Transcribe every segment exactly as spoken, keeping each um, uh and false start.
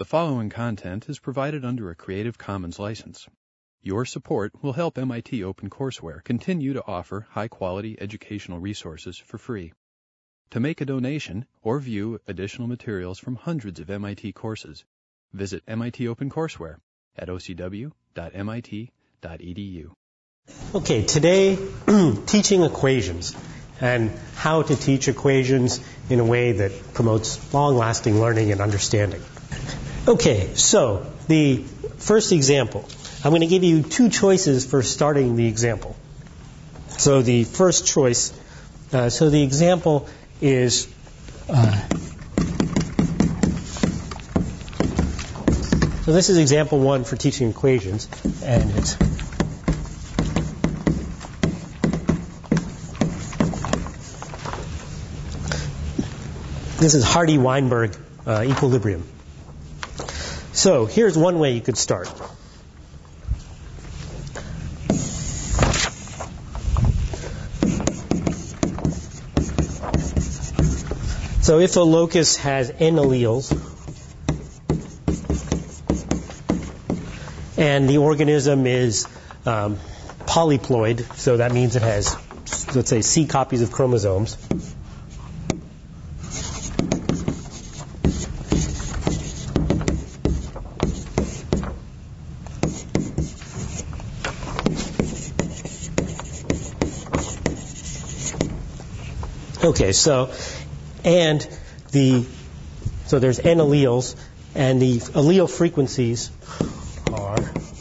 The following content is provided under a Creative Commons license. Your support will help M I T OpenCourseware continue to offer high-quality educational resources for free. To make a donation or view additional materials from hundreds of M I T courses, visit M I T OpenCourseware at o c w dot m i t dot e d u. Okay, today, teaching equations and how to teach equations in a way that promotes long-lasting learning and understanding. Okay, so the first example. I'm going to give you two choices for starting the example. So the first choice, uh, so the example is uh, so this is example one for teaching equations, and it's this is Hardy-Weinberg uh, equilibrium. So here's one way you could start. So if a locus has n alleles and the organism is um, polyploid, so that means it has, let's say, C copies of chromosomes. Okay, so and the so there's n alleles, and the allele frequencies are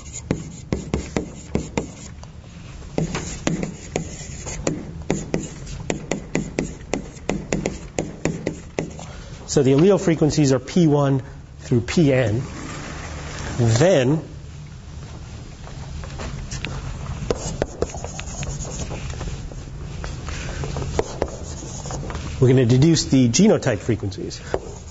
so the allele frequencies are P one through P n. Then we're going to deduce the genotype frequencies.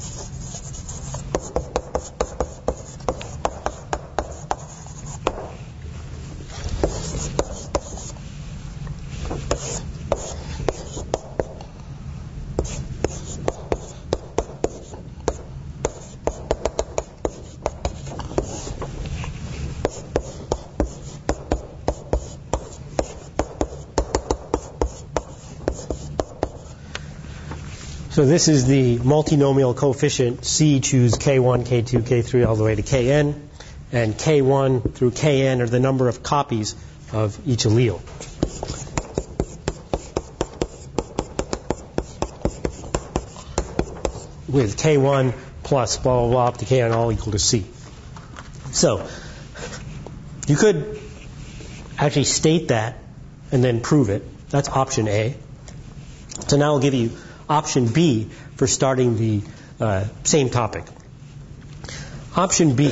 So this is the multinomial coefficient. C, choose K one, K two, K three, all the way to Kn. And K one through Kn are the number of copies of each allele. With K one plus blah, blah, blah, up to Kn all equal to C. So you could actually state that and then prove it. That's option A. So now I'll give you option B for starting the uh, same topic. Option B.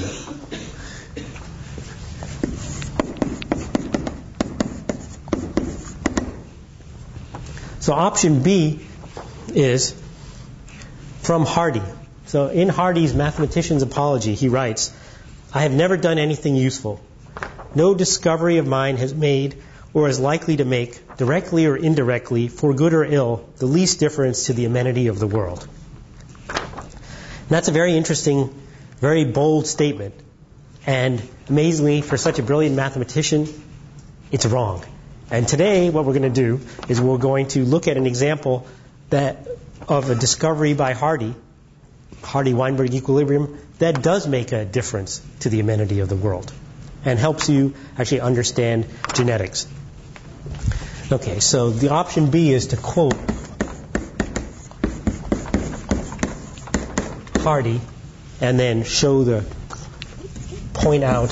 So option B is from Hardy. So in Hardy's Mathematician's Apology, he writes, "I have never done anything useful. No discovery of mine has made or is likely to make, directly or indirectly, for good or ill, the least difference to the amenity of the world." And that's a very interesting, very bold statement. And amazingly, for such a brilliant mathematician, it's wrong. And today, what we're going to do is we're going to look at an example that of a discovery by Hardy, Hardy-Weinberg equilibrium, that does make a difference to the amenity of the world and helps you actually understand genetics. Okay, so the option B is to quote Hardy and then show the, point out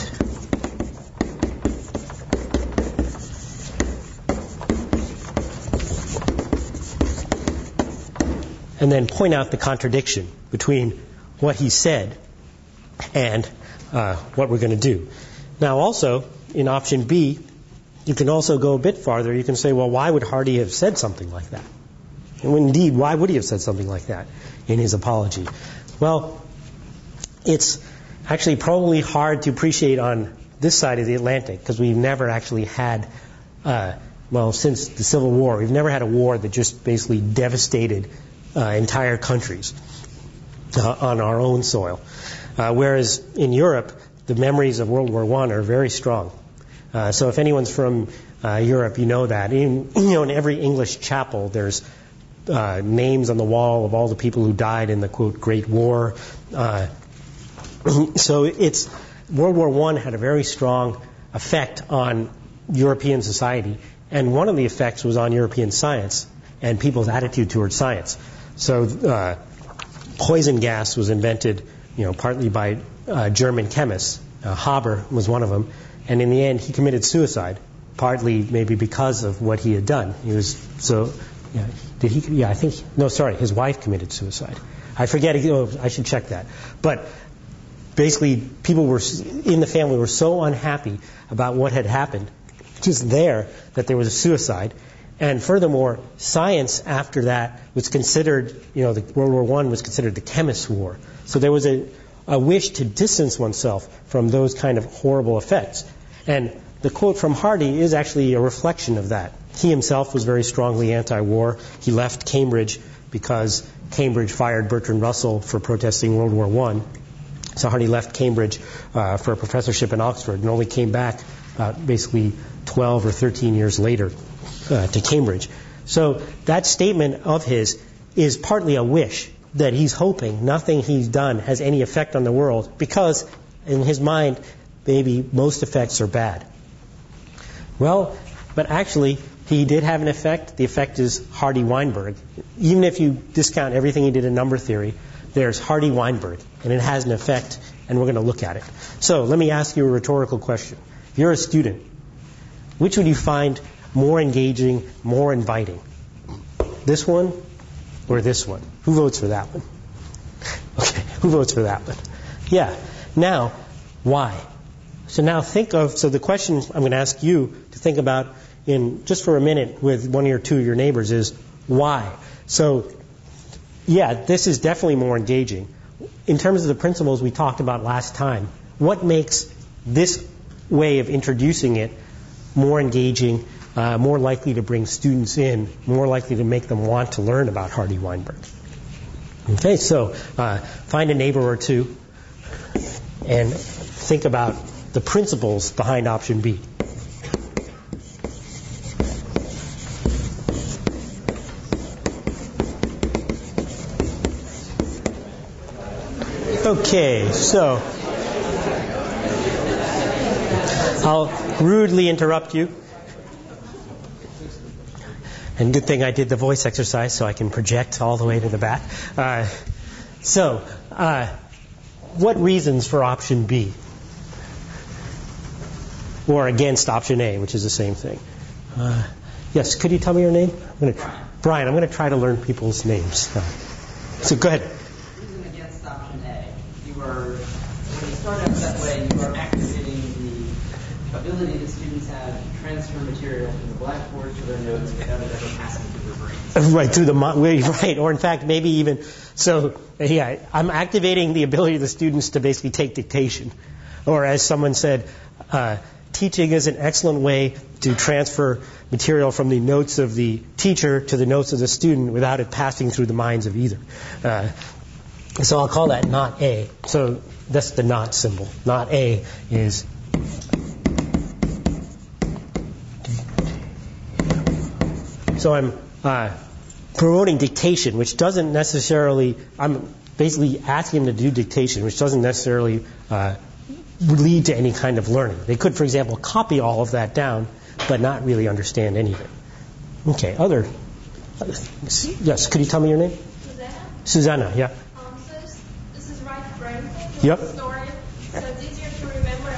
and then point out the contradiction between what he said and uh, what we're going to do. Now also, in option B, you can also go a bit farther. You can say, well, why would Hardy have said something like that? And indeed, why would he have said something like that in his apology? Well, it's actually probably hard to appreciate on this side of the Atlantic because we've never actually had, uh, well, since the Civil War, we've never had a war that just basically devastated uh, entire countries uh, on our own soil. Uh, whereas in Europe, the memories of World War One are very strong. Uh, so if anyone's from uh, Europe, you know that. In, you know, in every English chapel, there's uh, names on the wall of all the people who died in the, quote, Great War. Uh, so it's World War One had a very strong effect on European society, and one of the effects was on European science and people's attitude towards science. So uh, poison gas was invented, you know, partly by uh, German chemists. Uh, Haber was one of them, and in the end, he committed suicide, partly maybe because of what he had done. He was so. Yeah, did he? Yeah, I think. No, sorry, his wife committed suicide. I forget. Oh, I should check that. But basically, people were in the family were so unhappy about what had happened, just there, that there was a suicide. And furthermore, science after that was considered, you know, the World War One was considered the chemist's war. So there was a, a wish to distance oneself from those kind of horrible effects. And the quote from Hardy is actually a reflection of that. He himself was very strongly anti-war. He left Cambridge because Cambridge fired Bertrand Russell for protesting World War One. So Hardy left Cambridge uh, for a professorship in Oxford and only came back uh, basically twelve or thirteen years later uh, to Cambridge. So that statement of his is partly a wish that he's hoping nothing he's done has any effect on the world, because in his mind, maybe most effects are bad. Well, but actually, he did have an effect. The effect is Hardy-Weinberg. Even if you discount everything he did in number theory, there's Hardy-Weinberg, and it has an effect, and we're going to look at it. So let me ask you a rhetorical question. If you're a student, which would you find more engaging, more inviting? This one or this one? Who votes for that one? Okay, who votes for that one? Yeah. Now, why? So now think of, so the question I'm going to ask you to think about in just for a minute with one or two of your neighbors is, why? So, yeah, this is definitely more engaging. In terms of the principles we talked about last time, what makes this way of introducing it more engaging, uh, more likely to bring students in, more likely to make them want to learn about Hardy-Weinberg? Okay, so uh, find a neighbor or two and think about the principles behind option B. Okay, so I'll rudely interrupt you. And good thing I did the voice exercise so I can project all the way to the back. Uh, so, uh, what reasons for option B? Or against option A, which is the same thing. Uh, yes, could you tell me your name? I'm going to, Brian, I'm going to try to learn people's names. Uh, so go ahead. Reason against option A. You were, when you start out that way, you are activating the ability that students have to transfer material from the blackboard to their notes without it ever passing through their brains. Right, through the, right, or in fact, maybe even, so, yeah, I'm activating the ability of the students to basically take dictation. Or as someone said, uh, teaching is an excellent way to transfer material from the notes of the teacher to the notes of the student without it passing through the minds of either. Uh, so I'll call that not A. So that's the not symbol. Not A is so I'm uh, promoting dictation, which doesn't necessarily, I'm basically asking them to do dictation, which doesn't necessarily uh, lead to any kind of learning. They could, for example, copy all of that down, but not really understand anything. Okay, other. Yes, could you tell me your name? Susanna. Susanna, yeah. Um, so this, this is right brain Yep. story. So it's easier to remember.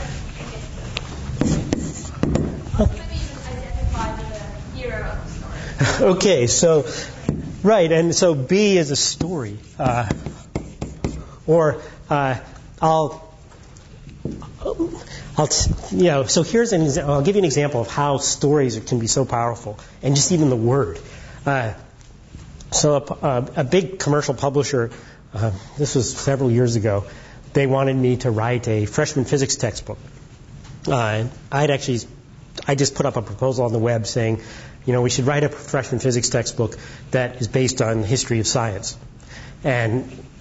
Also, maybe you can identify the hero of the story. Okay, so, right, and so B is a story. Uh, or uh, I'll I'll, you know, so here's an example. I'll give you an example of how stories can be so powerful, and just even the word. Uh, so a, a big commercial publisher, uh, this was several years ago, they wanted me to write a freshman physics textbook. Uh, I'd actually, I just put up a proposal on the web saying, you know, we should write a freshman physics textbook that is based on the history of science. And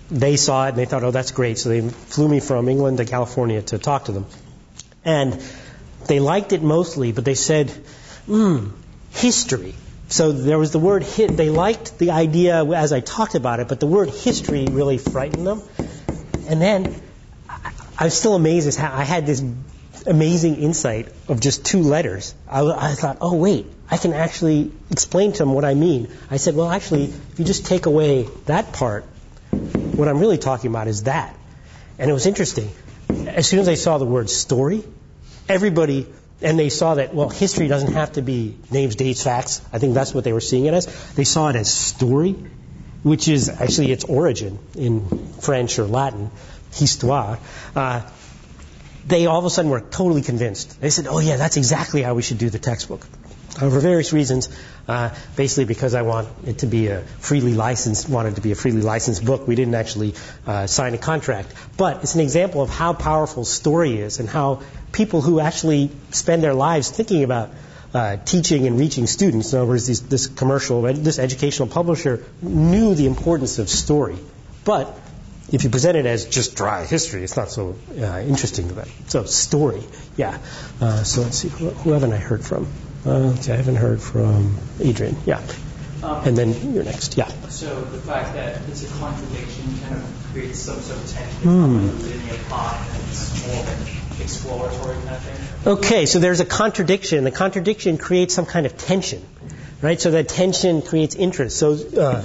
they saw it and they thought, oh, that's great. So they flew me from England to California to talk to them. And they liked it mostly, but they said, hmm, history. So there was the word, hi- they liked the idea as I talked about it, but the word history really frightened them. And then I, I was still amazed as how I had this amazing insight of just two letters. I, I thought, oh, wait, I can actually explain to them what I mean. I said, well, actually, if you just take away that part, what I'm really talking about is that. And it was interesting. As soon as they saw the word story, everybody, and they saw that, well, history doesn't have to be names, dates, facts. I think that's what they were seeing it as. They saw it as story, which is actually its origin in French or Latin, histoire. Uh, they all of a sudden were totally convinced. They said, oh, yeah, that's exactly how we should do the textbook. Uh, for various reasons, uh, basically because I want it to be a freely licensed, wanted to be a freely licensed book. We didn't actually uh, sign a contract. But it's an example of how powerful story is and how people who actually spend their lives thinking about uh, teaching and reaching students, in other words, this, this commercial, this educational publisher knew the importance of story. But if you present it as just dry history, it's not so uh, interesting to them. So story, yeah. Uh, so let's see, who, who haven't I heard from? Uh, I haven't heard from Adrian. Yeah. Um, and then you're next. Yeah. So the fact that it's a contradiction kind of creates some sort of tension. It's Hmm. not like a linear path, and it's more of an exploratory kind of thing. Okay, so there's a contradiction. The contradiction creates some kind of tension, right? So that tension creates interest. So, uh,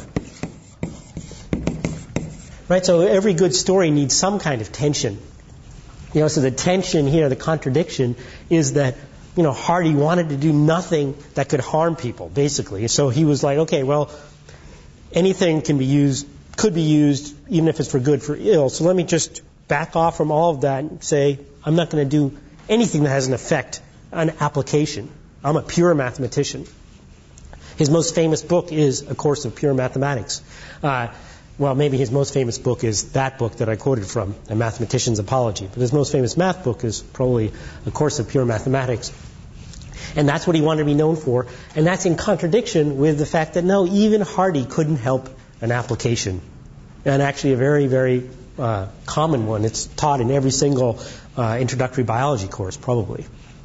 right? So every good story needs some kind of tension. You know, so the tension here, the contradiction, is that, you know, Hardy wanted to do nothing that could harm people, basically. So he was like, okay, well, anything can be used, could be used, even if it's for good, for ill. So let me just back off from all of that and say, I'm not going to do anything that has an effect on application. I'm a pure mathematician. His most famous book is A Course of Pure Mathematics. Uh, well, maybe his most famous book is that book that I quoted from, A Mathematician's Apology. But his most famous math book is probably A Course of Pure Mathematics. And that's what he wanted to be known for. And that's in contradiction with the fact that, no, even Hardy couldn't help an application. And actually a very, very uh, common one. It's taught in every single uh, introductory biology course, probably.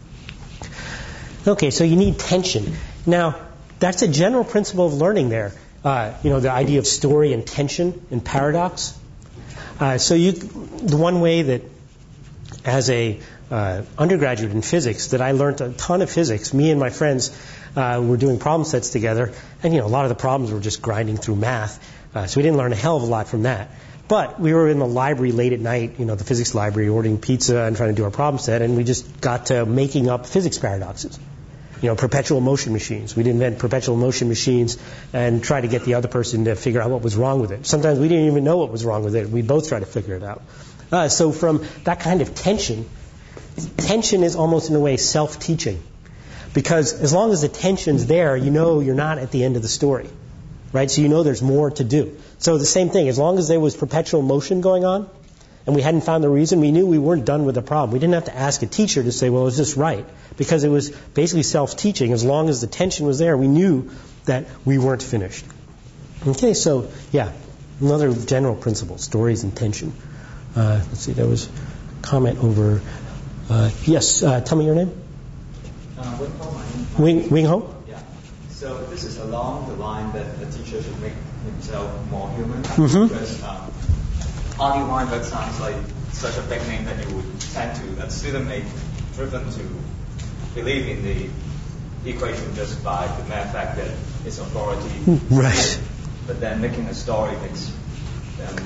Okay, so you need tension. Now, that's a general principle of learning there. Uh, you know, the idea of story and tension and paradox. Uh, so you, the one way that as a uh, undergraduate in physics that I learned a ton of physics, me and my friends uh, were doing problem sets together, and you know, a lot of the problems were just grinding through math, uh, so we didn't learn a hell of a lot from that. But we were in the library late at night, you know, the physics library, ordering pizza and trying to do our problem set, and we just got to making up physics paradoxes. You know, perpetual motion machines. We'd invent perpetual motion machines and try to get the other person to figure out what was wrong with it. Sometimes we didn't even know what was wrong with it. We both tried to figure it out. Uh, so from that kind of tension, tension is almost in a way self-teaching. Because as long as the tension's there, you know you're not at the end of the story. Right? So you know there's more to do. So the same thing, as long as there was perpetual motion going on, and we hadn't found the reason, we knew we weren't done with the problem. We didn't have to ask a teacher to say, well, is this right? Because it was basically self-teaching. As long as the tension was there, we knew that we weren't finished. Okay, so, yeah, another general principle, stories and tension. Uh, let's see, there was a comment over... Uh, yes, uh, tell me your name. Uh, Wing Ho, my name. Wing, Wing Ho? Yeah. So this is along the line that the teacher should make himself more human. Mm-hmm. Because um, Hardy Weinberg sounds like such a big name that you would tend to, a student may driven to believe in the equation just by the mere fact that it's authority. Right. But then making a story makes them...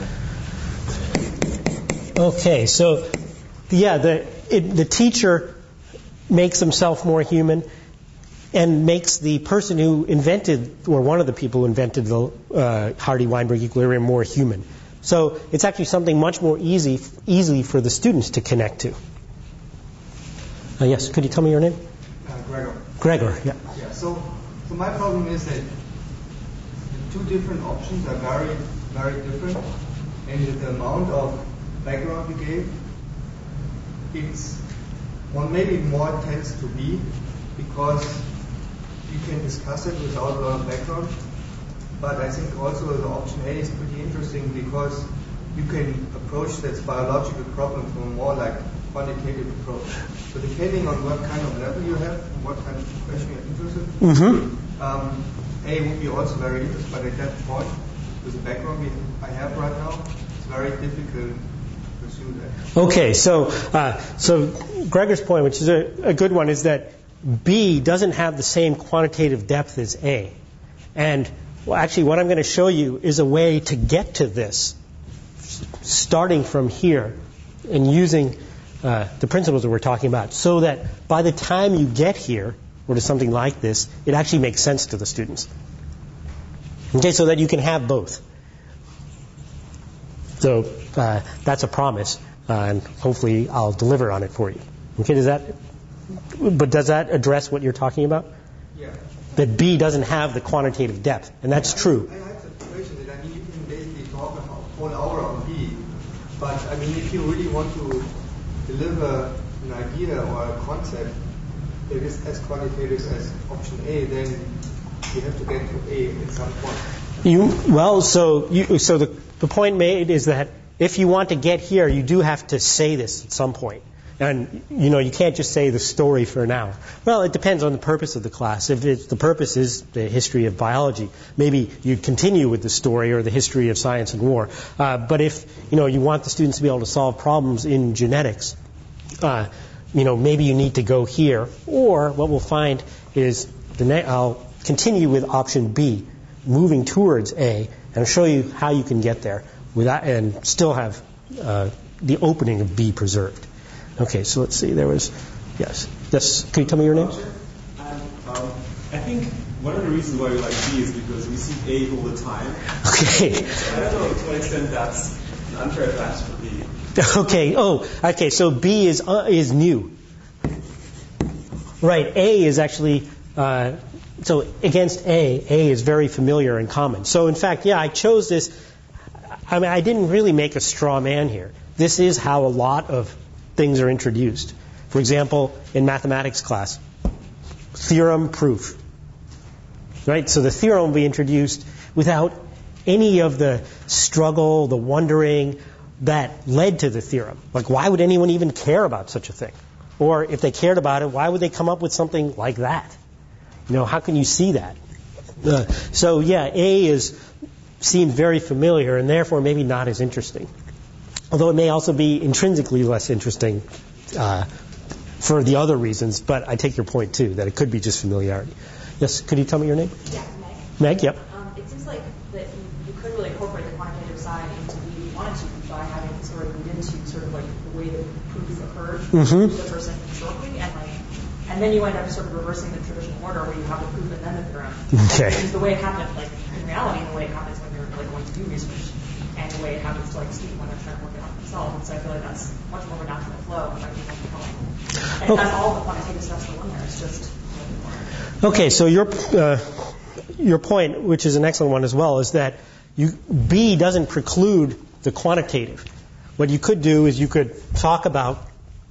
Okay, so, yeah, the, it, the teacher makes himself more human and makes the person who invented, or one of the people who invented the uh, Hardy-Weinberg equilibrium more human. So it's actually something much more easy, easy for the students to connect to. Uh, yes, could you tell me your name? Uh, Gregor. Gregor, yeah. Yeah. So, so my problem is that the two different options are very, very different, and the amount of background you gave, it's one maybe more tends to be because you can discuss it without a lot of background. But I think also the option A is pretty interesting because you can approach that biological problem from a more like quantitative approach. So depending on what kind of level you have and what kind of question you're interested in, Mm-hmm. um, A would be also very interesting, but at that point, with the background we, I have right now, it's very difficult to pursue that. Okay, so uh, so Gregor's point, which is a, a good one, is that B doesn't have the same quantitative depth as A. And well, actually what I'm going to show you is a way to get to this, starting from here and using uh, the principles that we're talking about, so that by the time you get here, or to something like this, it actually makes sense to the students. Okay, so that you can have both. So uh, that's a promise, uh, and hopefully I'll deliver on it for you. Okay, does that? But does that address what you're talking about? Yeah. That B doesn't have the quantitative depth, and that's true. I have the situation that I mean you can basically talk about whole hour on B, but I mean if you really want to deliver an idea or a concept that is as quantitative as option A, then you have to get to A at some point. You well, so you so the the point made is that if you want to get here, you do have to say this at some point. And, you know, you can't just say the story for now. Well, it depends on the purpose of the class. If it's, the purpose is the history of biology, maybe you continue with the story or the history of science and war. Uh, but if, you know, you want the students to be able to solve problems in genetics, uh, you know, maybe you need to go here. Or what we'll find is, the ne- I'll continue with option B, moving towards A, and show you how you can get there without, and still have uh, the opening of B preserved. Okay, so let's see. There was, yes, yes. Can you tell me your name? Um, um, I think one of the reasons why we like B is because we see A all the time. Okay. So I don't know to what extent that's an unfair advantage for B. Okay. Oh, okay. So B is uh, is new. Right. A is actually uh, so against A. A is very familiar and common. So in fact, yeah, I chose this. I mean, I didn't really make a straw man here. This is how a lot of things are introduced. For example, in mathematics class, theorem proof. Right? So the theorem will be introduced without any of the struggle, the wondering that led to the theorem. Like, why would anyone even care about such a thing? Or if they cared about it, why would they come up with something like that? You know, how can you see that? Uh, so yeah, A is seemed very familiar and therefore maybe not as interesting. Although it may also be intrinsically less interesting uh, for the other reasons, but I take your point too, that it could be just familiarity. Yes, could you tell me your name? Yeah, Meg. Meg, yep. Um, it seems like that you, you could really incorporate the quantitative side into B if you wanted to by having sort of lead into sort of like the way the proof occurred Mm-hmm. to the person historically, and like, and then you end up sort of reversing the traditional order where you have the proof and then the theorem. Okay. Which is the way it happened, like in reality, the way it happens when you're like going to do research, and the way it happens to like a student when they're trying to work it out themselves. And so I feel like that's much more of a natural flow and might be more compelling. And Okay. that's all the quantitative stuff still in there. It's just Okay, so your uh, your point, which is an excellent one as well, is that you, B doesn't preclude the quantitative. What you could do is you could talk about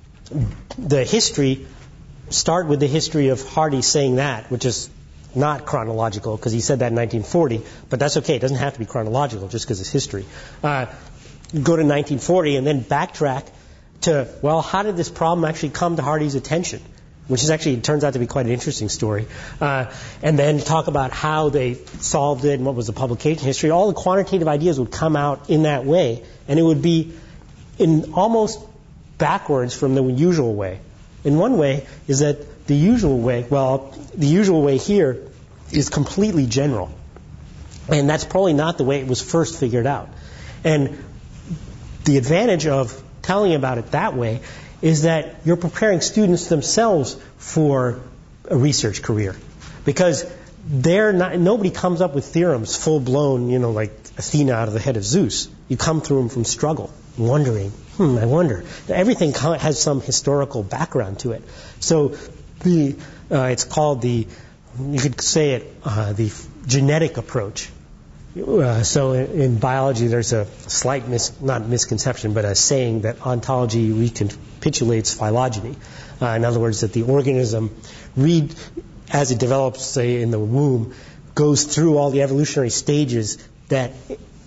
the history, start with the history of Hardy saying that, which is not chronological because he said that in nineteen forty, but that's okay. It doesn't have to be chronological just because it's history. Uh, go to nineteen forty and then backtrack to, well, how did this problem actually come to Hardy's attention? Which is actually, it turns out to be quite an interesting story. Uh, and then talk about how they solved it and what was the publication history. All the quantitative ideas would come out in that way, and it would be in almost backwards from the usual way. In one way is that the usual way, well, the usual way here is completely general. And that's probably not the way it was first figured out. And the advantage of telling about it that way is that you're preparing students themselves for a research career. Because they're not, nobody comes up with theorems full blown, you know, like Athena out of the head of Zeus. You come through them from struggle, wondering, hmm, I wonder. Everything has some historical background to it. So the uh, it's called the, you could say it, uh, the genetic approach. Uh, so in, in biology, there's a slight mis, not misconception, but a saying that ontology recapitulates phylogeny. Uh, in other words, that the organism, read as it develops, say in the womb, goes through all the evolutionary stages that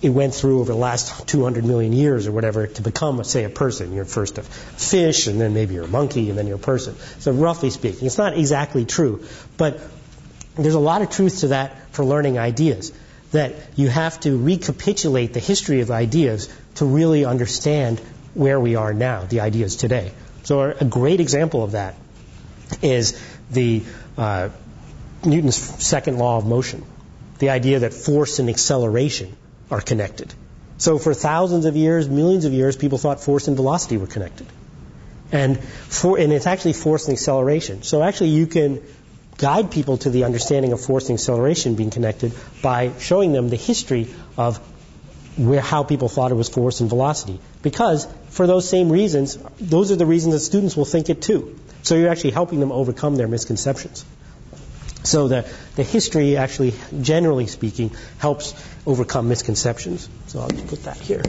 it went through over the last two hundred million years or whatever to become, say, a person. You're first a fish, and then maybe you're a monkey, and then you're a person. So roughly speaking, it's not exactly true. But there's a lot of truth to that for learning ideas, that you have to recapitulate the history of ideas to really understand where we are now, the ideas today. So a great example of that is the uh, Newton's second law of motion, the idea that force and acceleration are connected. So for thousands of years, millions of years, people thought force and velocity were connected. And for, and it's actually force and acceleration. So actually you can guide people to the understanding of force and acceleration being connected by showing them the history of where, how people thought it was force and velocity. Because for those same reasons, those are the reasons that students will think it too. So you're actually helping them overcome their misconceptions. So the, the history actually, generally speaking, helps overcome misconceptions. So I'll just put that here.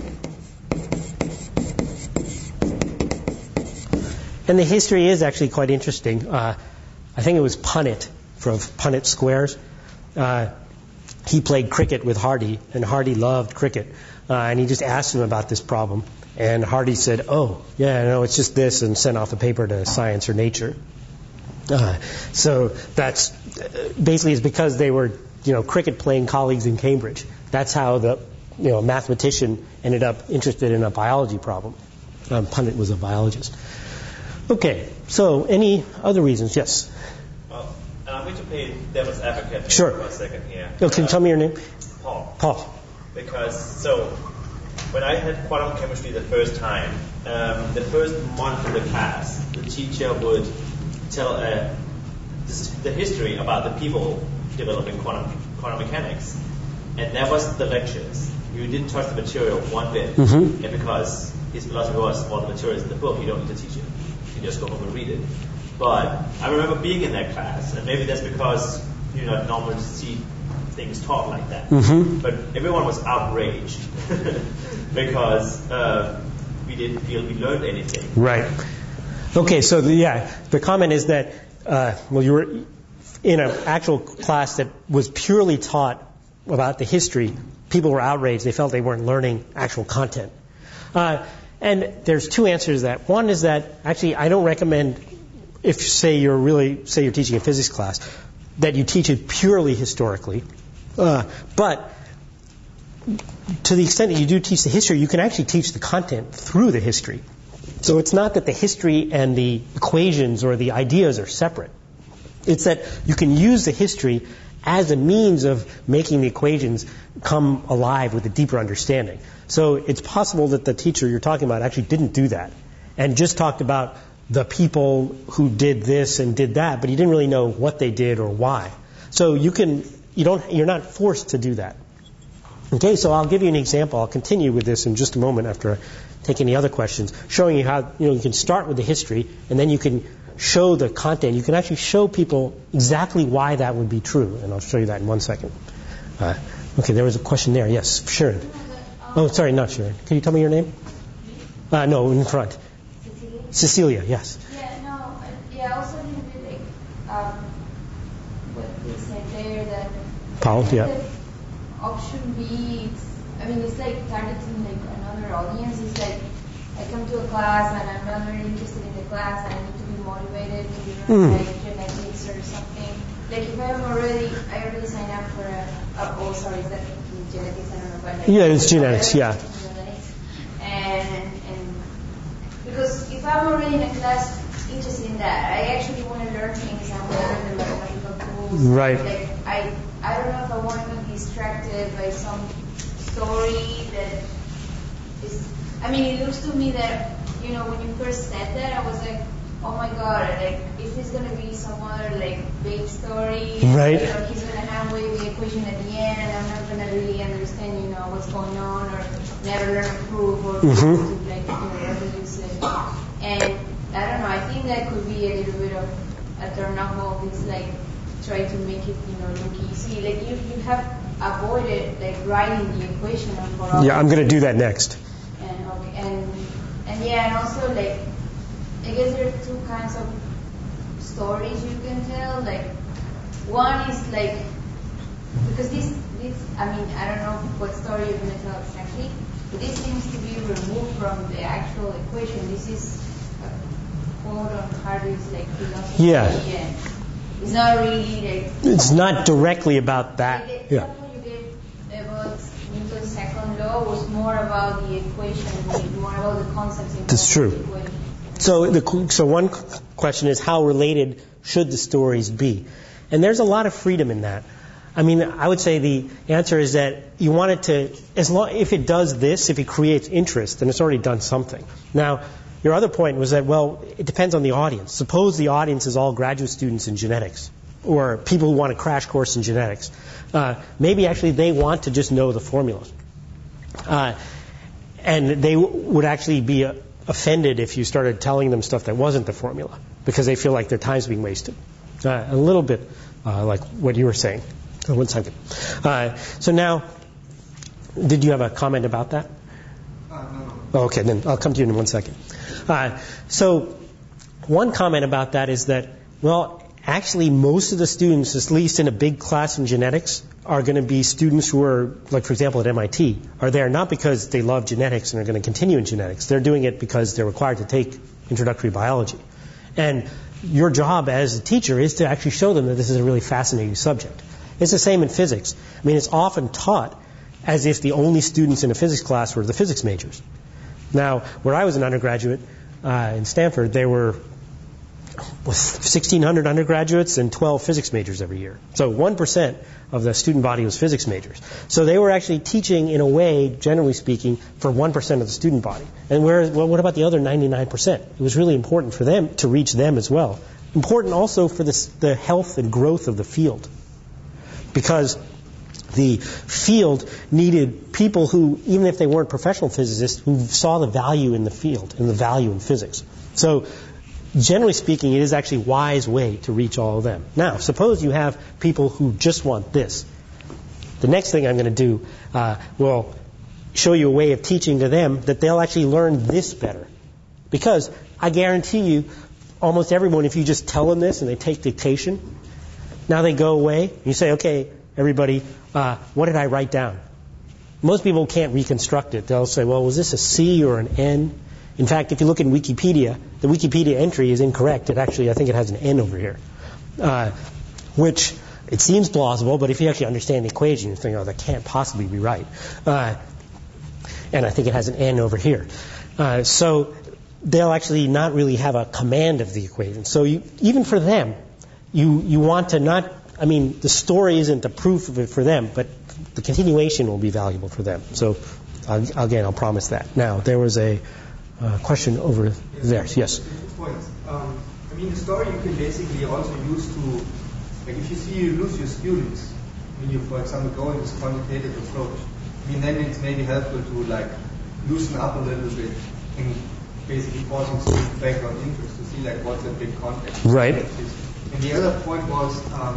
And the history is actually quite interesting. Uh, I think it was Punnett from Punnett Squares. Uh, he played cricket with Hardy, and Hardy loved cricket. Uh, and he just asked him about this problem. And Hardy said, oh, yeah, no, it's just this, and sent off a paper to Science or Nature. Uh, so that's basically is because they were, you know, cricket playing colleagues in Cambridge. That's how the, you know, mathematician ended up interested in a biology problem. Um, Punnett was a biologist. Okay, so any other reasons? Yes. Well, I'm going to play devil's advocate sure. for a second here. Oh, can you uh, tell me your name? Paul. Paul. Because so when I had quantum chemistry the first time, um, the first month of the class, the teacher would tell uh, this, the history about the people developing quantum quantum mechanics, and that was the lectures. You didn't touch the material one bit, mm-hmm. and because his philosophy was all the material is in the book, you don't need to teach it. You just go home and read it. But I remember being in that class, and maybe that's because you're not normal to see things taught like that. Mm-hmm. But everyone was outraged because uh, we didn't feel we learned anything. Right. Okay, so the, yeah, the comment is that, uh, well, you were in an actual class that was purely taught about the history. People were outraged. They felt they weren't learning actual content. Uh, and there's two answers to that. One is that, actually, I don't recommend, if, say, you're really, say you're teaching a physics class, that you teach it purely historically. Uh, but to the extent that you do teach the history, you can actually teach the content through the history. So it's not that the history and the equations or the ideas are separate. It's that you can use the history as a means of making the equations come alive with a deeper understanding. So it's possible that the teacher you're talking about actually didn't do that and just talked about the people who did this and did that, but he didn't really know what they did or why. So you can, you don't, you're not forced to do that. Okay, so I'll give you an example. I'll continue with this in just a moment after I take any other questions, showing you how, you know, you can start with the history and then you can show the content. You can actually show people exactly why that would be true, and I'll show you that in one second. Uh, okay, there was a question there. Yes, Sharon. Oh, sorry, not Sharon. Can you tell me your name? Uh, no, in front. Cecilia? Cecilia, yes. Yeah, no, uh, yeah, also a little bit like um, what they said there that Paul, yeah. that option B, it's, I mean, it's like targeting like another audience. It's like I come to a class and I'm not very interested in the class and I need to be motivated to learn mm. like genetics or something. Like if I'm already, I already signed up for a, uh, oh sorry, is that genetics? I don't know. But like, yeah, it's genetics, yeah. Genetics. And, and because if I'm already in a class interested in that, I actually want to learn things. I want to learn the mathematical tools. Right. Like I, I don't know if I want to be distracted by some story that is. I mean, it looks to me that, you know, when you first said that, I was like, oh my God, like, is this going to be some other, like, big story? Right. You know, he's going to have with the equation at the end, and I'm not going to really understand, you know, what's going on, or never learn a proof, or mm-hmm. like, you know, reproduce it. And I don't know, I think that could be a little bit of a turn off of this, like, try to make it, you know, look easy. Like, you, you have avoided, like, writing the equation for all. Yeah, I'm going to do that next. And, okay, and, and yeah, and also, like, I guess there are two kinds of stories you can tell. Like, one is like, because this this, I mean, I don't know what story you're going to tell exactly, but this seems to be removed from the actual equation. This is a quote on Hardy's like philosophy. Yeah. And it's not really like. It's not directly about that. The Yeah. example you gave about Newton's second law was more about the equation, more about the concepts involved. That's true. in the equation. So, the, so one question is, how related should the stories be? And there's a lot of freedom in that. I mean, I would say the answer is that you want it to, as long, if it does this, if it creates interest, then it's already done something. Now, your other point was that, well, it depends on the audience. Suppose the audience is all graduate students in genetics, or people who want a crash course in genetics. Uh, maybe actually they want to just know the formulas. Uh, and they w- would actually be uh, offended if you started telling them stuff that wasn't the formula, because they feel like their time's being wasted. Uh, a little bit uh, like what you were saying. Oh, one second. Uh, so now, did you have a comment about that? Uh, no, no. Oh, okay, then I'll come to you in one second. Uh, so one comment about that is that, well, actually most of the students, at least in a big class in genetics, are going to be students who are, like for example at M I T, are there not because they love genetics and are going to continue in genetics. They're doing it because they're required to take introductory biology. And your job as a teacher is to actually show them that this is a really fascinating subject. It's the same in physics. I mean, it's often taught as if the only students in a physics class were the physics majors. Now, where I was an undergraduate uh, in Stanford, there were sixteen hundred undergraduates and twelve physics majors every year. So one percent of the student body was physics majors. So they were actually teaching in a way, generally speaking, for one percent of the student body. And where, well, what about the other ninety-nine percent? It was really important for them to reach them as well. Important also for the, the health and growth of the field. Because the field needed people who, even if they weren't professional physicists, who saw the value in the field and the value in physics. So generally speaking, it is actually a wise way to reach all of them. Now, suppose you have people who just want this. The next thing I'm going to do uh, will show you a way of teaching to them that they'll actually learn this better. Because I guarantee you, almost everyone, if you just tell them this and they take dictation, now they go away, and you say, okay, everybody, uh, what did I write down? Most people can't reconstruct it. They'll say, well, was this a C or an N? In fact, if you look in Wikipedia, the Wikipedia entry is incorrect. It actually, I think it has an N over here, uh, which it seems plausible, but if you actually understand the equation, you think, oh, that can't possibly be right. Uh, and I think it has an N over here. Uh, so they'll actually not really have a command of the equation. So you, even for them, you, you want to not, I mean, the story isn't the proof of it for them, but the continuation will be valuable for them. So uh, again, I'll promise that. Now, there was a Uh, question over there. Yes. Two points. Um, I mean, the story you can basically also use to, like, if you see you lose your students, when you, for example, go in this quantitative approach, I mean, then it's maybe helpful to, like, loosen up a little bit and basically forcing students back on interest to see, like, what's a big context. Right. And the other point was. Um,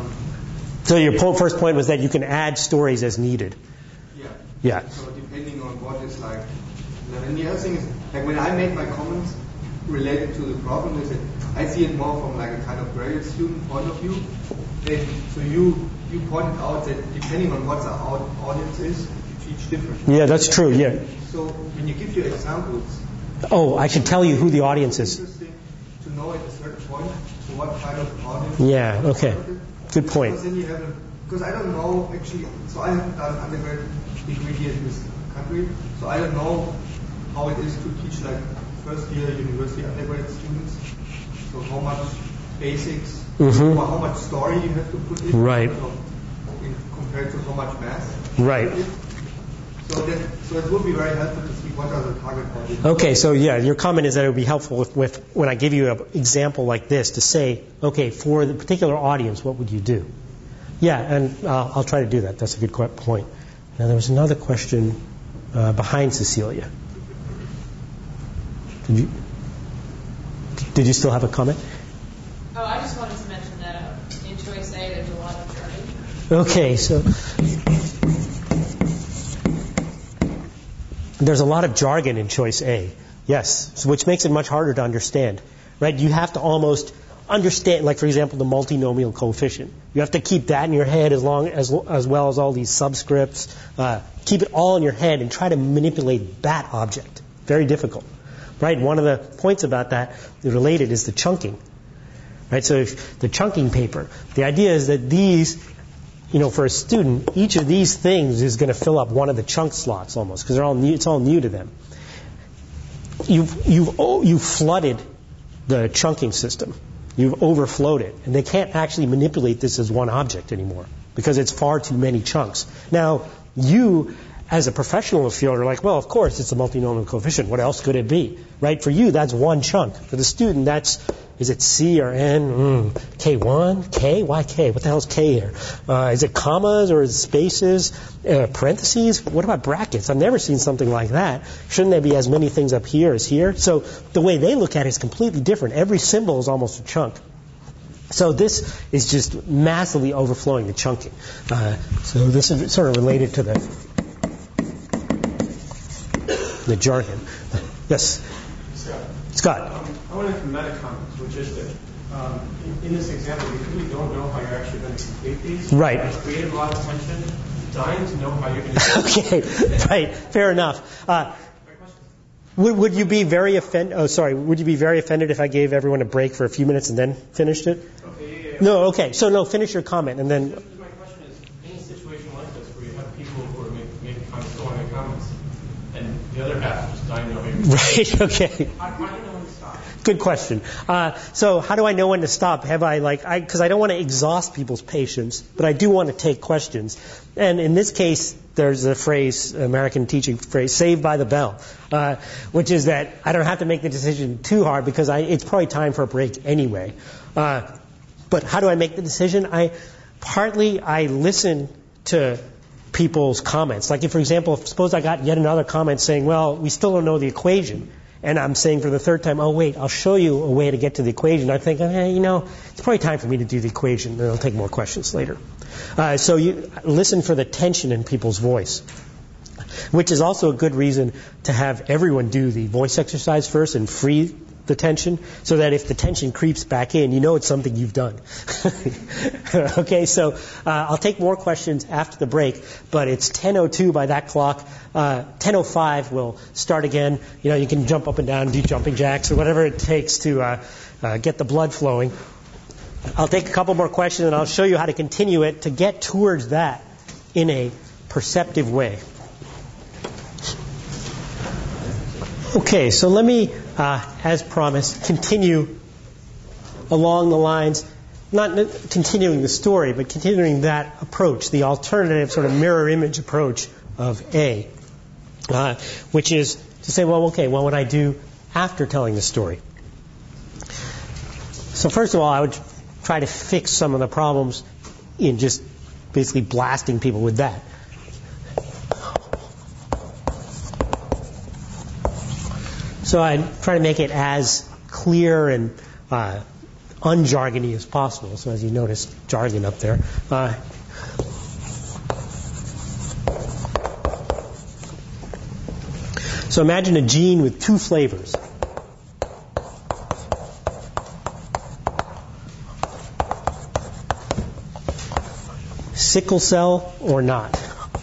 so your po- first point was that you can add stories as needed. Yeah. Yeah. So depending on what is like. And the other thing is, like when I make my comments related to the problem, is that I see it more from like a kind of graduate student point of view. And so you you pointed out that depending on what the audience is, you teach differently. Yeah, that's true. Yeah. So when you give your examples. Oh, I should tell you who the audience is. It's interesting to know at a certain point to what kind of audience. Yeah. Okay. Good point. Because then you have a, because I don't know actually. So I haven't done undergraduate degree here in this country, so I don't know how it is to teach like first year university undergraduate students. So how much basics, mm-hmm. or how much story you have to put in, right. so in, compared to how much math. Right. So that so it would be very helpful to see what are the target audience. Okay, so yeah, your comment is that it would be helpful with, with when I give you an example like this to say, okay, for the particular audience, what would you do? Yeah, and uh, I'll try to do that. That's a good point. Now there was another question uh, behind Cecilia. Did you, did you still have a comment? Oh, I just wanted to mention that uh, in Choice A there's a lot of jargon. Okay, so there's a lot of jargon in Choice A, yes, so which makes it much harder to understand, right? You have to almost understand, like for example, the multinomial coefficient. You have to keep that in your head as long as as well as all these subscripts. Uh, keep it all in your head and try to manipulate that object. Very difficult, right? One of the points about that related is the chunking, right? So if the chunking paper, the idea is that these, you know, for a student, each of these things is going to fill up one of the chunk slots almost because they're all new. It's all new to them. You've you've oh, you've flooded the chunking system. You've overflowed it, and they can't actually manipulate this as one object anymore because it's far too many chunks. Now, you, as a professional field, are like, well, of course, it's a multinomial coefficient. What else could it be? Right? For you, that's one chunk. For the student, that's, is it C or N? Mm, K one? K? Why K? What the hell is K here? Uh, is it commas or is it spaces? Uh, parentheses? What about brackets? I've never seen something like that. Shouldn't there be as many things up here as here? So the way they look at it is completely different. Every symbol is almost a chunk. So this is just massively overflowing the chunking. Uh, so this is sort of related to the the jargon. Yes? Scott. Scott. Um, I want to make meta comments, which is that um, in, in this example, we really don't know how you're actually going to complete these. Right. It's created a lot of tension. Dying to know how you're going to do it. Okay, right. Fair enough. Uh, would, would you be very offended? Oh, sorry. Would you be very offended if I gave everyone a break for a few minutes and then finished it? Okay, yeah, yeah. No, okay. So, no, finish your comment and then. My question is, in a situation like this where you have people who are making, making comments, don't want to make comments, and the other half is just dying to know how you're going to do it. Right, okay. How, how do you know when to stop? Good question. Uh, so how do I know when to stop? Have I like, I, because I don't want to exhaust people's patience, but I do want to take questions. And in this case, there's a phrase, American teaching phrase, saved by the bell, uh, which is that I don't have to make the decision too hard because I, it's probably time for a break anyway. Uh, but how do I make the decision? I partly I listen to people's comments. Like if, for example, suppose I got yet another comment saying, well, we still don't know the equation. And I'm saying for the third time, oh, wait, I'll show you a way to get to the equation. I think, eh, you know, it's probably time for me to do the equation, and I'll take more questions later. Uh, so you listen for the tension in people's voice, which is also a good reason to have everyone do the voice exercise first and free the tension, so that if the tension creeps back in, you know it's something you've done. Okay, so uh, I'll take more questions after the break, but it's ten oh two by that clock. Uh, ten oh five we'll start again. You know, you can jump up and down, do jumping jacks, or whatever it takes to uh, uh, get the blood flowing. I'll take a couple more questions, and I'll show you how to continue it to get towards that in a perceptive way. Okay, so let me, uh, as promised, continue along the lines, not continuing the story, but continuing that approach, the alternative sort of mirror image approach of A, uh, which is to say, well, okay, what would I do after telling the story? So first of all, I would try to fix some of the problems in just basically blasting people with that. So I try to make it as clear and uh, unjargony as possible. So as you notice, jargon up there. Uh, so imagine a gene with two flavors. Sickle cell or not.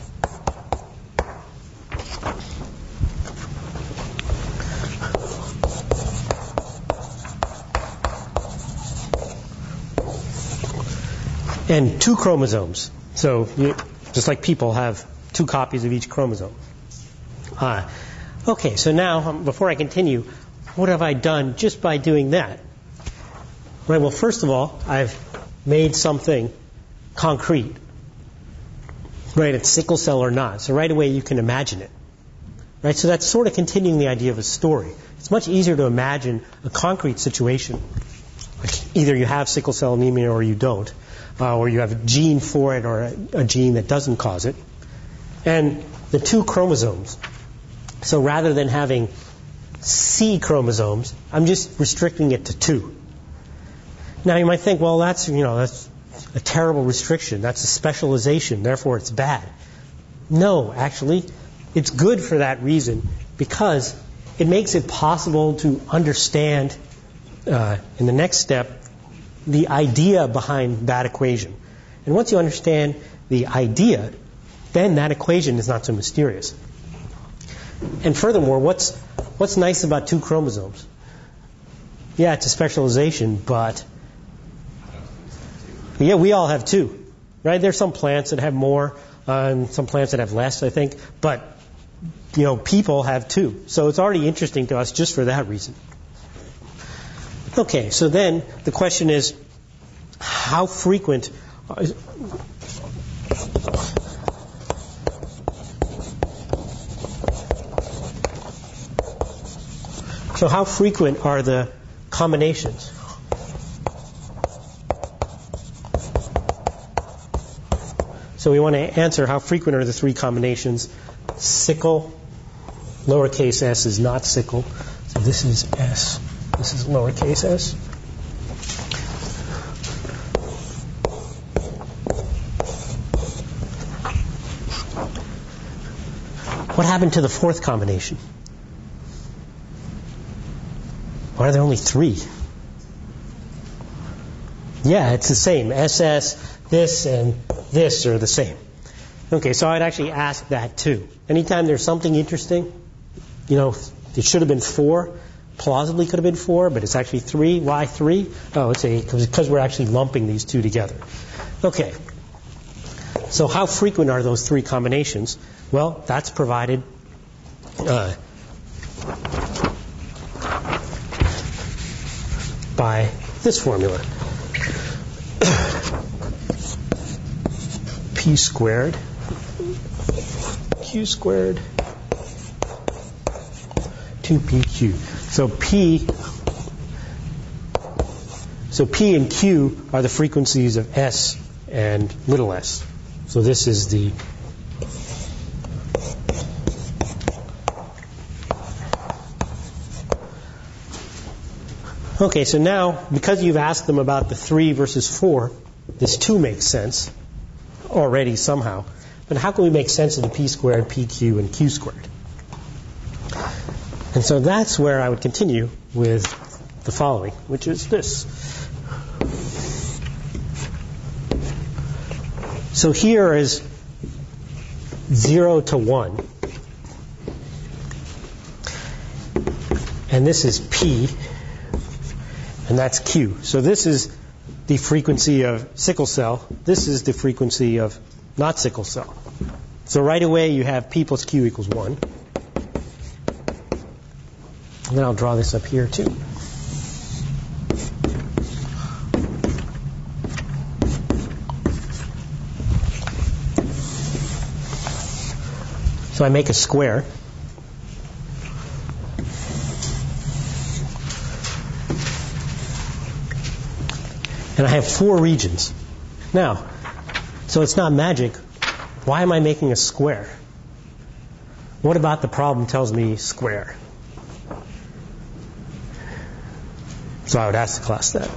And two chromosomes. So you, just like people have two copies of each chromosome. Uh, okay, so now, um, before I continue, what have I done just by doing that? Right, well, first of all, I've made something concrete. Right, it's sickle cell or not. So right away you can imagine it. Right, so that's sort of continuing the idea of a story. It's much easier to imagine a concrete situation. Like either you have sickle cell anemia or you don't. Uh, or you have a gene for it or a, a gene that doesn't cause it. And the two chromosomes. So rather than having C chromosomes, I'm just restricting it to two. Now you might think, well, that's, you know, that's a terrible restriction. That's a specialization. Therefore, it's bad. No, actually, it's good for that reason because it makes it possible to understand uh, in the next step the idea behind that equation. And once you understand the idea, then that equation is not so mysterious. And furthermore, what's what's nice about two chromosomes? Yeah, it's a specialization, but yeah, we all have two, right? There's some plants that have more, uh, and some plants that have less, I think. But you know, people have two, so it's already interesting to us just for that reason. Okay, so then the question is, how frequent? Are, So how frequent are the combinations? So we want to answer how frequent are the three combinations. Sickle, lowercase s is not sickle. So this is s. This is lowercase s. What happened to the fourth combination? Why are there only three? Yeah, it's the same. S S, this, and this are the same. Okay, so I'd actually ask that too. Anytime there's something interesting, you know, it should have been four, plausibly could have been four, but it's actually three. Why three? Oh, it's a, because we're actually lumping these two together. Okay, so how frequent are those three combinations? Well, that's provided uh, by this formula. P squared, Q squared, two P Q. So P, so P and Q are the frequencies of S and little s. So this is the Okay, so now, because you've asked them about the three versus four, this two makes sense already somehow. But how can we make sense of the P squared, P Q, and Q squared? And so that's where I would continue with the following, which is this. So here is zero to one. And this is P. And that's Q. So this is the frequency of sickle cell. This is the frequency of not sickle cell. So right away you have P plus Q equals one. And then I'll draw this up here too. So I make a square. And I have four regions. Now, so it's not magic. Why am I making a square? What about the problem tells me square? So I would ask the class that.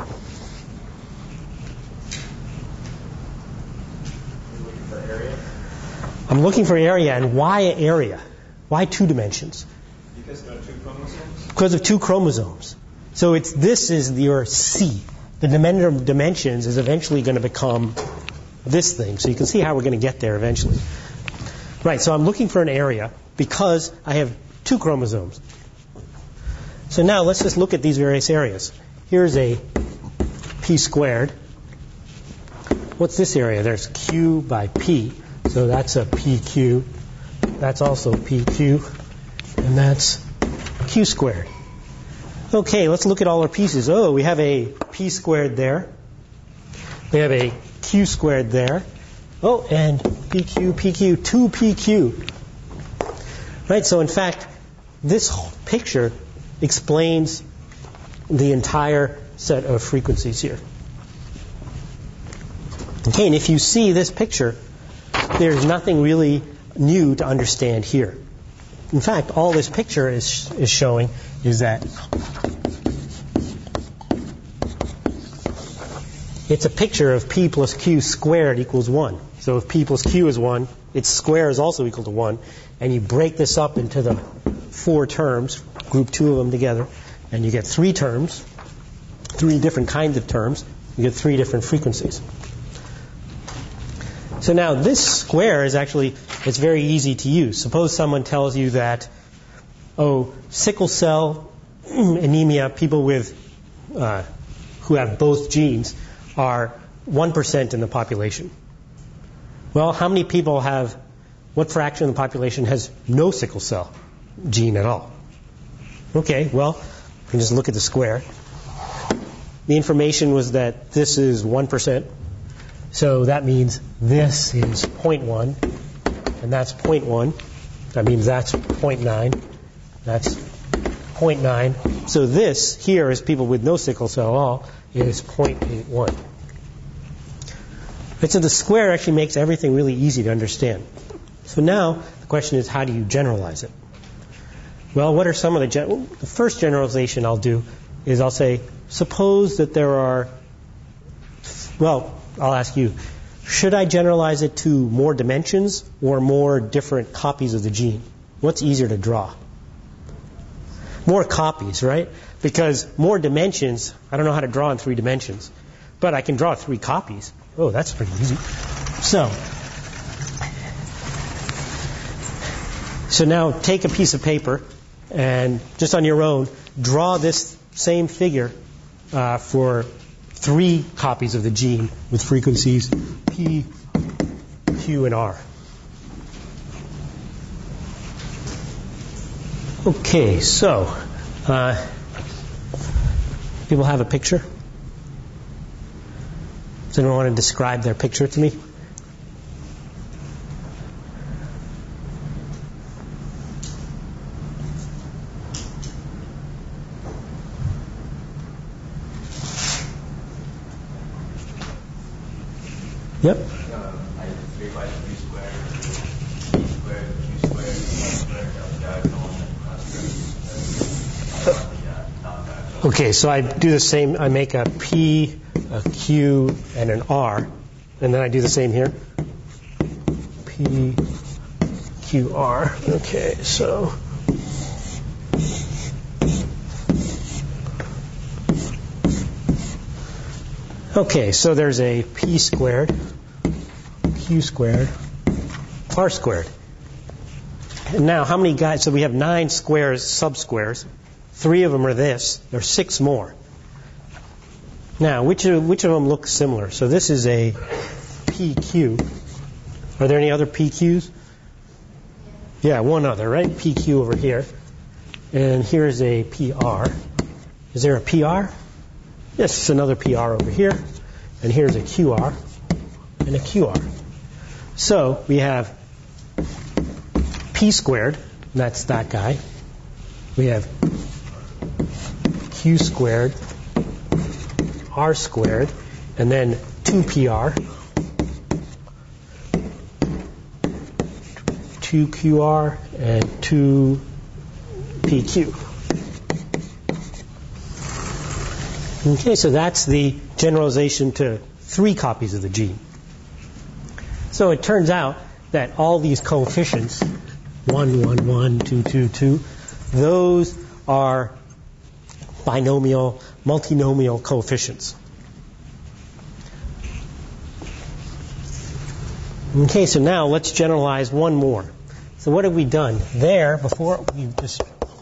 Looking for area? I'm looking for area, and why area? Why two dimensions? Because there are two chromosomes? Because of two chromosomes. So it's this is your C. The dimensions is eventually going to become this thing. So you can see how we're going to get there eventually. Right, so I'm looking for an area because I have two chromosomes. So now let's just look at these various areas. Here's a P squared. What's this area? There's Q by P. So that's a P Q. That's also P Q. And that's Q squared. Okay, let's look at all our pieces. Oh, we have a P squared there. We have a Q squared there. Oh, and P Q, P Q, two P Q. Right, so in fact, this whole picture explains the entire set of frequencies here. Okay, and if you see this picture, there's nothing really new to understand here. In fact, all this picture is, is showing is that it's a picture of P plus Q squared equals one. So if P plus Q is one, its square is also equal to one. And you break this up into the four terms, group two of them together, and you get three terms, three different kinds of terms. You get three different frequencies. So now this square is actually, it's very easy to use. Suppose someone tells you that, oh, sickle cell anemia, people with uh, who have both genes are one percent in the population. Well, how many people have, what fraction of the population has no sickle cell gene at all? Okay, well, you can just look at the square. The information was that this is one percent. So that means this is zero point one, and that's zero point one. That means that's zero point nine. That's zero point nine. So this here is people with no sickle cell at all is zero point eight one. But so the square actually makes everything really easy to understand. So now the question is, how do you generalize it? Well, what are some of the gen- the first generalization I'll do is I'll say, suppose that there are, well, I'll ask you, should I generalize it to more dimensions or more different copies of the gene? What's easier to draw? More copies, right? Because more dimensions, I don't know how to draw in three dimensions, but I can draw three copies. Oh, that's pretty easy. So, so now take a piece of paper and just on your own, draw this same figure uh, for three copies of the gene with frequencies P, Q, and R. Okay, so uh, people have a picture? Does anyone want to describe their picture to me? Yep. Um, I have three by three squared, P squared, Q squared, R squared, down diagonal, and cross squared. Okay, so I do the same. I make a P, a Q, and an R, and then I do the same here. P, Q, R. Okay, so. Okay, so there's a P squared, Q squared, R squared. And now, how many guys? So we have nine squares, subsquares. Three of them are this. There are six more. Now, which of, which of them look similar? So this is a P Q. Are there any other P Qs? Yeah, one other, right? P Q over here. And here's a P R. Is there a P R? Yes, it's another P R over here. And here's a Q R and a Q R. So we have P squared, and that's that guy. We have Q squared, R squared, and then two P R, two Q R, and two P Q. Okay, so that's the generalization to three copies of the gene. So it turns out that all these coefficients, one, one, one, two, two, two, those are binomial, multinomial coefficients. Okay, so now let's generalize one more. So what have we done? There, before we just...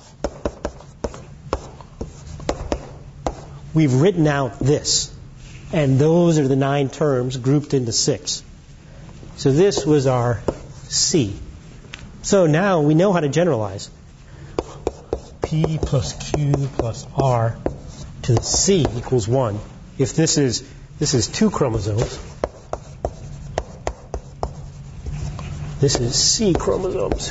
We've written out this, and those are the nine terms grouped into six. So this was our C. So now we know how to generalize. P plus Q plus R to the C equals one. If this is this is two chromosomes, this is C chromosomes.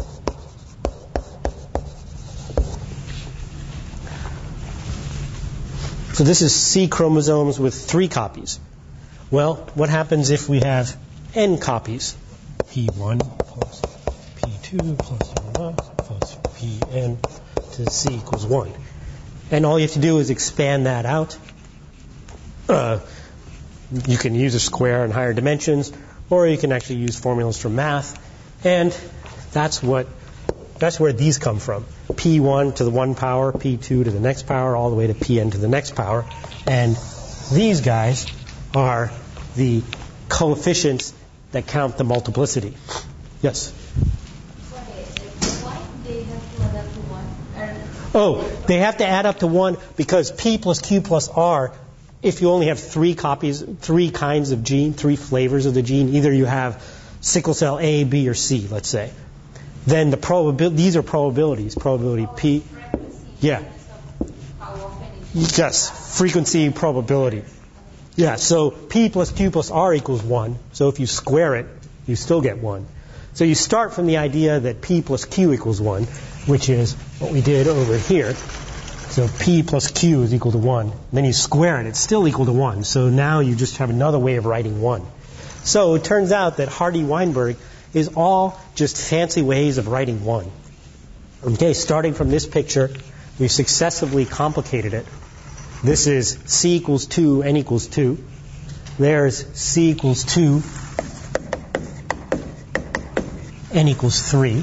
So this is C chromosomes with three copies. Well, what happens if we have N copies? P one plus P two plus one plus P N to C equals one. And all you have to do is expand that out. Uh, you can use a square in higher dimensions, or you can actually use formulas from math. And that's what that's where these come from. P one to the one power, P two to the next power, all the way to Pn to the next power. And These guys are the coefficients that count the multiplicity. Yes? Why do they have to add up to one? Oh, they have to add up to one because P plus Q plus R, if you only have three copies, three kinds of gene, three flavors of the gene, either you have sickle cell A, B, or C, let's say, then the probability, these are probabilities, probability P. Yeah. Yes, frequency, probability. Yeah, so P plus Q plus R equals one. So if you square it, you still get one. So you start from the idea that P plus Q equals one, which is what we did over here. So P plus Q is equal to one. Then you square it, it's still equal to one. So now you just have another way of writing one. So it turns out that Hardy-Weinberg is all just fancy ways of writing one. Okay, starting from this picture, we've successively complicated it. This is C equals two, N equals two. There's C equals two, N equals three.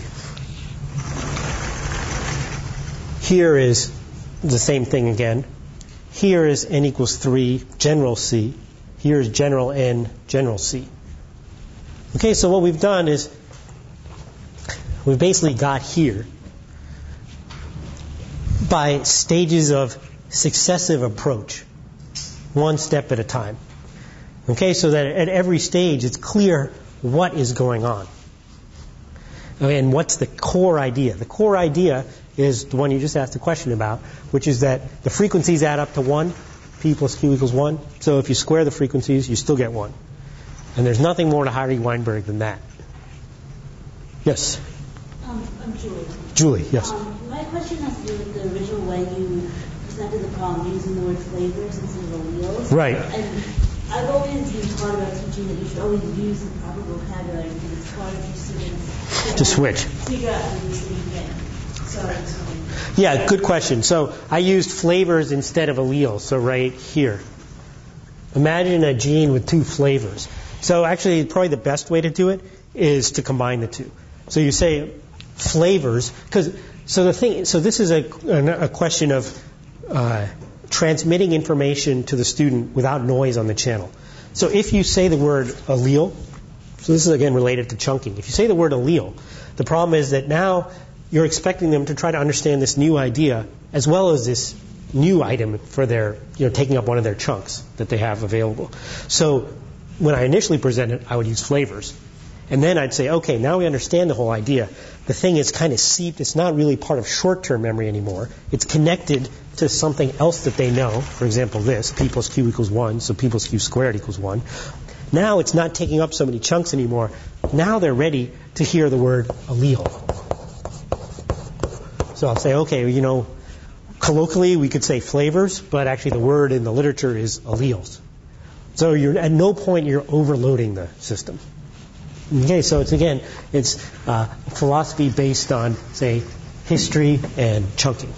Here is the same thing again. Here is N equals three, general C. Here is general N, general C. Okay, so what we've done is we've basically got here by stages of successive approach, one step at a time. Okay, so that at every stage it's clear what is going on. And what's the core idea? The core idea is the one you just asked a question about, which is that the frequencies add up to one, P plus Q equals one. So if you square the frequencies, you still get one. And there's nothing more to Hardy-Weinberg than that. Yes? Um, I'm Julie. Julie, yes. Um, my question has to do with the original way you presented the problem using the word flavors instead of alleles. Right. And I've always been taught about teaching that you should always use the proper vocabulary because it's hard for students to switch. Figure out how to use the thing. So, yeah, good question. So I used flavors instead of alleles. So right here. Imagine a gene with two flavors. So actually, probably the best way to do it is to combine the two. So you say flavors, because so the thing, so this is a, a question of uh, transmitting information to the student without noise on the channel. So if you say the word allele, so this is again related to chunking. If you say the word allele, the problem is that now you're expecting them to try to understand this new idea as well as this new item for their, you know, taking up one of their chunks that they have available. So when I initially presented, I would use flavors. And then I'd say, okay, now we understand the whole idea. The thing is kind of seeped. It's not really part of short-term memory anymore. It's connected to something else that they know. For example, this, P plus Q equals one, so P plus Q squared equals one. Now it's not taking up so many chunks anymore. Now they're ready to hear the word allele. So I'll say, okay, you know, colloquially we could say flavors, but actually the word in the literature is alleles. So you're at no point you're overloading the system. Okay, so it's again, it's uh, philosophy based on, say, history and chunking.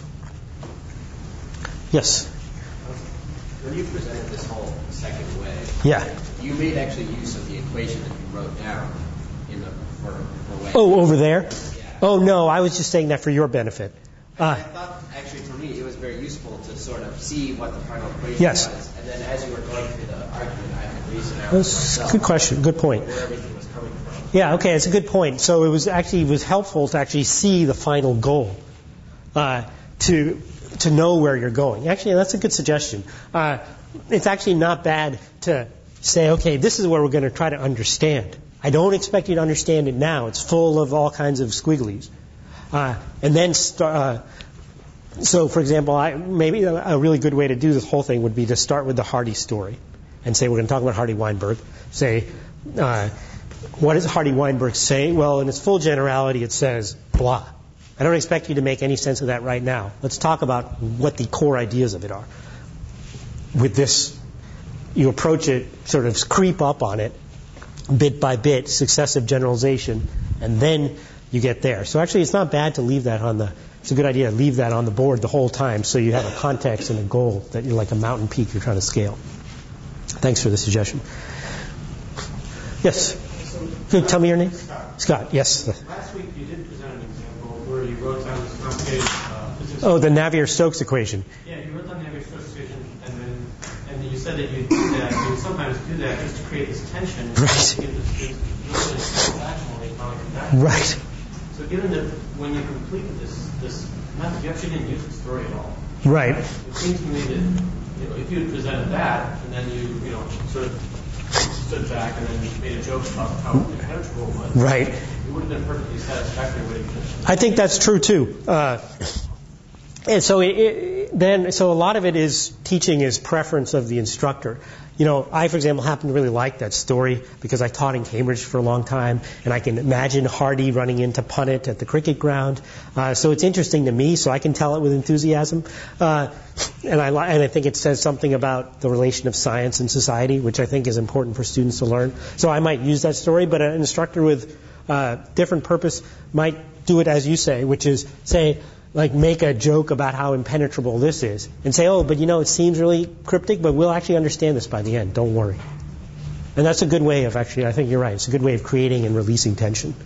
Yes? When you presented this whole second way, yeah, you made actually use of the equation that you wrote down in the for, for way. Oh, over there? Yeah. Oh, no, I was just saying that for your benefit. Uh, I thought, actually, for me, it was very useful to sort of see what the final equation yes. was. And then as you were going through the argument, I could reason out That's myself good question, good point. where everything was coming from. Yeah, okay, it's a good point. So it was actually it was helpful to actually see the final goal, uh, to to know where you're going. Actually, that's a good suggestion. Uh, it's actually not bad to say, okay, this is where we're going to try to understand. I don't expect you to understand it now. It's full of all kinds of squigglies. Uh, and then, start, uh, so for example, I, maybe a, a really good way to do this whole thing would be to start with the Hardy story and say, we're going to talk about Hardy-Weinberg. Say, uh, what does Hardy-Weinberg say? Well, in its full generality, it says blah. I don't expect you to make any sense of that right now. Let's talk about what the core ideas of it are. With this, you approach it, sort of creep up on it, bit by bit, successive generalization, and then you get there. So actually, it's not bad to leave that on the, it's a good idea to leave that on the board the whole time so you have a context and a goal that you're like a mountain peak you're trying to scale. Thanks for the suggestion. Yes? Can you tell me your name? Scott. Scott, yes. Last week you did present an example where you wrote down this complicated uh, physics. Oh, the Navier-Stokes equation. Yeah, you wrote down the Navier-Stokes equation, and then and then you said that you do that, you sometimes do that just to create this tension. Right. Right. So given that when you completed this this method, you actually didn't use the story at all. Right. It seems to me that, you know, if you had presented that and then you you know sort of stood back and then made a joke about how impenetrable it was, right, it would have been perfectly satisfactory way to finish. I think that's true too. Uh, and so it, it, then, so a lot of it is teaching is preference of the instructor. You know, I, for example, happen to really like that story because I taught in Cambridge for a long time, and I can imagine Hardy running into Punnett at the cricket ground. Uh, so it's interesting to me, so I can tell it with enthusiasm. Uh, and I and I think it says something about the relation of science and society, which I think is important for students to learn. So I might use that story, but an instructor with uh, different purpose might do it as you say, which is say, like make a joke about how impenetrable this is and say, oh, but you know, it seems really cryptic, but we'll actually understand this by the end. Don't worry. And that's a good way of actually, I think you're right. It's a good way of creating and releasing tension.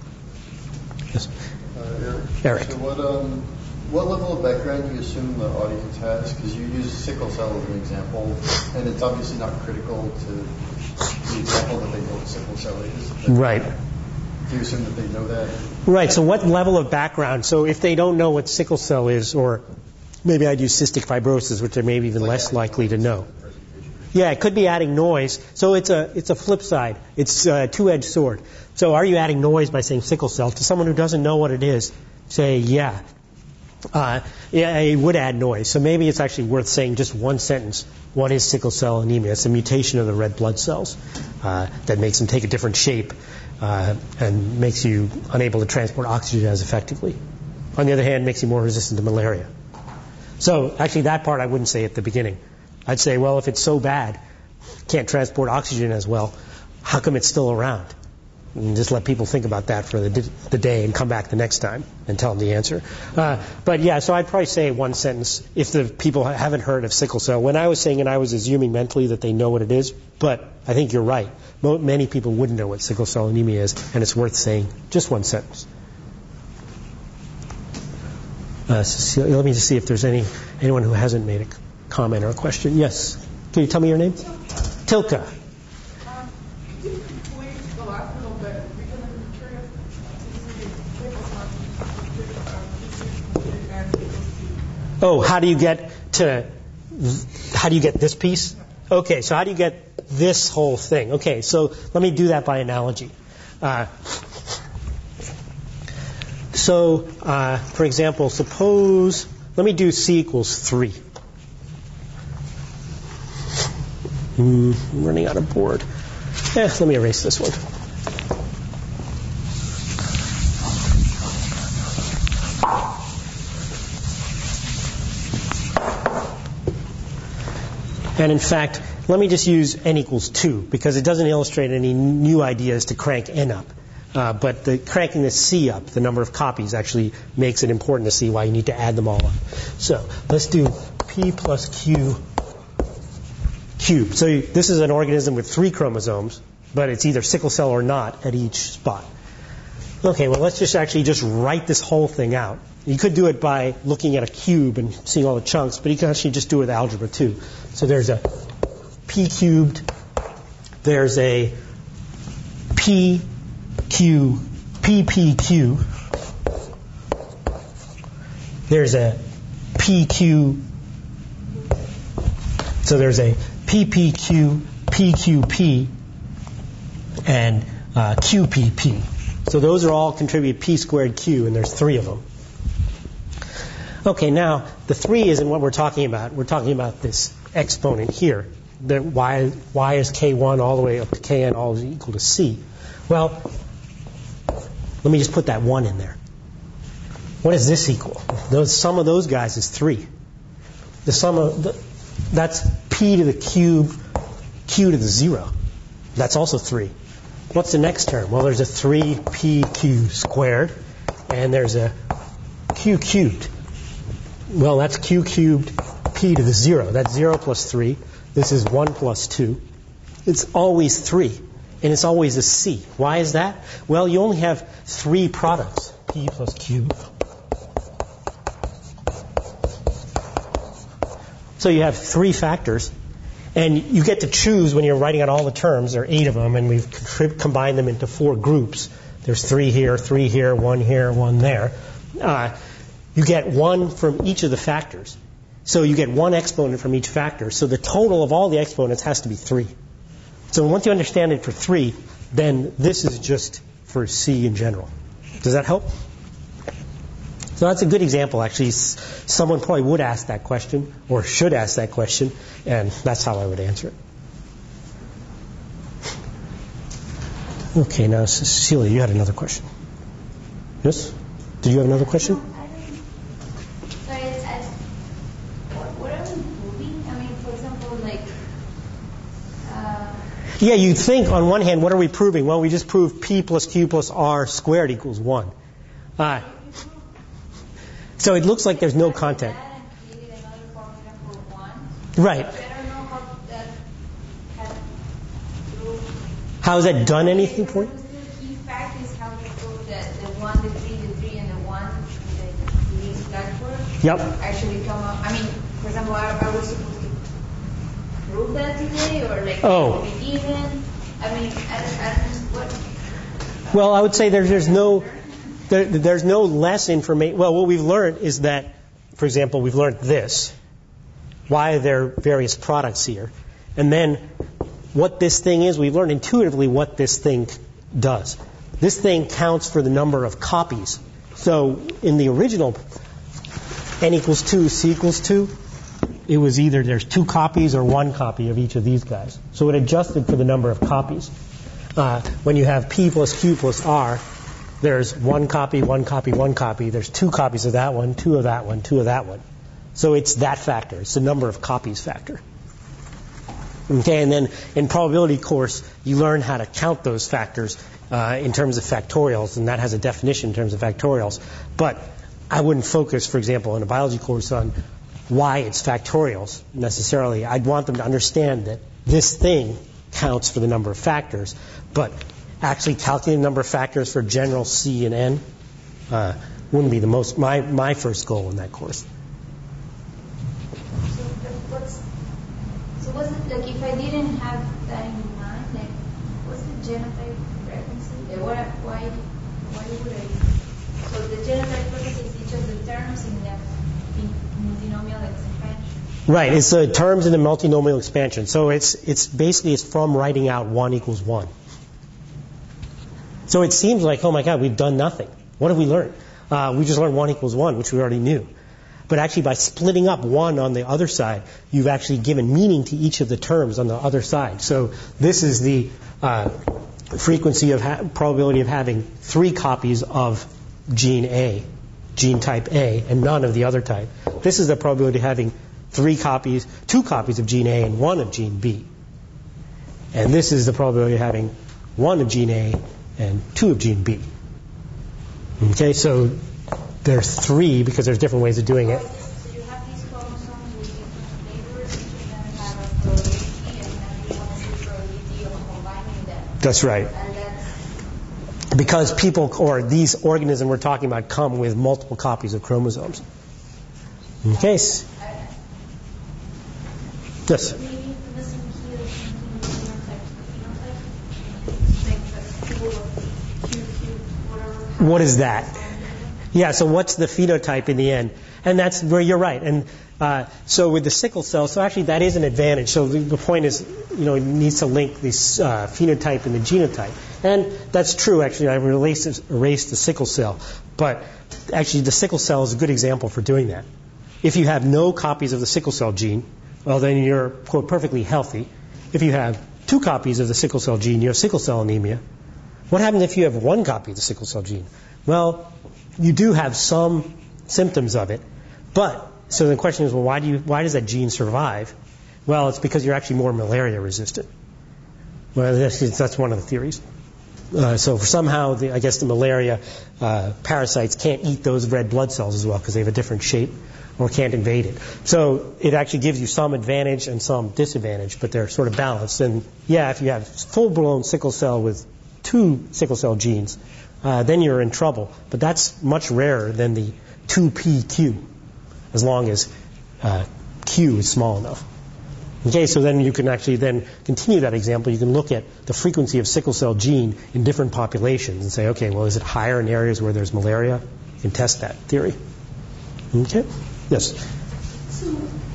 Yes. Uh, Eric. Eric. So what, um, what level of background do you assume the audience has? Because you use sickle cell as an example, and it's obviously not critical to the example that they know what sickle cell is. Right. Do you assume that they know that? Right. So what level of background? So if they don't know what sickle cell is, or maybe I'd use cystic fibrosis, which they're maybe even less likely to know. Yeah, it could be adding noise. So it's a it's a flip side. It's a two-edged sword. So are you adding noise by saying sickle cell to someone who doesn't know what it is? Say, yeah. Uh, yeah, it would add noise. So maybe it's actually worth saying just one sentence. What is sickle cell anemia? It's a mutation of the red blood cells uh, that makes them take a different shape. Uh, and makes you unable to transport oxygen as effectively. On the other hand, makes you more resistant to malaria. So actually that part I wouldn't say at the beginning. I'd say, well, if it's so bad, can't transport oxygen as well, how come it's still around? And just let people think about that for the, the day and come back the next time and tell them the answer. Uh, but yeah, so I'd probably say one sentence if the people haven't heard of sickle cell. When I was saying it, I was assuming mentally that they know what it is, but I think you're right. Many people wouldn't know what sickle cell anemia is, and it's worth saying just one sentence. Uh, so let me just see if there's any anyone who hasn't made a comment or a question. Yes. Can you tell me your name? Tilka. Oh, how do you get to, how do you get this piece? Okay, so how do you get this whole thing? Okay, so let me do that by analogy. Uh, so, uh, for example, suppose, let me do C equals three. Mm, I'm running out of board. Eh, let me erase this one. And in fact, let me just use n equals two, because it doesn't illustrate any new ideas to crank n up. Uh, but the cranking the c up, the number of copies, actually makes it important to see why you need to add them all up. So let's do p plus q cubed. So you, this is an organism with three chromosomes, but it's either sickle cell or not at each spot. Okay, well, let's just actually just write this whole thing out. You could do it by looking at a cube and seeing all the chunks, but you can actually just do it with algebra too. So there's a p cubed, there's a p q, ppq, there's a pq, so there's a ppq, pqp, and uh, qpp. So those are all contribute p squared q, and there's three of them. Okay, now the three isn't what we're talking about. We're talking about this exponent here. That y, y is k one all the way up to kn all is equal to c. Well, let me just put that one in there. What is this equal? The sum of those guys is three. The sum of the, that's p to the cube, q to the zero. That's also three. What's the next term? Well, there's a three p q squared, and there's a q cubed. Well, that's q cubed p to the zero. That's zero plus three. This is one plus two. It's always three, and it's always a c. Why is that? Well, you only have three products, p plus q. So you have three factors, And you get to choose when you're writing out all the terms. There are eight of them, and we've contrib- combined them into four groups. There's three here, three here, one here, one there. Uh, you get one from each of the factors. So you get one exponent from each factor. So the total of all the exponents has to be three. So once you understand it for three, then this is just for C in general. Does that help? So that's a good example, actually. Someone probably would ask that question, or should ask that question, and that's how I would answer it. Okay, now Cecilia, you had another question. Yes? Did you have another question? Sorry, it's, it's, what, what are we proving? I mean, for example, like... Uh, yeah, you'd think on one hand, what are we proving? Well, we just proved P plus Q plus R squared equals one. Uh, so it looks like there's no content. Right. How has that done anything for you? The key fact is how you prove that the one, the three, the three, and the one that you use Blackboard yep. actually come up. I mean, for example, I, I was supposed to prove that today, or like oh. be even. I mean, I, I, what? Well, I would say there's there's no there, there's no less information. Well, what we've learned is that, for example, we've learned this. Why are there various products here? And then what this thing is, we've learned intuitively what this thing does. This thing counts for the number of copies. So in the original n equals two, c equals two, it was either there's two copies or one copy of each of these guys. So it adjusted for the number of copies. Uh, when you have p plus q plus r, there's one copy, one copy, one copy. There's two copies of that one, two of that one, two of that one. So it's that factor. It's the number of copies factor. Okay, and then in probability course, you learn how to count those factors uh, in terms of factorials, and that has a definition in terms of factorials. But I wouldn't focus, for example, in a biology course on why it's factorials necessarily. I'd want them to understand that this thing counts for the number of factors, but actually calculating the number of factors for general C and N uh, wouldn't be the most my my first goal in that course. Was it like if I didn't have that in mind, like what's the genotype frequency? Like what, why, why would I? So the genotype frequency is each of the terms in the multinomial expansion. Right, it's the terms in the multinomial expansion. So it's it's basically it's from writing out one equals one. So it seems like, oh my God, we've done nothing. What have we learned? Uh, we just learned one equals one, which we already knew. But actually, by splitting up one on the other side, you've actually given meaning to each of the terms on the other side. So this is the uh, frequency of ha- probability of having three copies of gene A, gene type A, and none of the other type. This is the probability of having three copies, two copies of gene A and one of gene B. And this is the probability of having one of gene A and two of gene B. Okay, so there's three because there's different ways of doing it. So you have these chromosomes with different flavors, each of them have a probability, and then you want to see probability of combining them. That's right. And that's because people or these organisms we're talking about come with multiple copies of chromosomes. Okay. Yes. Maybe missing here is something phenotype. What is that? Yeah, so what's the phenotype in the end? And that's where you're right. And uh, so with the sickle cell, so actually that is an advantage. So the, the point is, you know, it needs to link this uh, phenotype and the genotype. And that's true, actually. I erased, erased the sickle cell. But actually the sickle cell is a good example for doing that. If you have no copies of the sickle cell gene, well, then you're, quote, perfectly healthy. If you have two copies of the sickle cell gene, you have sickle cell anemia. What happens if you have one copy of the sickle cell gene? Well, you do have some symptoms of it, but so the question is, well, why do you why does that gene survive? Well, it's because you're actually more malaria resistant. Well, that's, that's one of the theories. Uh, so for somehow, the, I guess the malaria uh, parasites can't eat those red blood cells as well because they have a different shape or can't invade it. So it actually gives you some advantage and some disadvantage, but they're sort of balanced. And yeah, if you have full-blown sickle cell with two sickle cell genes, Uh, then you're in trouble. But that's much rarer than the two P Q, as long as uh, Q is small enough. Okay, so then you can actually then continue that example. You can look at the frequency of sickle cell gene in different populations and say, okay, well, is it higher in areas where there's malaria? You can test that theory. Okay? Yes? So,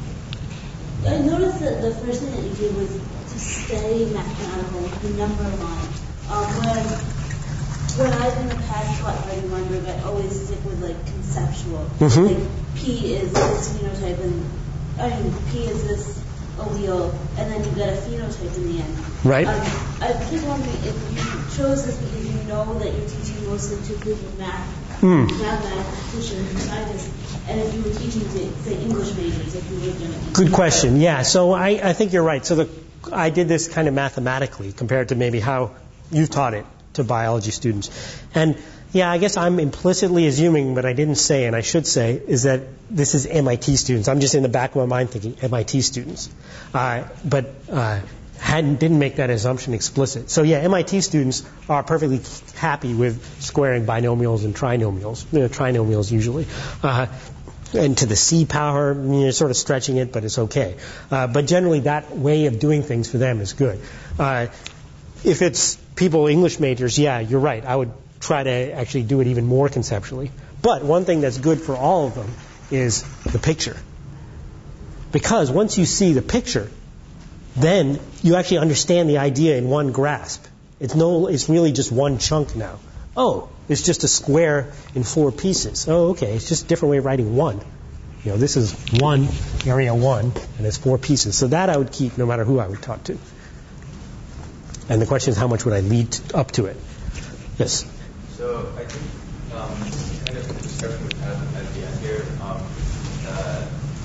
I noticed that the first thing that you did was to stay mathematical with the number line. Um, when, when I've in the past taught writing Weinberg, I always stick with, like, conceptual. Mm-hmm. Like, P is this phenotype, and, I mean, P is this allele, and then you get a phenotype in the end. Right. Um, I was just wondering if you chose this because you know that you're teaching mostly to people with math, mm. mathematicians and scientists, and if you were teaching to, say, English majors, if you were going to. Good question. Yeah. So I, I think you're right. So the, I did this kind of mathematically compared to maybe how you've taught it to biology students. And yeah, I guess I'm implicitly assuming, but I didn't say, and I should say, is that this is M I T students. I'm just in the back of my mind thinking M I T students. Uh, but uh, hadn't, didn't make that assumption explicit. So yeah, M I T students are perfectly happy with squaring binomials and trinomials, you know, trinomials usually. Uh, and to the C power, you know, sort of stretching it, but it's okay. Uh, but generally that way of doing things for them is good. Uh, if it's people, English majors, yeah, you're right. I would try to actually do it even more conceptually. But one thing that's good for all of them is the picture. Because once you see the picture, then you actually understand the idea in one grasp. It's no, it's really just one chunk now. Oh, it's just a square in four pieces. Oh, okay, it's just a different way of writing one. You know, this is one, area one, and it's four pieces. So that I would keep no matter who I would talk to. And the question is, how much would I lead to, up to it? Yes? So I think um, kind of the discussion we had at the end here, um, uh,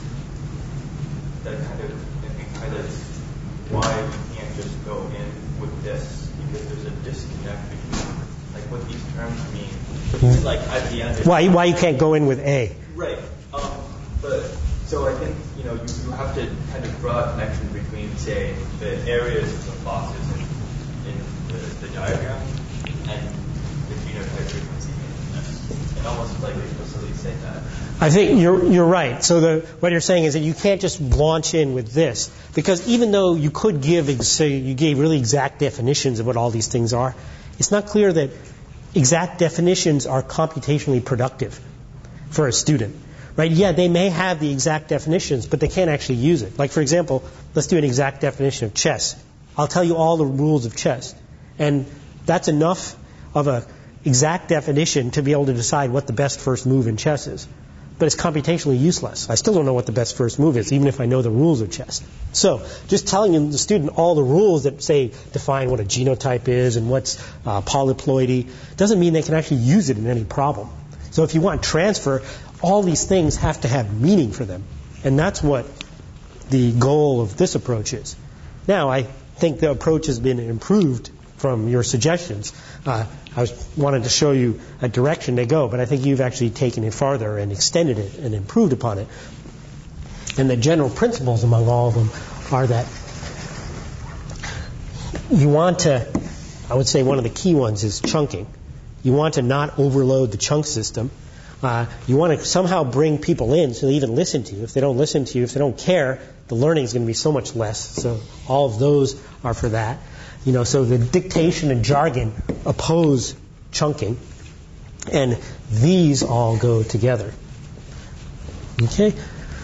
that kind of, I think, highlights why we can't just go in with this, because there's a disconnect between like what these terms mean. Mm-hmm. Like at the end. Why why you can't go in with A? Right. Um, but so I think you know you, you have to kind of draw a connection between, say, the areas of the boxes in, in the, the diagram and the phenotype frequency in this, and almost like explicitly say that. I think you're you're right. So the what you're saying is that you can't just launch in with this, because even though you could give, say, you gave really exact definitions of what all these things are, it's not clear that exact definitions are computationally productive for a student, right? Yeah, they may have the exact definitions, but they can't actually use it. Like, for example, let's do an exact definition of chess. I'll tell you all the rules of chess, and that's enough of a exact definition to be able to decide what the best first move in chess is. But it's computationally useless. I still don't know what the best first move is, even if I know the rules of chess. So just telling the student all the rules that, say, define what a genotype is and what's uh, polyploidy doesn't mean they can actually use it in any problem. So if you want transfer, all these things have to have meaning for them. And that's what the goal of this approach is. Now, I think the approach has been improved from your suggestions. Uh, I was, wanted to show you a direction to go, but I think you've actually taken it farther and extended it and improved upon it. And the general principles among all of them are that you want to, I would say one of the key ones is chunking. You want to not overload the chunk system. Uh, you want to somehow bring people in so they even listen to you. If they don't listen to you, if they don't care, the learning is going to be so much less. So all of those are for that. You know, so the dictation and jargon oppose chunking, and these all go together. Okay?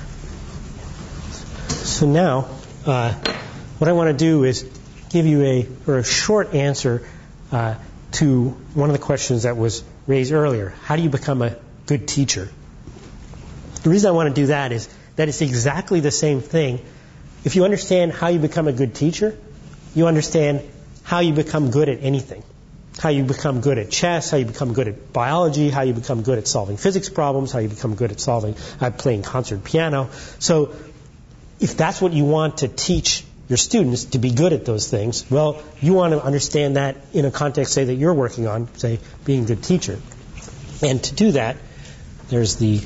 So now, uh, what I want to do is give you a, or a short answer uh, to one of the questions that was raised earlier. How do you become a good teacher? The reason I want to do that is that it's exactly the same thing. If you understand how you become a good teacher, you understand how you become good at anything. How you become good at chess, how you become good at biology, how you become good at solving physics problems, how you become good at solving, uh, playing concert piano. So if that's what you want to teach your students, to be good at those things, well, you want to understand that in a context, say, that you're working on, say, being a good teacher. And to do that, there's the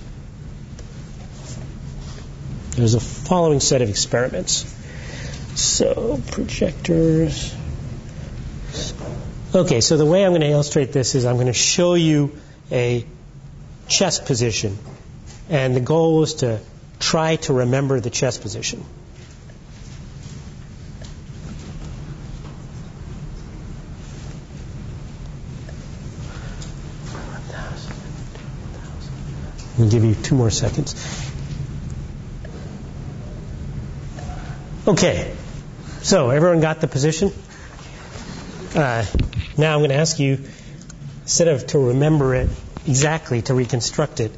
there's a following set of experiments. So, projectors. Okay, so the way I'm going to illustrate this is I'm going to show you a chess position. And the goal is to try to remember the chess position. I'll give you two more seconds. Okay, so everyone got the position? Uh, now I'm going to ask you, instead of to remember it exactly, to reconstruct it.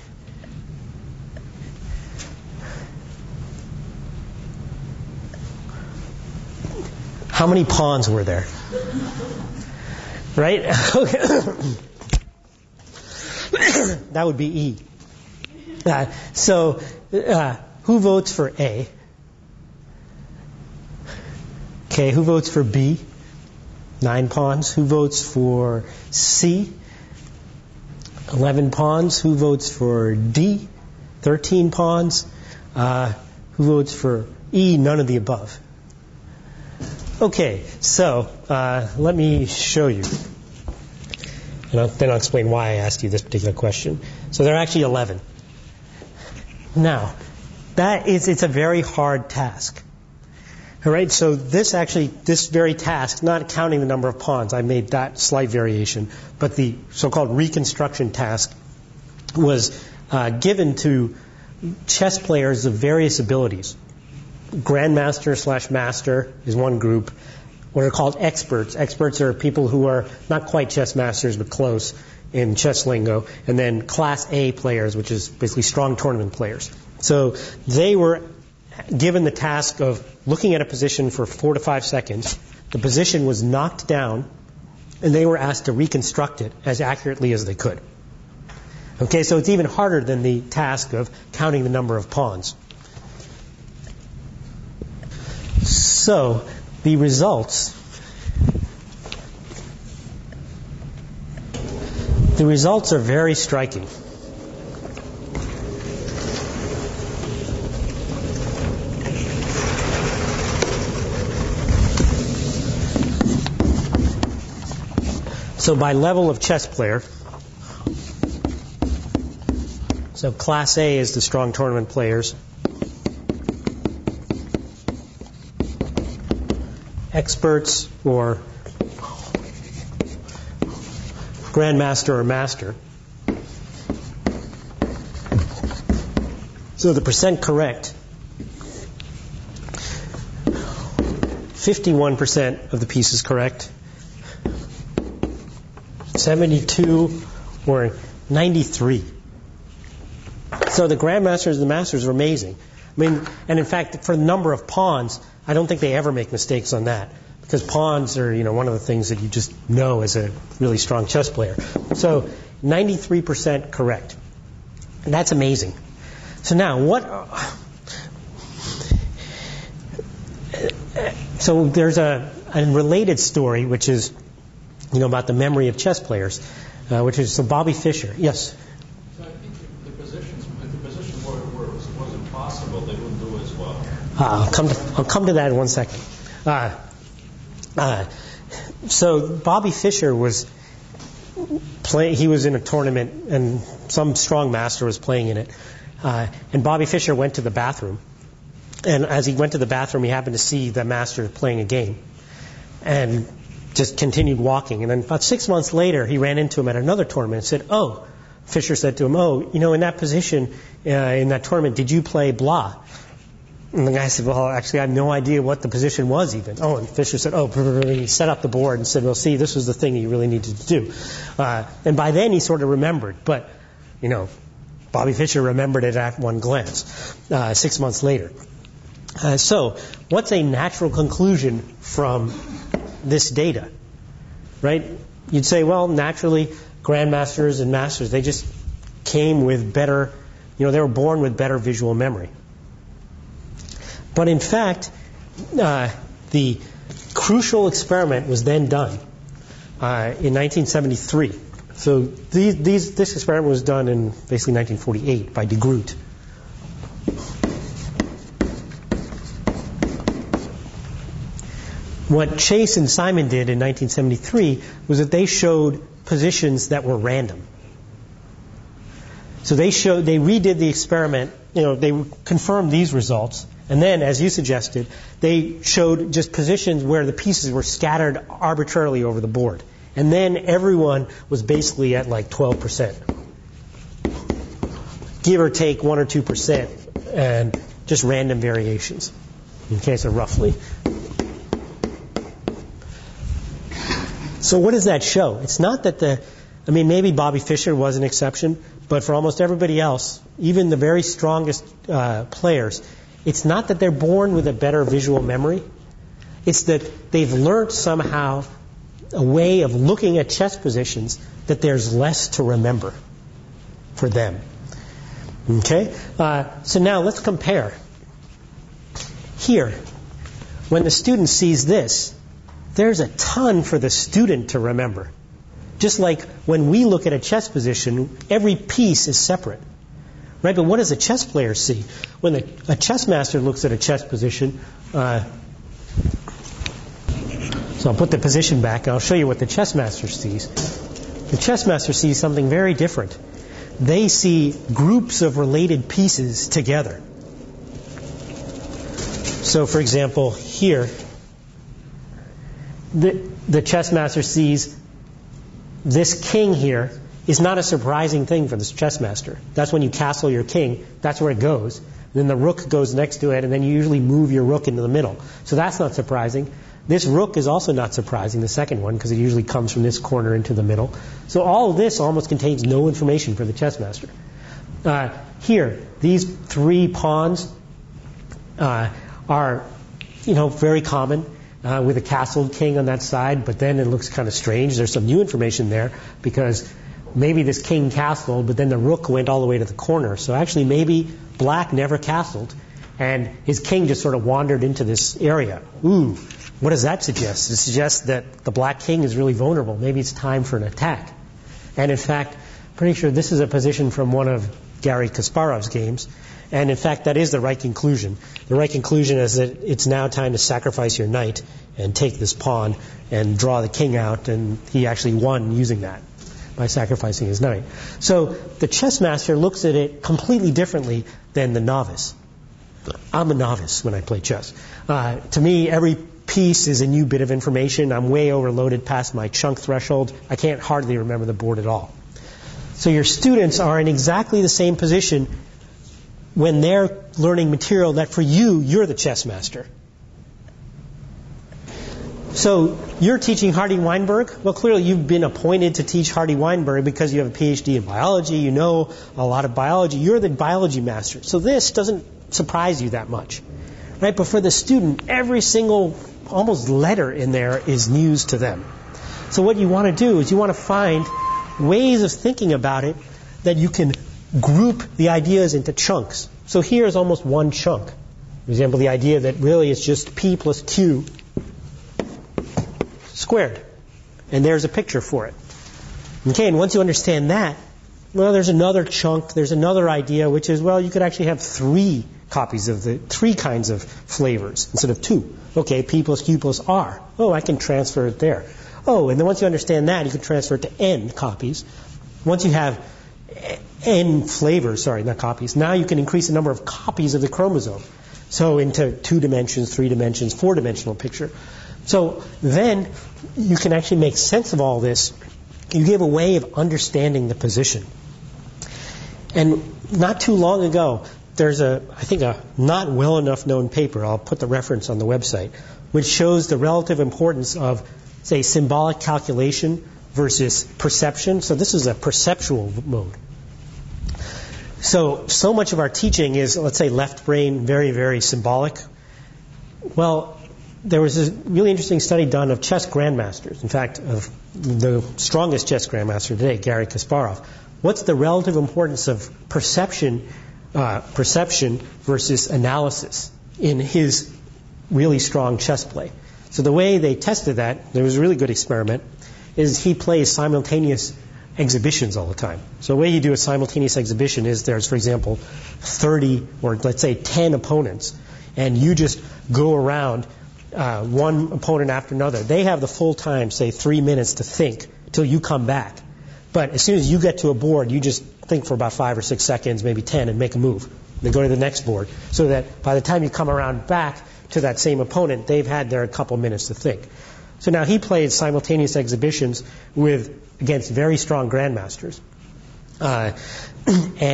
How many pawns were there? Right? Okay. That would be E. Uh, so, uh, who votes for A? Okay, who votes for B? Nine pawns. Who votes for C? Eleven pawns. Who votes for D? Thirteen pawns. Uh, who votes for E? None of the above. Okay, so uh, let me show you. And I'll, then I'll explain why I asked you this particular question. So there are actually eleven. Now, that is, it's a very hard task. All right, so this actually, this very task, not counting the number of pawns, I made that slight variation, but the so-called reconstruction task was uh, given to chess players of various abilities. Grandmaster slash master is one group. What are called experts. Experts are people who are not quite chess masters, but close in chess lingo. And then Class A players, which is basically strong tournament players. So they were given the task of looking at a position for four to five seconds. The position was knocked down, and they were asked to reconstruct it as accurately as they could. Okay, so it's even harder than the task of counting the number of pawns. So the results, the results are very striking. So by level of chess player, so Class A is the strong tournament players. Experts or grandmaster or master. So the percent correct, fifty-one percent of the pieces correct, seventy-two or ninety-three. So the grandmasters and the masters are amazing. I mean, and in fact, for the number of pawns, I don't think they ever make mistakes on that, because pawns are, you know, one of the things that you just know as a really strong chess player. So ninety-three percent correct. And that's amazing. So now, what... So there's a, a related story, which is, you know, about the memory of chess players, uh, which is, so Bobby Fischer. Yes? So I think the positions, if the position were, were, was impossible, they wouldn't do as well. Uh, I'll come to, I'll come to that in one second. Uh, uh, so Bobby Fischer was play, he was in a tournament, and some strong master was playing in it. Uh, and Bobby Fischer went to the bathroom. And as he went to the bathroom, he happened to see the master playing a game. And just continued walking. And then about six months later, he ran into him at another tournament and said, oh, Fischer said to him, oh, you know, in that position, uh, in that tournament, did you play blah? And the guy said, well, actually, I have no idea what the position was even. Oh, and Fischer said, oh, and he set up the board and said, well, see, this was the thing that you really needed to do. Uh, and by then, he sort of remembered. But, you know, Bobby Fischer remembered it at one glance, uh, six months later. Uh, so, what's a natural conclusion from this data? Right? You'd say, well, naturally, grandmasters and masters, they just came with better, you know, they were born with better visual memory. But in fact, uh, the crucial experiment was then done uh, in nineteen seventy-three. So these, these, this experiment was done in basically nineteen forty-eight by de Groot. What Chase and Simon did in nineteen seventy-three was that they showed positions that were random. So they showed, they redid the experiment, you know, they confirmed these results, and then, as you suggested, they showed just positions where the pieces were scattered arbitrarily over the board. And then everyone was basically at like twelve percent. give or take one or two percent, and just random variations. Okay, so roughly. So what does that show? It's not that the, I mean, maybe Bobby Fischer was an exception, but for almost everybody else, even the very strongest uh, players, it's not that they're born with a better visual memory. It's that they've learned somehow a way of looking at chess positions that there's less to remember for them. Okay? Uh, so now let's compare. Here, when the student sees this, there's a ton for the student to remember. Just like when we look at a chess position, every piece is separate. Right? But what does a chess player see? When the, a chess master looks at a chess position, uh, so I'll put the position back and I'll show you what the chess master sees. The chess master sees something very different. They see groups of related pieces together. So, for example, here, the, the chess master sees this king here is not a surprising thing for this chess master. That's when you castle your king. That's where it goes. Then the rook goes next to it, and then you usually move your rook into the middle. So that's not surprising. This rook is also not surprising, the second one, because it usually comes from this corner into the middle. So all of this almost contains no information for the chess master. Uh, here, these three pawns uh, are, you know, very common. Uh, with a castled king on that side, but then it looks kind of strange. There's some new information there because maybe this king castled, but then the rook went all the way to the corner. So actually maybe black never castled, and his king just sort of wandered into this area. Ooh, what does that suggest? It suggests that the black king is really vulnerable. Maybe it's time for an attack. And in fact, pretty sure this is a position from one of Garry Kasparov's games. And in fact, that is the right conclusion. The right conclusion is that it's now time to sacrifice your knight and take this pawn and draw the king out, and he actually won using that by sacrificing his knight. So the chess master looks at it completely differently than the novice. I'm a novice when I play chess. Uh, to me, every piece is a new bit of information. I'm way overloaded past my chunk threshold. I can't hardly remember the board at all. So your students are in exactly the same position when they're learning material that for you, you're the chess master. So you're teaching Hardy Weinberg. Well, clearly you've been appointed to teach Hardy Weinberg because you have a P H D in biology. You know a lot of biology. You're the biology master. So this doesn't surprise you that much. Right? But for the student, every single almost letter in there is news to them. So what you want to do is you want to find ways of thinking about it that you can group the ideas into chunks. So here is almost one chunk. For example, the idea that really it's just P plus Q squared. And there's a picture for it. Okay, and once you understand that, well, there's another chunk, there's another idea, which is, well, you could actually have three copies of the three kinds of flavors instead of two. Okay, P plus Q plus R. Oh, I can transfer it there. Oh, and then once you understand that, you can transfer it to N copies. Once you have N flavors, sorry, not copies, now you can increase the number of copies of the chromosome. So into two dimensions, three dimensions, four dimensional picture. So then you can actually make sense of all this. You give a way of understanding the position. And not too long ago, there's a, I think, a not well enough known paper, I'll put the reference on the website, which shows the relative importance of, say, symbolic calculation versus perception. So this is a perceptual mode. So, so much of our teaching is, let's say, left brain, very, very symbolic. Well, there was a really interesting study done of chess grandmasters. In fact, of the strongest chess grandmaster today, Garry Kasparov. What's the relative importance of perception, uh, perception versus analysis in his really strong chess play? So the way they tested that, there was a really good experiment, is he plays simultaneous exhibitions all the time. So the way you do a simultaneous exhibition is there's, for example, thirty or let's say ten opponents, and you just go around uh, one opponent after another. They have the full time, say three minutes to think till you come back. But as soon as you get to a board, you just think for about five or six seconds, maybe ten, and make a move. Then go to the next board, so that by the time you come around back to that same opponent, they've had their couple minutes to think. So now he plays simultaneous exhibitions with against very strong grandmasters. Uh, and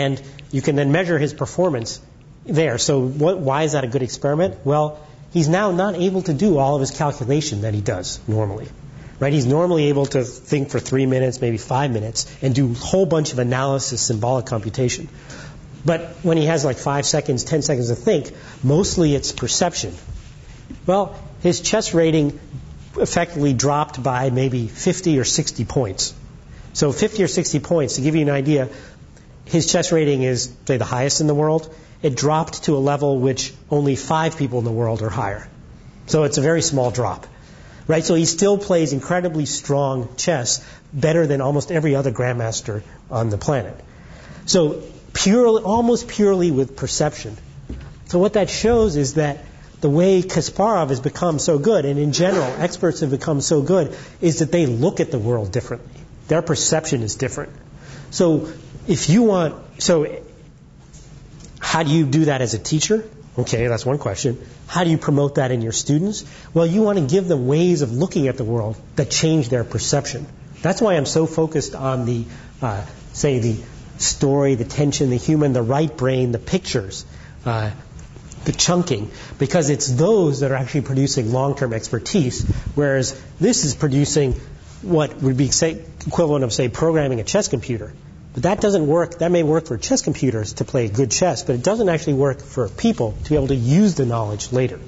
you can then measure his performance there. So what, why is that a good experiment? Well, he's now not able to do all of his calculation that he does normally. Right? He's normally able to think for three minutes, maybe five minutes, and do a whole bunch of analysis, symbolic computation. But when he has like five seconds, ten seconds to think, mostly it's perception. Well, his chess rating effectively dropped by maybe fifty or sixty points. So fifty or sixty points, to give you an idea, his chess rating is, say, the highest in the world. It dropped to a level which only five people in the world are higher. So it's a very small drop. Right? So he still plays incredibly strong chess, better than almost every other grandmaster on the planet. So purely, almost purely with perception. So what that shows is that the way Kasparov has become so good, and in general experts have become so good, is that they look at the world differently. Their perception is different. So if you want, so how do you do that as a teacher? Okay, that's one question. How do you promote that in your students? Well, you want to give them ways of looking at the world that change their perception. That's why I'm so focused on the, uh, say, the story, the tension, the human, the right brain, the pictures, uh, the chunking, because it's those that are actually producing long-term expertise, whereas this is producing what would be, say, equivalent of, say, programming a chess computer. But that doesn't work. That may work for chess computers to play good chess, but it doesn't actually work for people to be able to use the knowledge later.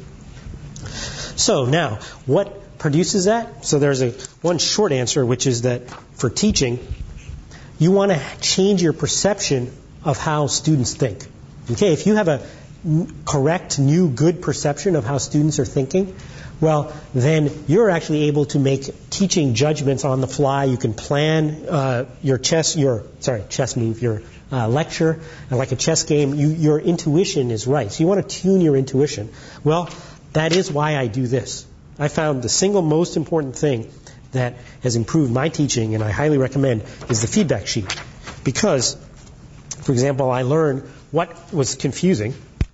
So now, what produces that? So there's a one short answer, which is that for teaching, you want to change your perception of how students think. Okay, if you have a correct, new, good perception of how students are thinking, well, then you're actually able to make teaching judgments on the fly. You can plan uh, your chess, your sorry, chess move, your uh, lecture, and like a chess game. You, your intuition is right. So you want to tune your intuition. Well, that is why I do this. I found the single most important thing that has improved my teaching, and I highly recommend, is the feedback sheet. Because, for example, I learned what was confusing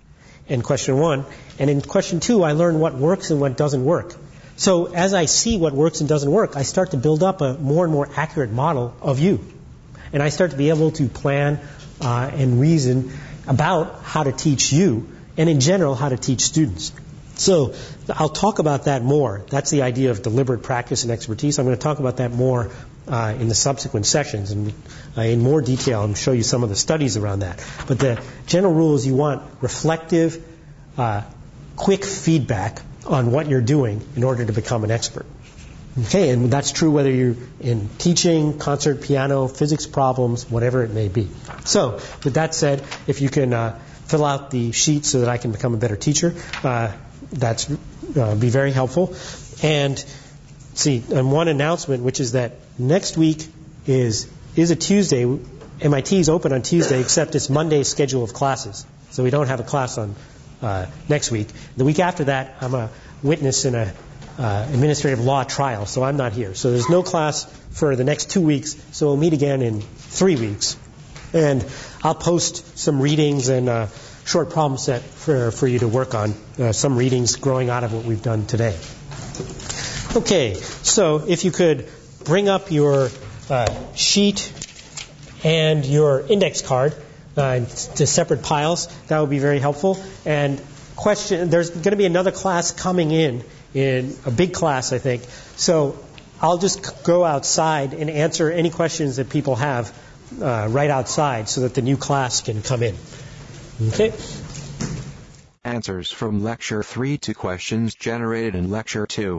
in question one, and in question two, I learn what works and what doesn't work. So as I see what works and doesn't work, I start to build up a more and more accurate model of you. And I start to be able to plan uh, and reason about how to teach you, and in general, how to teach students. So I'll talk about that more. That's the idea of deliberate practice and expertise. I'm going to talk about that more uh, in the subsequent sessions, and uh, in more detail, and show you some of the studies around that. But the general rule is you want reflective, uh, quick feedback on what you're doing in order to become an expert. Okay, and that's true whether you're in teaching, concert, piano, physics problems, whatever it may be. So, with that said, if you can uh, fill out the sheet so that I can become a better teacher, uh, that's uh, be very helpful. And see, and one announcement, which is that next week is is a Tuesday. M I T is open on Tuesday, except it's Monday's schedule of classes. So we don't have a class on uh, next week. The week after that, I'm a witness in a uh, administrative law trial, so I'm not here. So there's no class for the next two weeks, so we'll meet again in three weeks. And I'll post some readings and a short problem set for, for you to work on, uh, some readings growing out of what we've done today. Okay, so if you could bring up your uh, sheet and your index card uh, to separate piles, that would be very helpful. And question, there's going to be another class coming in, in a big class, I think. So I'll just go outside and answer any questions that people have uh, right outside so that the new class can come in. Okay. Answers from Lecture three to questions generated in Lecture two.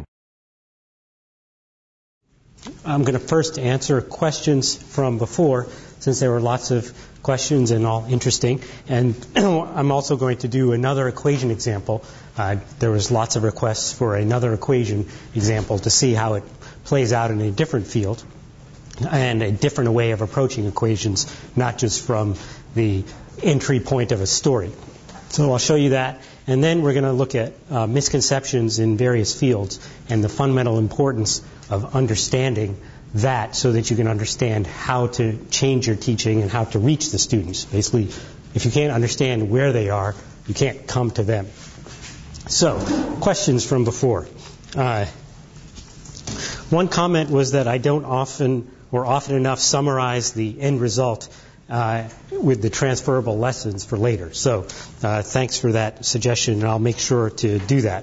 I'm going to first answer questions from before, since there were lots of questions and all interesting. And I'm also going to do another equation example. Uh, there was lots of requests for another equation example to see how it plays out in a different field and a different way of approaching equations, not just from the entry point of a story. So I'll show you that. And then we're going to look at uh, misconceptions in various fields and the fundamental importance of understanding that so that you can understand how to change your teaching and how to reach the students. Basically, if you can't understand where they are, you can't come to them. So, questions from before. Uh, one comment was that I don't often or often enough summarize the end result uh, with the transferable lessons for later. So uh, thanks for that suggestion, and I'll make sure to do that.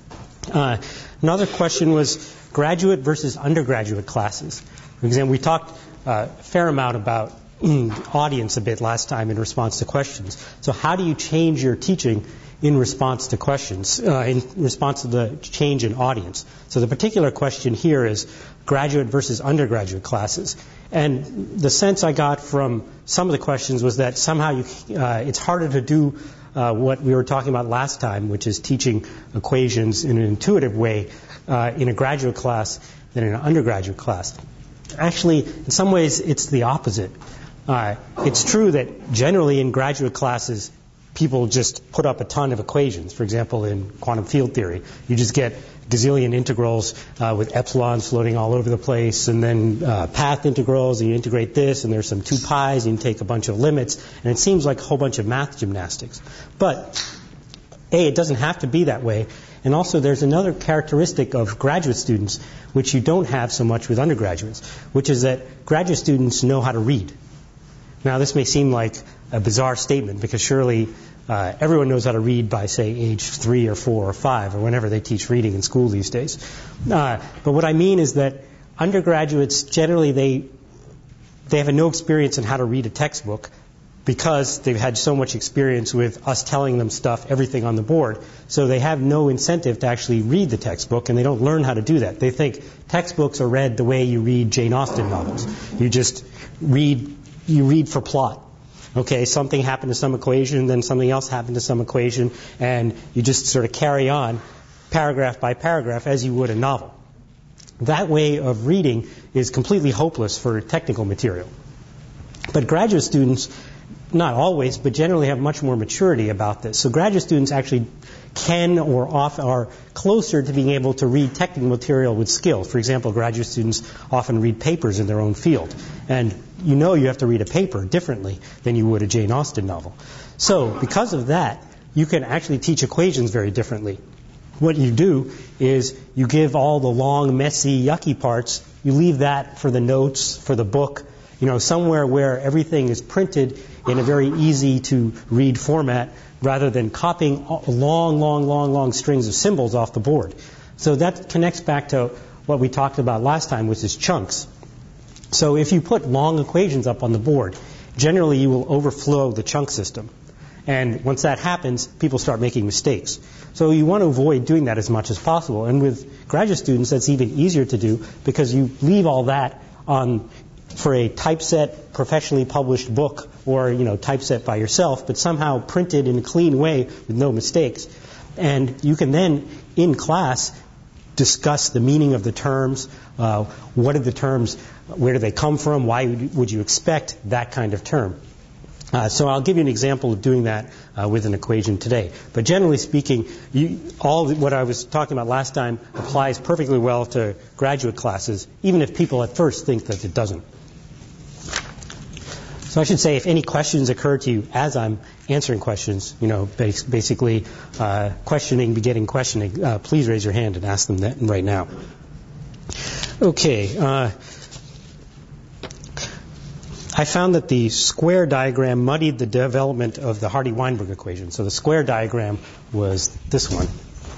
Uh, another question was graduate versus undergraduate classes. For example, we talked uh, a fair amount about audience a bit last time in response to questions. So how do you change your teaching in response to questions, uh, in response to the change in audience? So the particular question here is graduate versus undergraduate classes. And the sense I got from some of the questions was that somehow you, uh, it's harder to do uh, what we were talking about last time, which is teaching equations in an intuitive way uh, in a graduate class than in an undergraduate class. Actually, in some ways, it's the opposite. Uh, it's true that generally in graduate classes, people just put up a ton of equations. For example, in quantum field theory, you just get gazillion integrals uh, with epsilons floating all over the place, and then uh, path integrals, and you integrate this, and there's some two pi's, and you take a bunch of limits, and it seems like a whole bunch of math gymnastics. But, A, it doesn't have to be that way, and also there's another characteristic of graduate students which you don't have so much with undergraduates, which is that graduate students know how to read. Now, this may seem like a bizarre statement because surely uh, everyone knows how to read by, say, age three or four or five or whenever they teach reading in school these days. Uh, but what I mean is that undergraduates, generally, they they have no experience in how to read a textbook because they've had so much experience with us telling them stuff, everything on the board. So they have no incentive to actually read the textbook, and they don't learn how to do that. They think textbooks are read the way you read Jane Austen novels. You just read... You read for plot. Okay, something happened to some equation, then something else happened to some equation, and you just sort of carry on paragraph by paragraph as you would a novel. That way of reading is completely hopeless for technical material. But graduate students, not always, but generally have much more maturity about this. So graduate students actually can or often are closer to being able to read technical material with skill. For example, graduate students often read papers in their own field. And you know you have to read a paper differently than you would a Jane Austen novel. So because of that, you can actually teach equations very differently. What you do is you give all the long, messy, yucky parts, you leave that for the notes, for the book, you know, somewhere where everything is printed in a very easy to read format rather than copying long, long, long, long strings of symbols off the board. So that connects back to what we talked about last time, which is chunks. So if you put long equations up on the board, generally you will overflow the chunk system. And once that happens, people start making mistakes. So you want to avoid doing that as much as possible. And with graduate students, that's even easier to do because you leave all that on for a typeset, professionally published book or, you know, typeset by yourself, but somehow printed in a clean way with no mistakes. And you can then, in class, discuss the meaning of the terms, uh, what are the terms, where do they come from, why would you expect that kind of term. Uh, so I'll give you an example of doing that uh, with an equation today. But generally speaking, you, all what I was talking about last time applies perfectly well to graduate classes, even if people at first think that it doesn't. So I should say, if any questions occur to you as I'm answering questions, you know, bas- basically uh, questioning, begetting questioning, uh, please raise your hand and ask them that right now. Okay. Uh, I found that the square diagram muddied the development of the Hardy-Weinberg equation. So the square diagram was this one.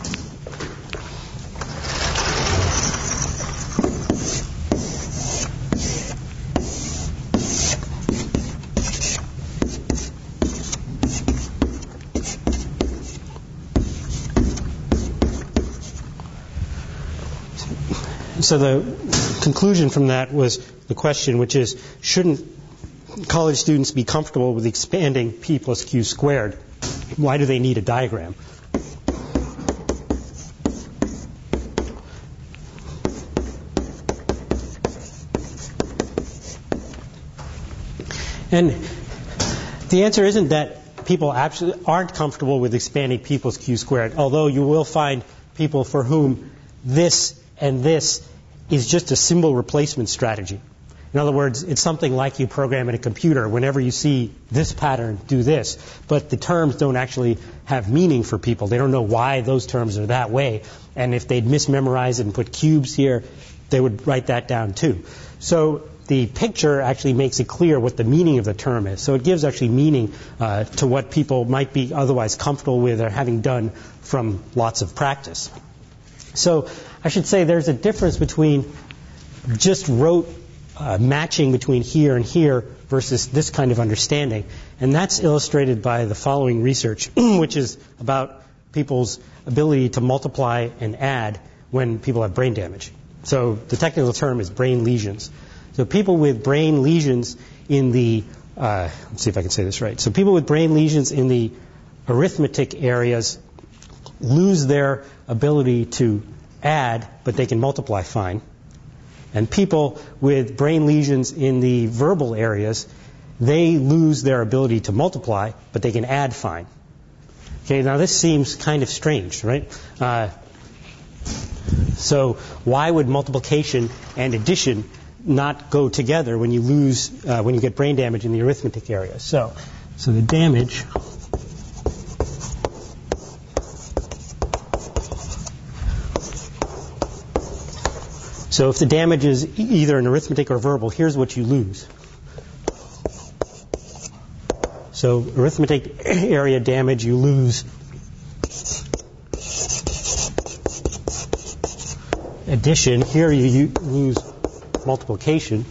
So the conclusion from that was the question, which is, shouldn't college students be comfortable with expanding P plus Q squared? Why do they need a diagram? And the answer isn't that people actually aren't comfortable with expanding P plus Q squared, although you will find people for whom this and this is just a symbol replacement strategy. In other words, it's something like you program in a computer. Whenever you see this pattern, do this. But the terms don't actually have meaning for people. They don't know why those terms are that way. And if they'd mismemorize it and put cubes here, they would write that down too. So the picture actually makes it clear what the meaning of the term is. So it gives actually meaning uh, to what people might be otherwise comfortable with or having done from lots of practice. So I should say there's a difference between just rote uh, matching between here and here versus this kind of understanding. And that's illustrated by the following research, which is about people's ability to multiply and add when people have brain damage. So the technical term is brain lesions. So people with brain lesions in the, uh, let's see if I can say this right. So people with brain lesions in the arithmetic areas lose their ability to add, but they can multiply fine. And people with brain lesions in the verbal areas, they lose their ability to multiply, but they can add fine. Okay, now this seems kind of strange, right? Uh, so why would multiplication and addition not go together when you lose, uh, when you get brain damage in the arithmetic area? So, so the damage So if the damage is either in arithmetic or verbal, here's what you lose. So arithmetic area damage, you lose addition. Here you, you lose multiplication.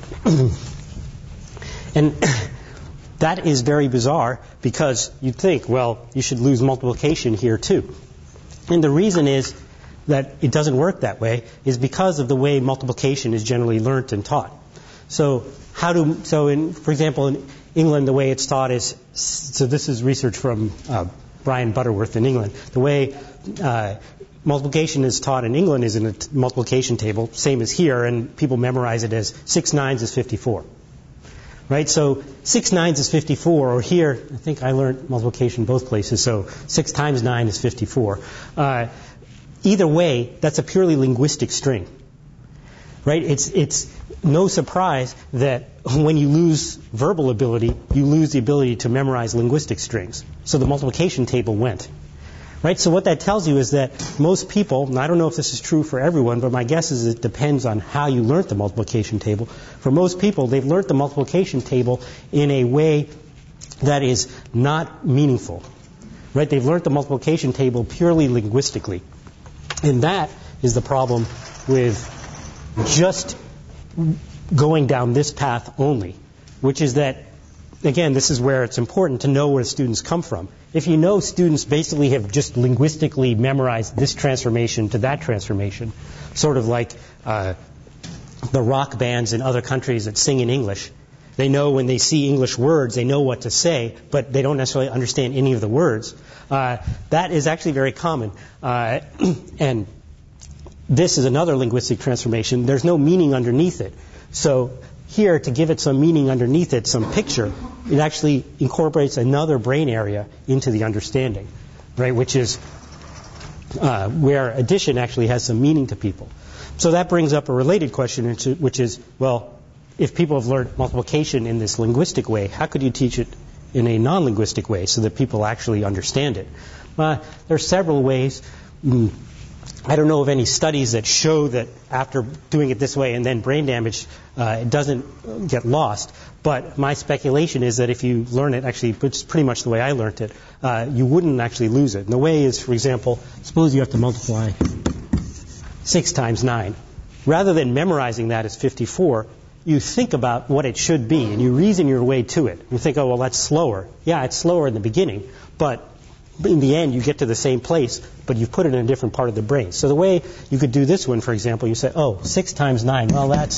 And that is very bizarre because you'd think, well, you should lose multiplication here too. And the reason is that it doesn't work that way is because of the way multiplication is generally learnt and taught. So how do so in for example in England the way it's taught is so this is research from uh, Brian Butterworth in England. The way uh, multiplication is taught in England is in a t- multiplication table, same as here, and people memorize it as six nines is fifty-four. Right? So six nines is fifty-four, or here I think I learned multiplication both places. So six times nine is fifty-four. Uh, Either way, that's a purely linguistic string, right? It's it's no surprise that when you lose verbal ability, you lose the ability to memorize linguistic strings. So the multiplication table went, right? So what that tells you is that most people, and I don't know if this is true for everyone, but my guess is it depends on how you learned the multiplication table. For most people, they've learned the multiplication table in a way that is not meaningful, right? They've learned the multiplication table purely linguistically. And that is the problem with just going down this path only, which is that, again, this is where it's important to know where students come from. If you know students basically have just linguistically memorized this transformation to that transformation, sort of like uh, the rock bands in other countries that sing in English, they know when they see English words, they know what to say, but they don't necessarily understand any of the words. Uh, that is actually very common. Uh, and this is another linguistic transformation. There's no meaning underneath it. So here, to give it some meaning underneath it, some picture, it actually incorporates another brain area into the understanding, right, which is uh, where addition actually has some meaning to people. So that brings up a related question, which is, well, if people have learned multiplication in this linguistic way, how could you teach it in a non-linguistic way so that people actually understand it? Uh, there are several ways. Mm, I don't know of any studies that show that after doing it this way and then brain damage, uh, it doesn't get lost. But my speculation is that if you learn it, actually, it's pretty much the way I learned it, uh, you wouldn't actually lose it. And the way is, for example, suppose you have to multiply six times nine. Rather than memorizing that as fifty-four, you think about what it should be, and you reason your way to it. You think, oh, well, that's slower. Yeah, it's slower in the beginning, but in the end, you get to the same place, but you've put it in a different part of the brain. So the way you could do this one, for example, you say, oh, six times nine, well, that's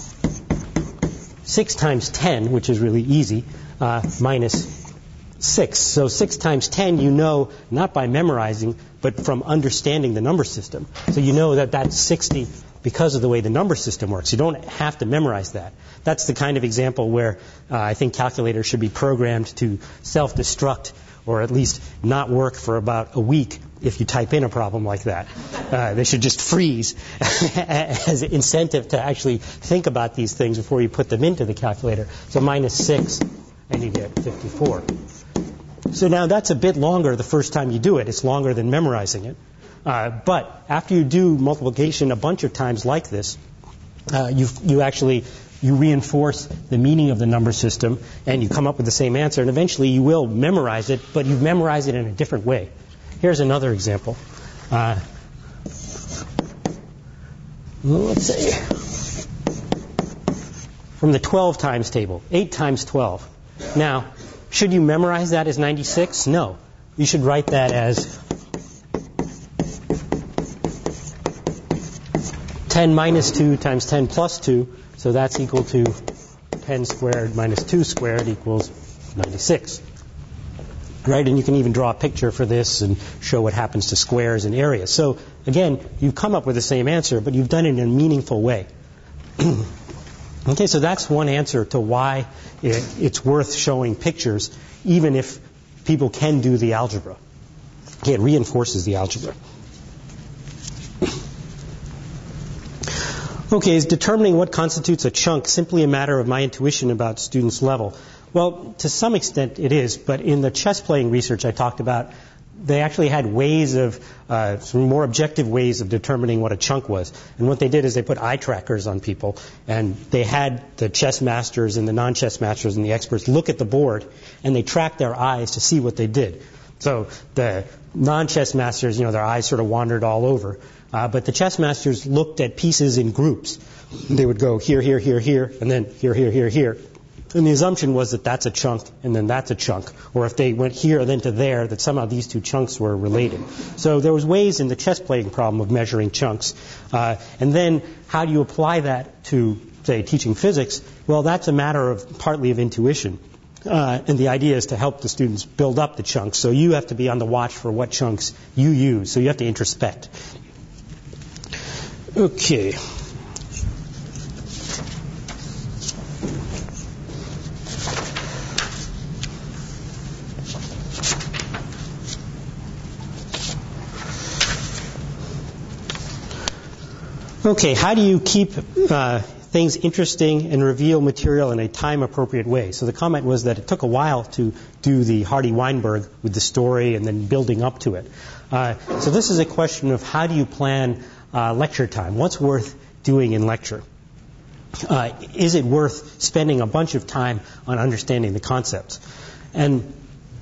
six times ten, which is really easy, uh, minus six. So six times ten, you know, not by memorizing, but from understanding the number system. So you know that that's sixty because of the way the number system works. You don't have to memorize that. That's the kind of example where uh, I think calculators should be programmed to self-destruct or at least not work for about a week if you type in a problem like that. Uh, they should just freeze as an incentive to actually think about these things before you put them into the calculator. So minus six, and you get fifty-four. So now that's a bit longer the first time you do it. It's longer than memorizing it. Uh, but after you do multiplication a bunch of times like this, uh, you you actually you reinforce the meaning of the number system, and you come up with the same answer, and eventually you will memorize it, but you memorize it in a different way. Here's another example. Uh, let's say from the twelve times table, eight times twelve. Now, should you memorize that as ninety-six? No. You should write that as ten minus two times ten plus two, so that's equal to ten squared minus two squared equals ninety-six. Right? And you can even draw a picture for this and show what happens to squares and areas. So, again, you've come up with the same answer, but you've done it in a meaningful way. Okay, so that's one answer to why it, it's worth showing pictures, even if people can do the algebra. Okay, it reinforces the algebra. Okay, is determining what constitutes a chunk simply a matter of my intuition about students' level? Well, to some extent it is, but in the chess playing research I talked about, they actually had ways of, uh, some more objective ways of determining what a chunk was. And what they did is they put eye trackers on people, and they had the chess masters and the non-chess masters and the experts look at the board, and they tracked their eyes to see what they did. So the non-chess masters, you know, their eyes sort of wandered all over. Uh, but the chess masters looked at pieces in groups. They would go here, here, here, here, and then here, here, here, here. And the assumption was that that's a chunk, and then that's a chunk. Or if they went here and then to there, that somehow these two chunks were related. So there was ways in the chess playing problem of measuring chunks. Uh, and then how do you apply that to, say, teaching physics? Well, that's a matter of partly of intuition. Uh, and the idea is to help the students build up the chunks. So you have to be on the watch for what chunks you use. So you have to introspect. Okay. Okay, how do you keep uh, things interesting and reveal material in a time-appropriate way? So the comment was that it took a while to do the Hardy-Weinberg with the story and then building up to it. Uh, so this is a question of how do you plan uh, lecture time? What's worth doing in lecture? Uh, is it worth spending a bunch of time on understanding the concepts? And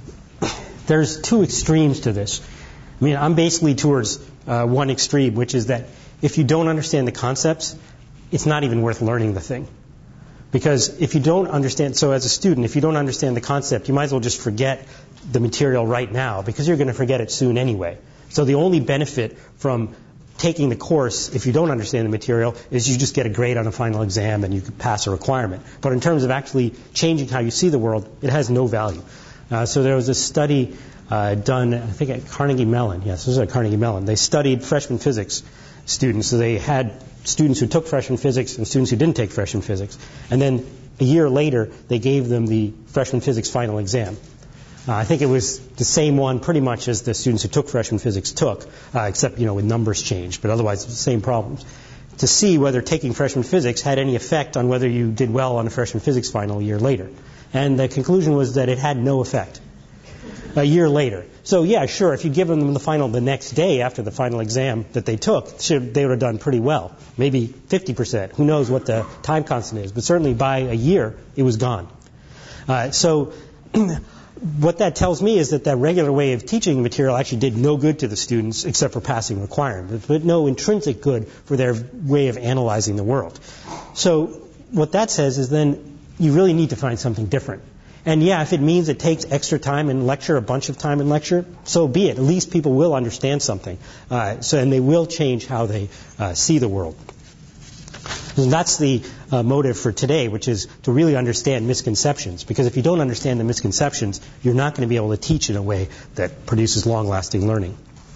there's two extremes to this. I mean, I'm basically towards uh, one extreme, which is that if you don't understand the concepts, it's not even worth learning the thing. Because if you don't understand, so as a student, if you don't understand the concept, you might as well just forget the material right now, because you're going to forget it soon anyway. So the only benefit from taking the course, if you don't understand the material, is you just get a grade on a final exam and you can pass a requirement. But in terms of actually changing how you see the world, it has no value. Uh, so there was a study uh, done, I think at Carnegie Mellon. Yes, this was at Carnegie Mellon. They studied freshman physics students. So they had students who took freshman physics and students who didn't take freshman physics. And then a year later, they gave them the freshman physics final exam. Uh, I think it was the same one pretty much as the students who took freshman physics took, uh, except, you know, with numbers changed, but otherwise the same problems, to see whether taking freshman physics had any effect on whether you did well on a freshman physics final a year later. And the conclusion was that it had no effect a year later. So, yeah, sure, if you'd given them the final the next day after the final exam that they took, they would have done pretty well. Maybe fifty percent. Who knows what the time constant is. But certainly by a year, it was gone. Uh, so what that tells me is that that regular way of teaching material actually did no good to the students except for passing requirements, but no intrinsic good for their way of analyzing the world. So what that says is then you really need to find something different. And yeah, if it means it takes extra time in lecture, a bunch of time in lecture, so be it. At least people will understand something. Uh, so, and they will change how they uh, see the world. And that's the uh, motive for today, which is to really understand misconceptions. Because if you don't understand the misconceptions, you're not going to be able to teach in a way that produces long-lasting learning.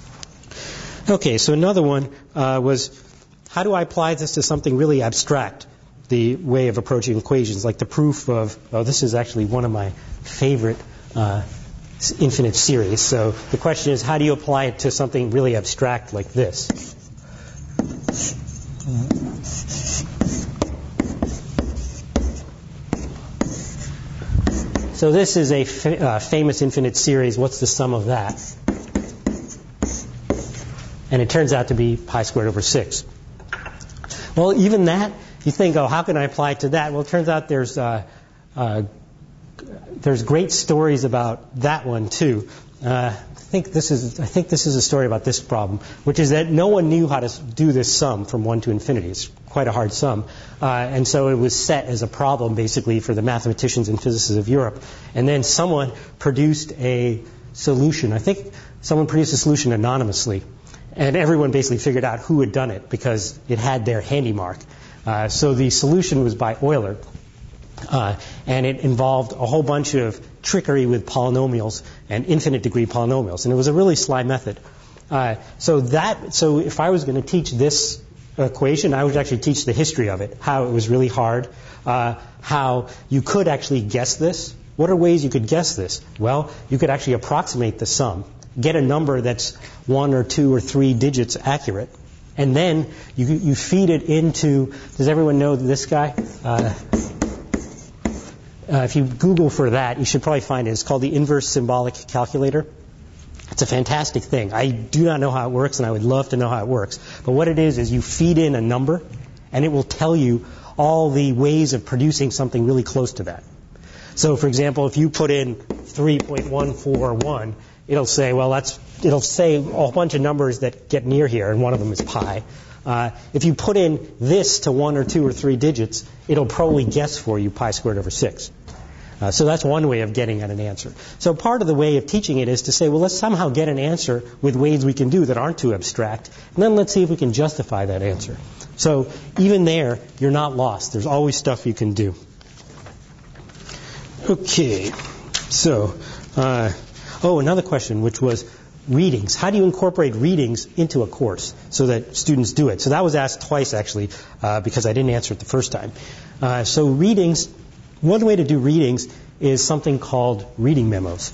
Okay, so another one uh, was, how do I apply this to something really abstract? The way of approaching equations, like the proof of, oh, this is actually one of my favorite uh, infinite series. So the question is, how do you apply it to something really abstract like this? So this is a fa- uh, famous infinite series. What's the sum of that? And it turns out to be pi squared over six. Well, even that you think, oh, how can I apply it to that? Well, it turns out there's uh, uh, there's great stories about that one too. Uh, I think this is I think this is a story about this problem, which is that no one knew how to do this sum from one to infinity. It's quite a hard sum, uh, and so it was set as a problem basically for the mathematicians and physicists of Europe. And then someone produced a solution. I think someone produced a solution anonymously, and everyone basically figured out who had done it because it had their handy mark. Uh, so the solution was by Euler, uh, and it involved a whole bunch of trickery with polynomials and infinite degree polynomials, and it was a really sly method. Uh, so that, so if I was going to teach this equation, I would actually teach the history of it, how it was really hard, uh, how you could actually guess this. What are ways you could guess this? Well, you could actually approximate the sum, get a number that's one or two or three digits accurate, and then you you feed it into. Does everyone know this guy? Uh, Uh, if you Google for that, you should probably find it. It's called the inverse symbolic calculator. It's a fantastic thing. I do not know how it works, and I would love to know how it works. But what it is is you feed in a number, and it will tell you all the ways of producing something really close to that. So, for example, if you put in three point one four one, it'll say, well, that's it'll say a whole bunch of numbers that get near here, and one of them is pi. Uh, if you put in this to one or two or three digits, it'll probably guess for you pi squared over six. Uh, so that's one way of getting at an answer. So part of the way of teaching it is to say, well, let's somehow get an answer with ways we can do that aren't too abstract, and then let's see if we can justify that answer. So even there, you're not lost. There's always stuff you can do. Okay. So, uh, oh, another question, which was readings. How do you incorporate readings into a course so that students do it? So that was asked twice, actually, uh, because I didn't answer it the first time. Uh, so readings, one way to do readings is something called reading memos.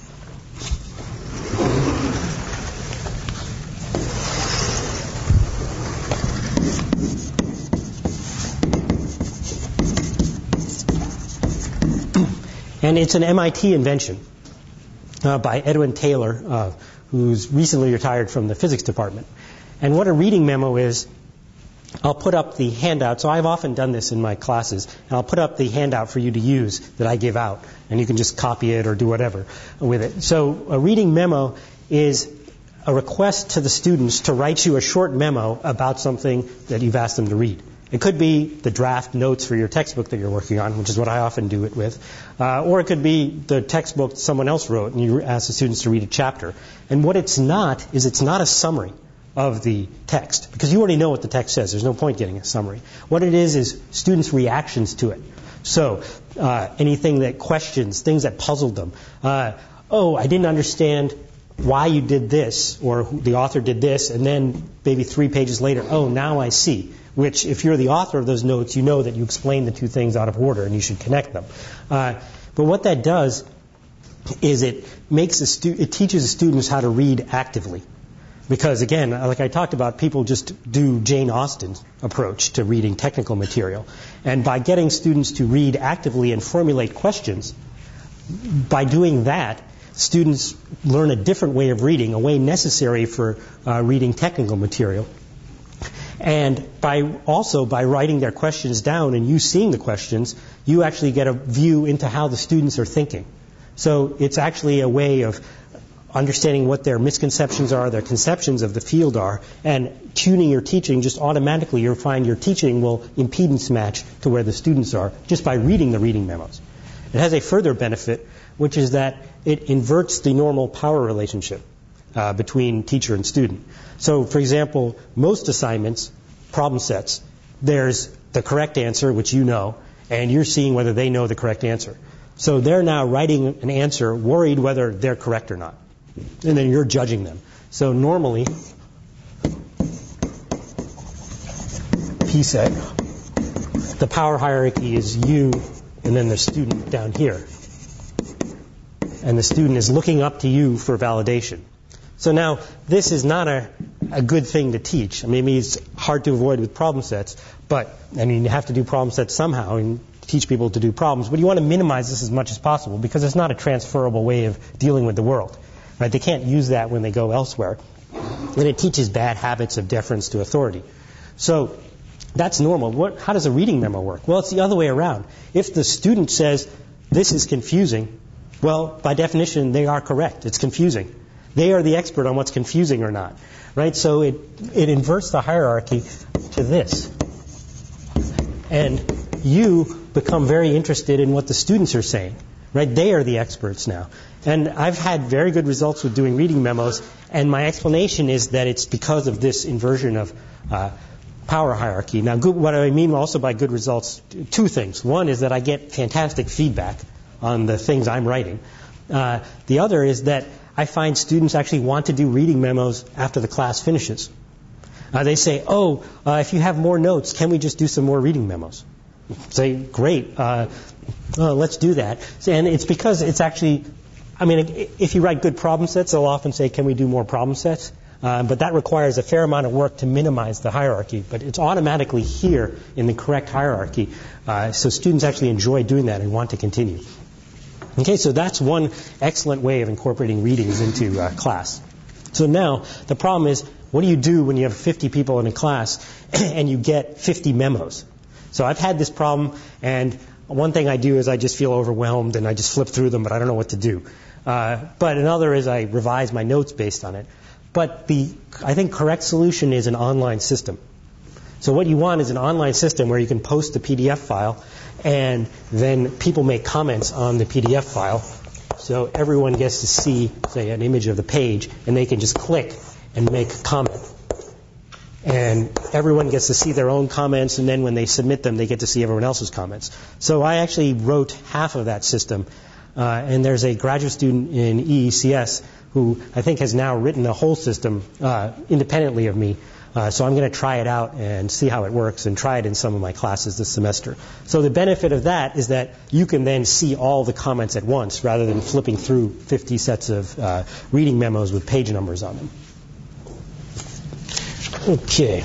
And it's an M I T invention uh, by Edwin Taylor, uh, who's recently retired from the physics department. And what a reading memo is, I'll put up the handout. So I've often done this in my classes, and I'll put up the handout for you to use that I give out, and you can just copy it or do whatever with it. So a reading memo is a request to the students to write you a short memo about something that you've asked them to read. It could be the draft notes for your textbook that you're working on, which is what I often do it with. Uh, or it could be the textbook someone else wrote, and you ask the students to read a chapter. And what it's not is it's not a summary of the text, because you already know what the text says. There's no point getting a summary. What it is is students' reactions to it. So uh, anything that questions, things that puzzled them. Uh, oh, I didn't understand why you did this, or the author did this, and then maybe three pages later, oh, now I see. Which, if you're the author of those notes, you know that you explained the two things out of order, and you should connect them. Uh, but what that does is it makes a stu- it teaches the students how to read actively. Because, again, like I talked about, people just do Jane Austen's approach to reading technical material. And by getting students to read actively and formulate questions, by doing that, students learn a different way of reading, a way necessary for uh, reading technical material. And by also by writing their questions down and you seeing the questions, you actually get a view into how the students are thinking. So it's actually a way of understanding what their misconceptions are, their conceptions of the field are, and tuning your teaching just automatically. You'll find your teaching will impedance match to where the students are just by reading the reading memos. It has a further benefit, which is that it inverts the normal power relationship uh, between teacher and student. So, for example, most assignments, problem sets, there's the correct answer, which you know, and you're seeing whether they know the correct answer. So they're now writing an answer worried whether they're correct or not. And then you're judging them. So normally, P SET, the power hierarchy is you and then the student down here. And the student is looking up to you for validation. So now, this is not a, a good thing to teach. I mean, maybe it's hard to avoid with problem sets, but, I mean, you have to do problem sets somehow and teach people to do problems. But you want to minimize this as much as possible because it's not a transferable way of dealing with the world. Right? They can't use that when they go elsewhere. And it teaches bad habits of deference to authority. So That's normal. What, how does a reading memo work? Well, it's the other way around. If the student says, this is confusing, well, by definition, they are correct. It's confusing. They are the expert on what's confusing or not. Right? So it, it inverts the hierarchy to this. And you become very interested in what the students are saying. Right? They are the experts now. And I've had very good results with doing reading memos, and my explanation is that it's because of this inversion of uh, power hierarchy. Now, good, what I mean also by good results, two things. One is that I get fantastic feedback on the things I'm writing. Uh, the other is that I find students actually want to do reading memos after the class finishes. Uh, they say, oh, uh, if you have more notes, can we just do some more reading memos? Say, great, uh, uh, let's do that. And it's because it's actually, I mean, if you write good problem sets, they'll often say, can we do more problem sets? Uh, but that requires a fair amount of work to minimize the hierarchy. But it's automatically here in the correct hierarchy. Uh, so students actually enjoy doing that and want to continue. Okay, so that's one excellent way of incorporating readings into uh, class. So now, the problem is, what do you do when you have fifty people in a class and you get fifty memos? So I've had this problem, and one thing I do is I just feel overwhelmed and I just flip through them, but I don't know what to do. Uh, but another is I revise my notes based on it. But the, I think, correct solution is an online system. So what you want is an online system where you can post a P D F file, and then people make comments on the P D F file. So everyone gets to see, say, an image of the page, and they can just click and make a comment. And everyone gets to see their own comments, and then when they submit them, they get to see everyone else's comments. So I actually wrote half of that system, uh, and there's a graduate student in E E C S who I think has now written a whole system uh, independently of me. Uh, so I'm going to try it out and see how it works and try it in some of my classes this semester. So the benefit of that is that you can then see all the comments at once rather than flipping through fifty sets of uh, reading memos with page numbers on them. Okay.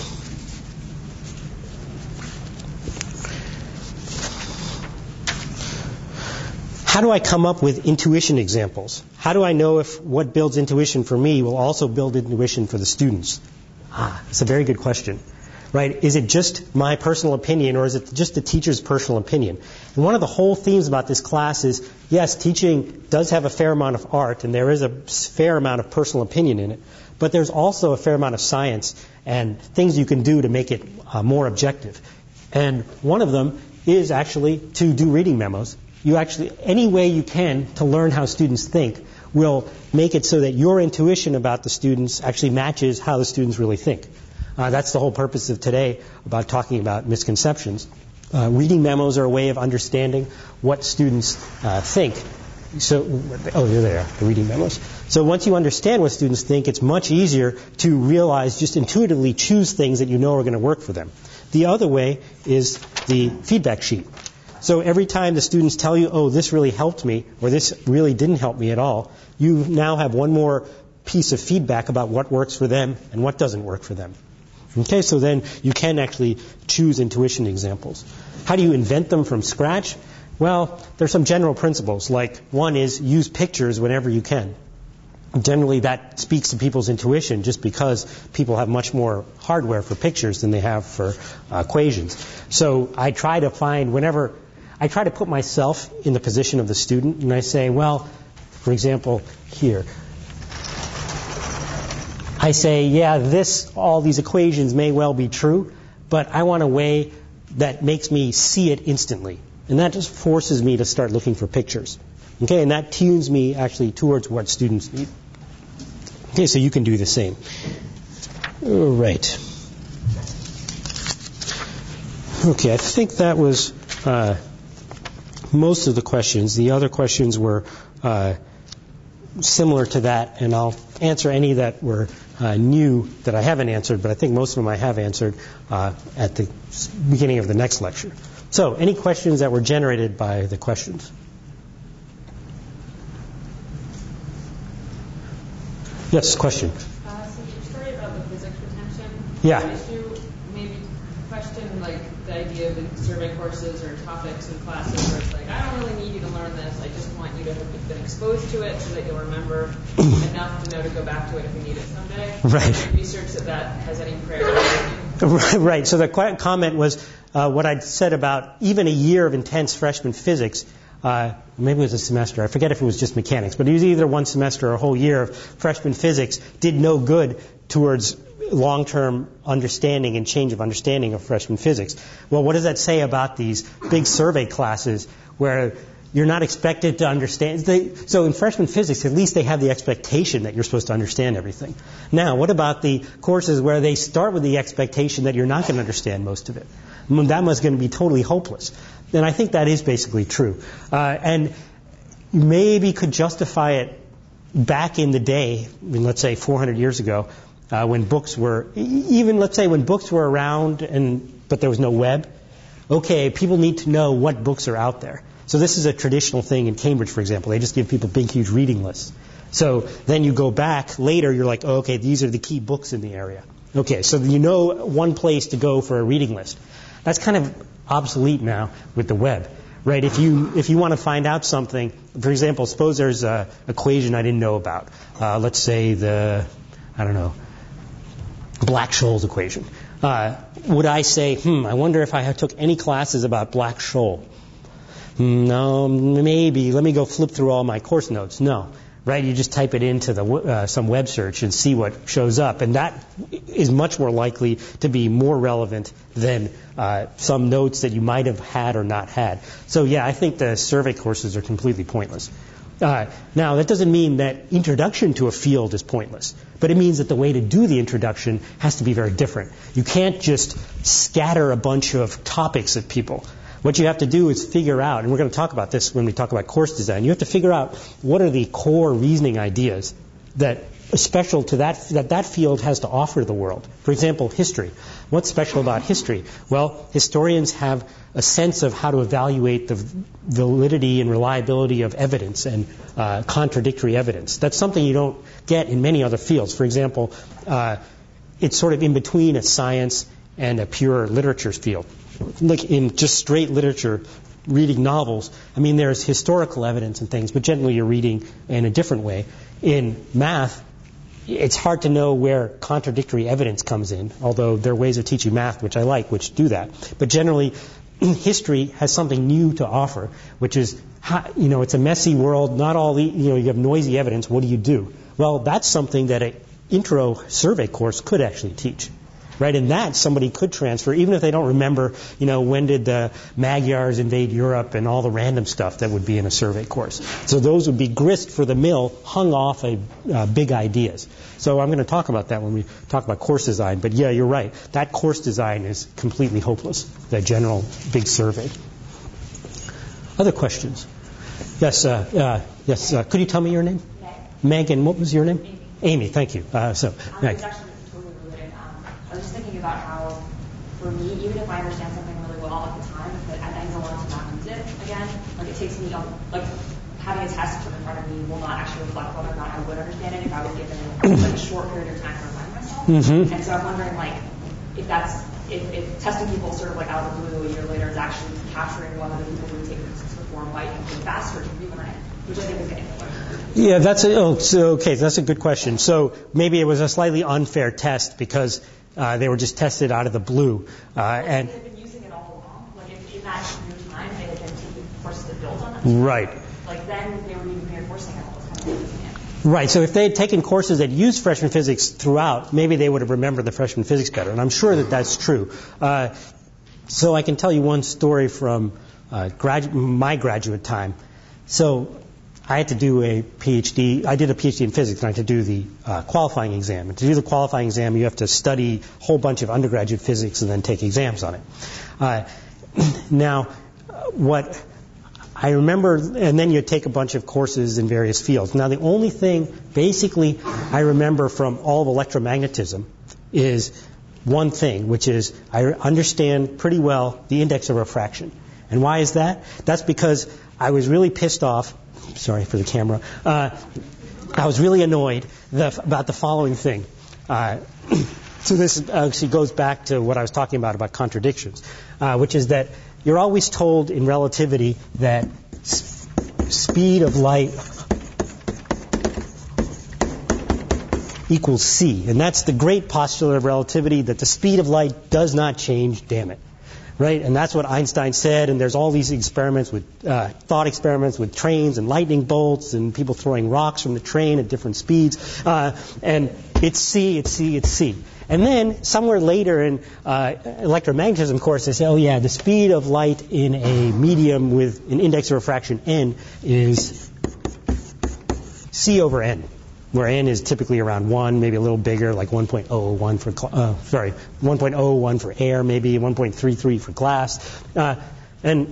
How do I come up with intuition examples? How do I know if what builds intuition for me will also build intuition for the students? Ah, it's a very good question. Right? Is it just my personal opinion, or is it just the teacher's personal opinion? And one of the whole themes about this class is, yes, teaching does have a fair amount of art, and there is a fair amount of personal opinion in it, but there's also a fair amount of science and things you can do to make it uh, more objective. And one of them is actually to do reading memos. You actually, any way you can to learn how students think will make it so that your intuition about the students actually matches how the students really think. Uh, that's the whole purpose of today about talking about misconceptions. Uh, reading memos are a way of understanding what students uh, think. So, oh, you're there, the reading memos. So once you understand what students think, it's much easier to realize, just intuitively choose things that you know are going to work for them. The other way is the feedback sheet. So every time the students tell you, oh, this really helped me, or this really didn't help me at all, you now have one more piece of feedback about what works for them and what doesn't work for them. Okay, so then you can actually choose intuition examples. How do you invent them from scratch? Well, there's some general principles. Like, one is use pictures whenever you can. Generally, that speaks to people's intuition just because people have much more hardware for pictures than they have for uh, equations. So I try to find whenever, I try to put myself in the position of the student, and I say, well, for example, here. I say, yeah, this, all these equations may well be true, but I want a way that makes me see it instantly. And that just forces me to start looking for pictures. Okay, and that tunes me actually towards what students need. Okay, so you can do the same. All right. Okay, I think that was uh, most of the questions. The other questions were uh, similar to that, and I'll answer any that were uh, new that I haven't answered, but I think most of them I have answered uh, at the beginning of the next lecture. So, any questions that were generated by the questions? Yes, question. Uh, so your story about the physics retention. Yeah. Did you maybe question like the idea of the survey courses or topics in classes where it's like, I don't really need you to learn this. I just want you to have been exposed to it so that you'll remember enough to know to go back to it if you need it someday. Right. Research that that has any priority Right. So the qu- comment was uh, what I'd said about even a year of intense freshman physics. Uh, maybe it was a semester. I forget if it was just mechanics, but it was either one semester or a whole year of freshman physics did no good towards long-term understanding and change of understanding of freshman physics. Well, what does that say about these big survey classes where you're not expected to understand? They, so in freshman physics, at least they have the expectation that you're supposed to understand everything. Now, what about the courses where they start with the expectation that you're not going to understand most of it? That was going to be totally hopeless. And I think that is basically true. Uh, and maybe could justify it back in the day, I mean, let's say four hundred years ago, uh, when books were, even let's say when books were around, and but there was no web. Okay, people need to know what books are out there. So this is a traditional thing in Cambridge, for example. They just give people big, huge reading lists. So then you go back later, you're like, oh, okay, these are the key books in the area. Okay, so you know one place to go for a reading list. That's kind of obsolete now with the web, right? If you if you want to find out something, for example, suppose there's an equation I didn't know about. Uh, let's say the, I don't know, Black-Scholes equation. Uh, would I say, hmm, I wonder if I took any classes about Black-Scholes? No, maybe. Let me go flip through all my course notes. No. Right? You just type it into the uh, some web search and see what shows up. And that is much more likely to be more relevant than uh, some notes that you might have had or not had. So, yeah, I think the survey courses are completely pointless. Uh, now, that doesn't mean that introduction to a field is pointless. But it means that the way to do the introduction has to be very different. You can't just scatter a bunch of topics at people. What you have to do is figure out, and we're going to talk about this when we talk about course design, you have to figure out what are the core reasoning ideas that are special to that, that that field has to offer the world. For example, history. What's special about history? Well, historians have a sense of how to evaluate the validity and reliability of evidence and uh, contradictory evidence. That's something you don't get in many other fields. For example, uh, it's sort of in between a science and a pure literature field. Like in just straight literature, reading novels, I mean, there's historical evidence and things, but generally you're reading in a different way. In math, it's hard to know where contradictory evidence comes in, although there are ways of teaching math which I like, which do that. But generally, history has something new to offer, which is, you know, it's a messy world, not all the, you know, you have noisy evidence, what do you do? Well, that's something that an intro survey course could actually teach. Right, and that somebody could transfer, even if they don't remember, you know, when did the Magyars invade Europe and all the random stuff that would be in a survey course. So those would be grist for the mill, hung off of uh, big ideas. So I'm going to talk about that when we talk about course design. But yeah, you're right. That course design is completely hopeless, the general big survey. Other questions? Yes, uh, uh, yes. Uh, could you tell me your name? Megan, what was your name? Amy. Amy, thank you. Uh, so, right. I was just thinking about how, for me, even if I understand something really well at the time, but I know want to not use it again, like it takes me, like having a test put in front of me will not actually reflect whether or not I would understand it if I was given like a short period of time to remind myself. Mm-hmm. And so I'm wondering, like, if that's, if, if testing people sort of like out of the blue a year later is actually capturing whether the people who take this before might be faster to relearn it, which I think is getting Yeah, that's a, oh, so, okay, that's a good question. So maybe it was a slightly unfair test because Uh, they were just tested out of the blue. Uh, and they've been using it all along. Like if in that new time they had been taking courses that built on that. Right. Like then they would be reinforcing it all the time. Right. So if they had taken courses that used freshman physics throughout, maybe they would have remembered the freshman physics better. And I'm sure that that's true. Uh, so I can tell you one story from uh, gradu- my graduate time. So I had to do a PhD. I did a PhD in physics, and I had to do the uh, qualifying exam. And to do the qualifying exam, you have to study a whole bunch of undergraduate physics and then take exams on it. Uh, now, what I remember, and then you take a bunch of courses in various fields. Now, the only thing, basically, I remember from all of electromagnetism is one thing, which is I understand pretty well the index of refraction. And why is that? That's because I was really pissed off. Sorry for the camera. Uh, I was really annoyed the, about the following thing. Uh, so this actually goes back to what I was talking about, about contradictions, uh, which is that you're always told in relativity that s- speed of light equals c. And that's the great postulate of relativity, that the speed of light does not change, damn it. Right? And that's what Einstein said, and there's all these experiments with, uh, thought experiments with trains and lightning bolts and people throwing rocks from the train at different speeds. Uh, and it's c, it's c, it's c. And then somewhere later in uh, electromagnetism course, they say, oh yeah, the speed of light in a medium with an index of refraction n is c over n, where n is typically around one, maybe a little bigger, like one point zero zero one for, uh, sorry, one point zero one for air, maybe one point three three for glass. Uh, and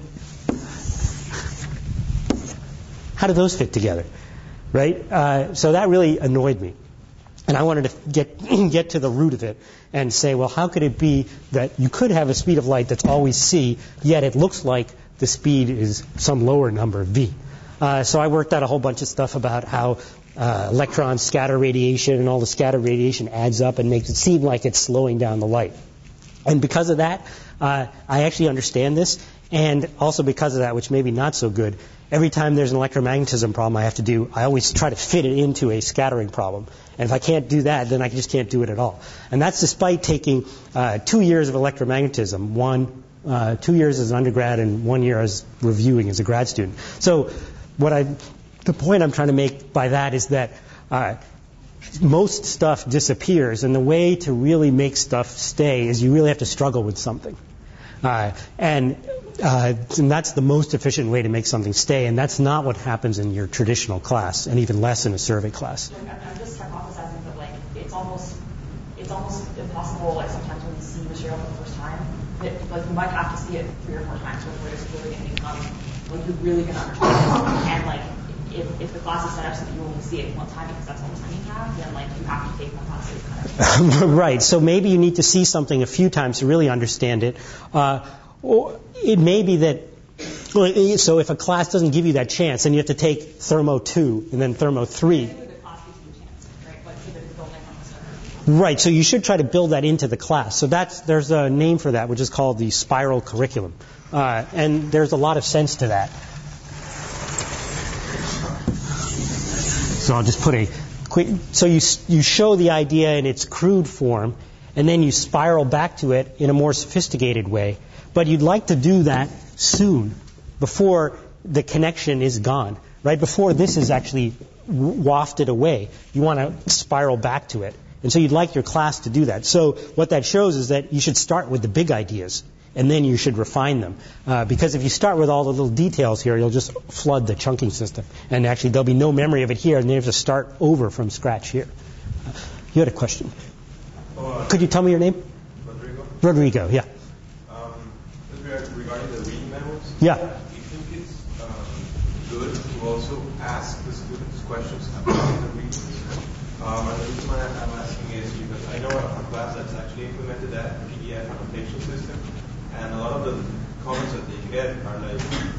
how do those fit together, right? Uh, so that really annoyed me. And I wanted to get get to the root of it and say, well, how could it be that you could have a speed of light that's always c, yet it looks like the speed is some lower number, v? Uh, so I worked out a whole bunch of stuff about how uh, electrons scatter radiation, and all the scattered radiation adds up and makes it seem like it's slowing down the light. And because of that, uh, I actually understand this. And also because of that, which may be not so good, every time there's an electromagnetism problem I have to do, I always try to fit it into a scattering problem. And if I can't do that, then I just can't do it at all. And that's despite taking uh, two years of electromagnetism, one, uh, two years as an undergrad and one year as reviewing as a grad student. So what I, the point I'm trying to make by that is that uh, most stuff disappears, and the way to really make stuff stay is you really have to struggle with something. Uh, and, uh, and that's the most efficient way to make something stay, and that's not what happens in your traditional class, and even less in a survey class. I'm just hypothesizing that, like, it's almost it's almost impossible, like, sometimes when you see material for the first time, that, like, you might have to see it three or four times before it's really going to become, like, you're really going to understand it. And, like, if, if the class is set up so that you only see it one time because that's all the time you have, then, like, you have to take one class kind of. Right. So maybe you need to see something a few times to really understand it. Uh, or it may be that, so if a class doesn't give you that chance, then you have to take Thermo two and then Thermo three. Right, so you should try to build that into the class. So that's, there's a name for that, which is called the spiral curriculum. Uh, and there's a lot of sense to that. So I'll just put a quick, so you, you show the idea in its crude form, and then you spiral back to it in a more sophisticated way. But you'd like to do that soon, before the connection is gone, right? Before this is actually wafted away. You want to spiral back to it. And so you'd like your class to do that. So what that shows is that you should start with the big ideas, and then you should refine them. Uh, because if you start with all the little details here, you'll just flood the chunking system. And actually, there'll be no memory of it here, and you have to start over from scratch here. Uh, you had a question. Uh, Could you tell me your name? Rodrigo. Rodrigo, yeah. Um, regarding the reading memos, yeah. do you think it's um, good to also ask the students questions about the readings? Um, and the reason why I'm asking is because I know a class that's actually implemented that P D F annotation system, and a lot of the comments that they get are like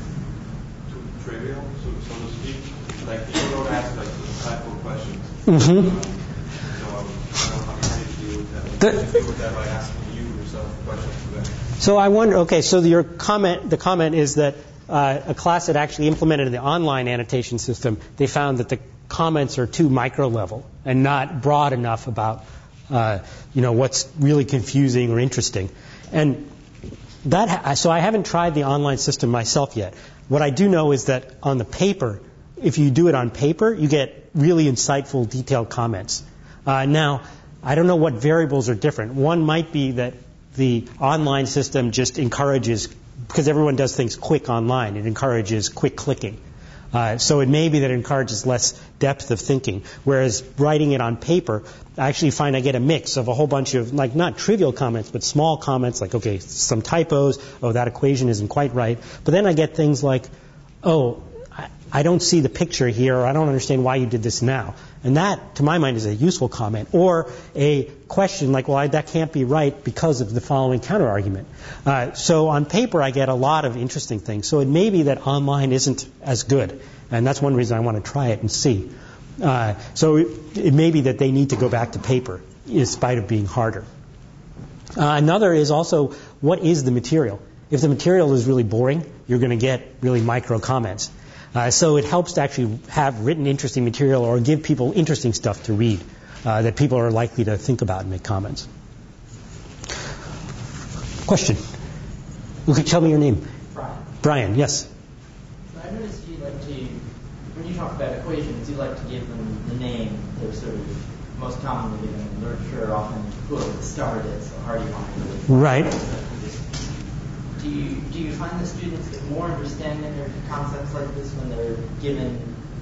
too trivial, so, so to speak. Like people don't ask like insightful questions. Mm-hmm. Um, so um, I don't know how you deal with that. How do you deal with that by asking you yourself questions for that? So I wonder. Okay, so your comment, the comment is that uh, a class that actually implemented the online annotation system, they found that the comments are too micro level and not broad enough about, uh, you know, what's really confusing or interesting. And that, ha- so I haven't tried the online system myself yet. What I do know is that on the paper, if you do it on paper, you get really insightful, detailed comments. Uh, now, I don't know what variables are different. One might be that the online system just encourages, because everyone does things quick online, it encourages quick clicking. Uh, so it may be that it encourages less depth of thinking, whereas writing it on paper, I actually find I get a mix of a whole bunch of, like, not trivial comments, but small comments, like, okay, some typos, oh, that equation isn't quite right. But then I get things like, oh, I, I don't see the picture here, or I don't understand why you did this now. And that, to my mind, is a useful comment. Or a question like, well, I, that can't be right because of the following counterargument. Uh, so on paper, I get a lot of interesting things. So it may be that online isn't as good. And that's one reason I want to try it and see. Uh, so it, it may be that they need to go back to paper in spite of being harder. Uh, another is also, what is the material? If the material is really boring, you're going to get really micro comments. Uh, so it helps to actually have written interesting material or give people interesting stuff to read. uh, that people are likely to think about and make comments. Question? Okay, tell me your name. Brian. Brian, yes. So I noticed you like to, when you talk about equations, you like to give them the name they're sort of most commonly given in literature, often whoever discovered it, so Hardy-Weinberg. Right. Do you do you find the students get more understanding of concepts like this when they're given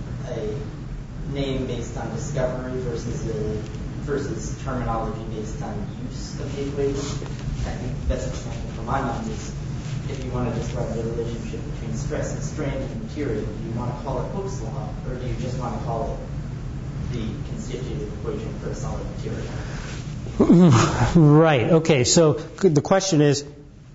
a name based on discovery versus a versus terminology based on use of the equation? I think that's the thing for my mind is if you want to describe the relationship between stress and strain in the material, do you want to call it Hooke's law, or do you just want to call it the constitutive equation for a solid material? Right. Okay. So the question is,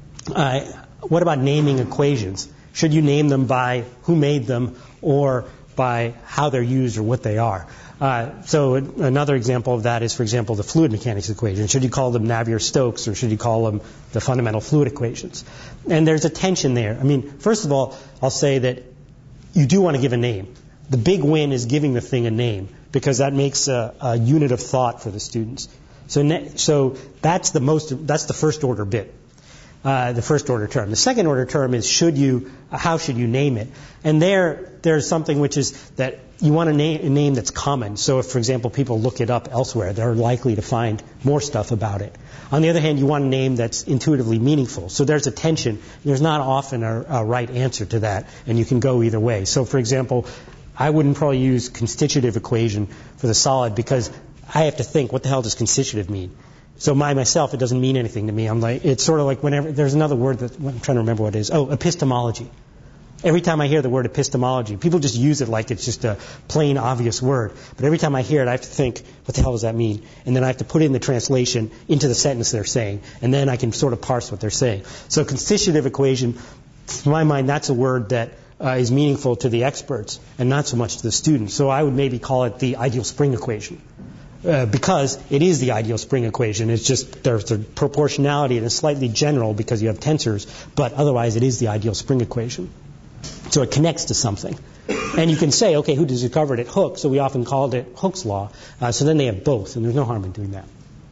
uh, what about naming equations? Should you name them by who made them or by how they're used or what they are? Uh, so another example of that is, for example, the fluid mechanics equation. Should you call them Navier-Stokes or should you call them the fundamental fluid equations? And there's a tension there. I mean, first of all, I'll say that you do want to give a name. The big win is giving the thing a name because that makes a, a unit of thought for the students. So, ne- so that's the most. That's the first order bit. Uh, the first order term. The second order term is should you, uh, how should you name it? And there, there's something which is that you want a name, a name that's common. So if, for example, people look it up elsewhere, they're likely to find more stuff about it. On the other hand, you want a name that's intuitively meaningful. So there's a tension. There's not often a, a right answer to that, and you can go either way. So, for example, I wouldn't probably use constitutive equation for the solid because I have to think, what the hell does constitutive mean? So my myself, it doesn't mean anything to me. I'm like, it's sort of like whenever there's another word that I'm trying to remember what it is. Oh, epistemology. Every time I hear the word epistemology, people just use it like it's just a plain, obvious word. But every time I hear it, I have to think, what the hell does that mean? And then I have to put in the translation into the sentence they're saying, and then I can sort of parse what they're saying. So constitutive equation, to my mind, that's a word that uh, is meaningful to the experts and not so much to the students. So I would maybe call it the ideal spring equation. Uh, because it is the ideal spring equation. It's just there's a proportionality and it's slightly general because you have tensors, but otherwise it is the ideal spring equation. So it connects to something. And you can say, okay, who discovered it? Hooke, so we often called it Hooke's law. Uh, so then they have both, and there's no harm in doing that.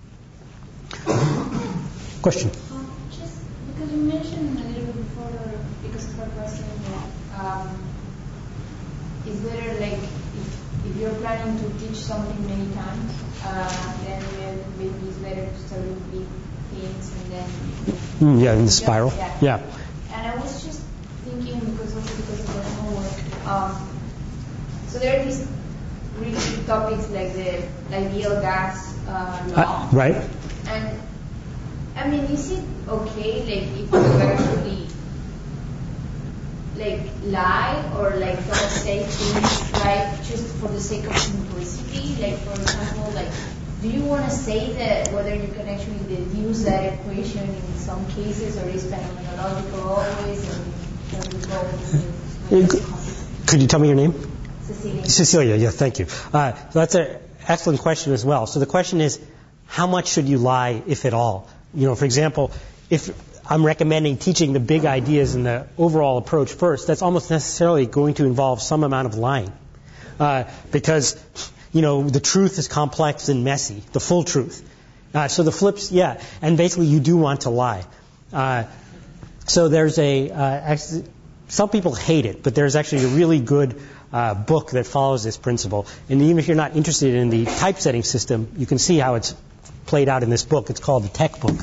Question? Um, just because you mentioned a little bit before, because of our question, that um, is there like, if, if you're planning to teach something many times, uh, then maybe it's better to start with big things and then... Mm, yeah, in the spiral. Yeah. yeah. And I was just thinking, because also because of the homework, um, so there are these really big topics like the ideal gas uh, law. Uh, right. And, I mean, is it okay, like, if you actually, like, lie or, like, don't say things, right, just for the sake of simplicity? Like, for example, like, do you want to say that whether you can actually deduce that equation in some cases, or is phenomenological always, and does it go with... Could you tell me your name? Cecilia. Cecilia, yeah, thank you. Uh, so that's an excellent question as well. So the question is, how much should you lie, if at all? You know, for example, if I'm recommending teaching the big ideas and the overall approach first, that's almost necessarily going to involve some amount of lying. Uh, because, you know, the truth is complex and messy, the full truth. Uh, so the flips, yeah, and basically you do want to lie. Uh, so there's a, uh, some people hate it, but there's actually a really good uh, book that follows this principle. And even if you're not interested in the typesetting system, you can see how it's played out in this book. It's called the Tech Book.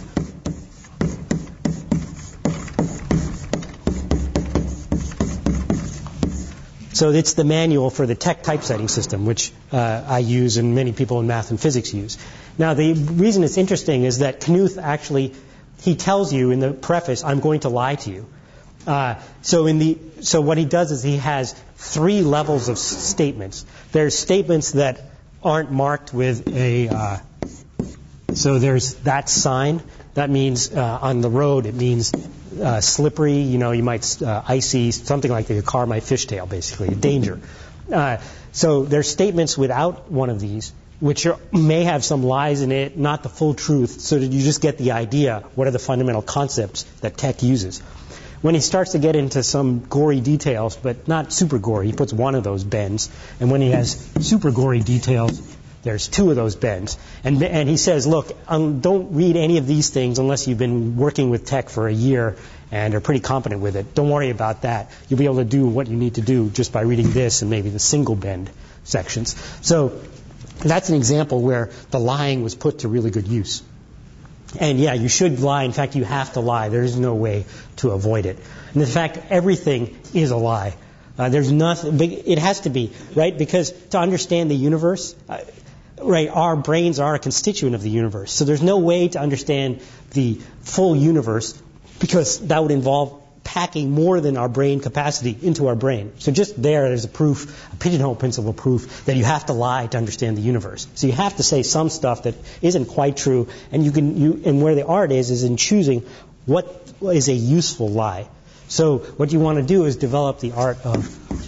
So it's the manual for the Tech typesetting system, which uh, I use and many people in math and physics use. Now, the reason it's interesting is that Knuth actually, he tells you in the preface, I'm going to lie to you. Uh, so in the so what he does is he has three levels of s- statements. There's statements that aren't marked with a uh, so there's that sign. That means uh, on the road it means uh, slippery. You know, you might uh, icy, something like that. Your car might fishtail, basically, danger. Uh, so there's statements without one of these, which are, may have some lies in it, not the full truth, so that you just get the idea. What are the fundamental concepts that Tech uses? When he starts to get into some gory details, but not super gory, he puts one of those bends. And when he has super gory details, there's two of those bends. And, and he says, look, um, don't read any of these things unless you've been working with tech for a year and are pretty competent with it. Don't worry about that. You'll be able to do what you need to do just by reading this and maybe the single bend sections. So that's an example where the lying was put to really good use. And yeah, you should lie. In fact, you have to lie. There is no way to avoid it. And in fact, everything is a lie. Uh, there's nothing, it has to be, right? Because to understand the universe, uh, right, our brains are a constituent of the universe. So there's no way to understand the full universe because that would involve packing more than our brain capacity into our brain. So just there, there's a proof, a pigeonhole principle proof that you have to lie to understand the universe. So you have to say some stuff that isn't quite true, and you can, you, and where the art is is in choosing what is a useful lie. So what you want to do is develop the art of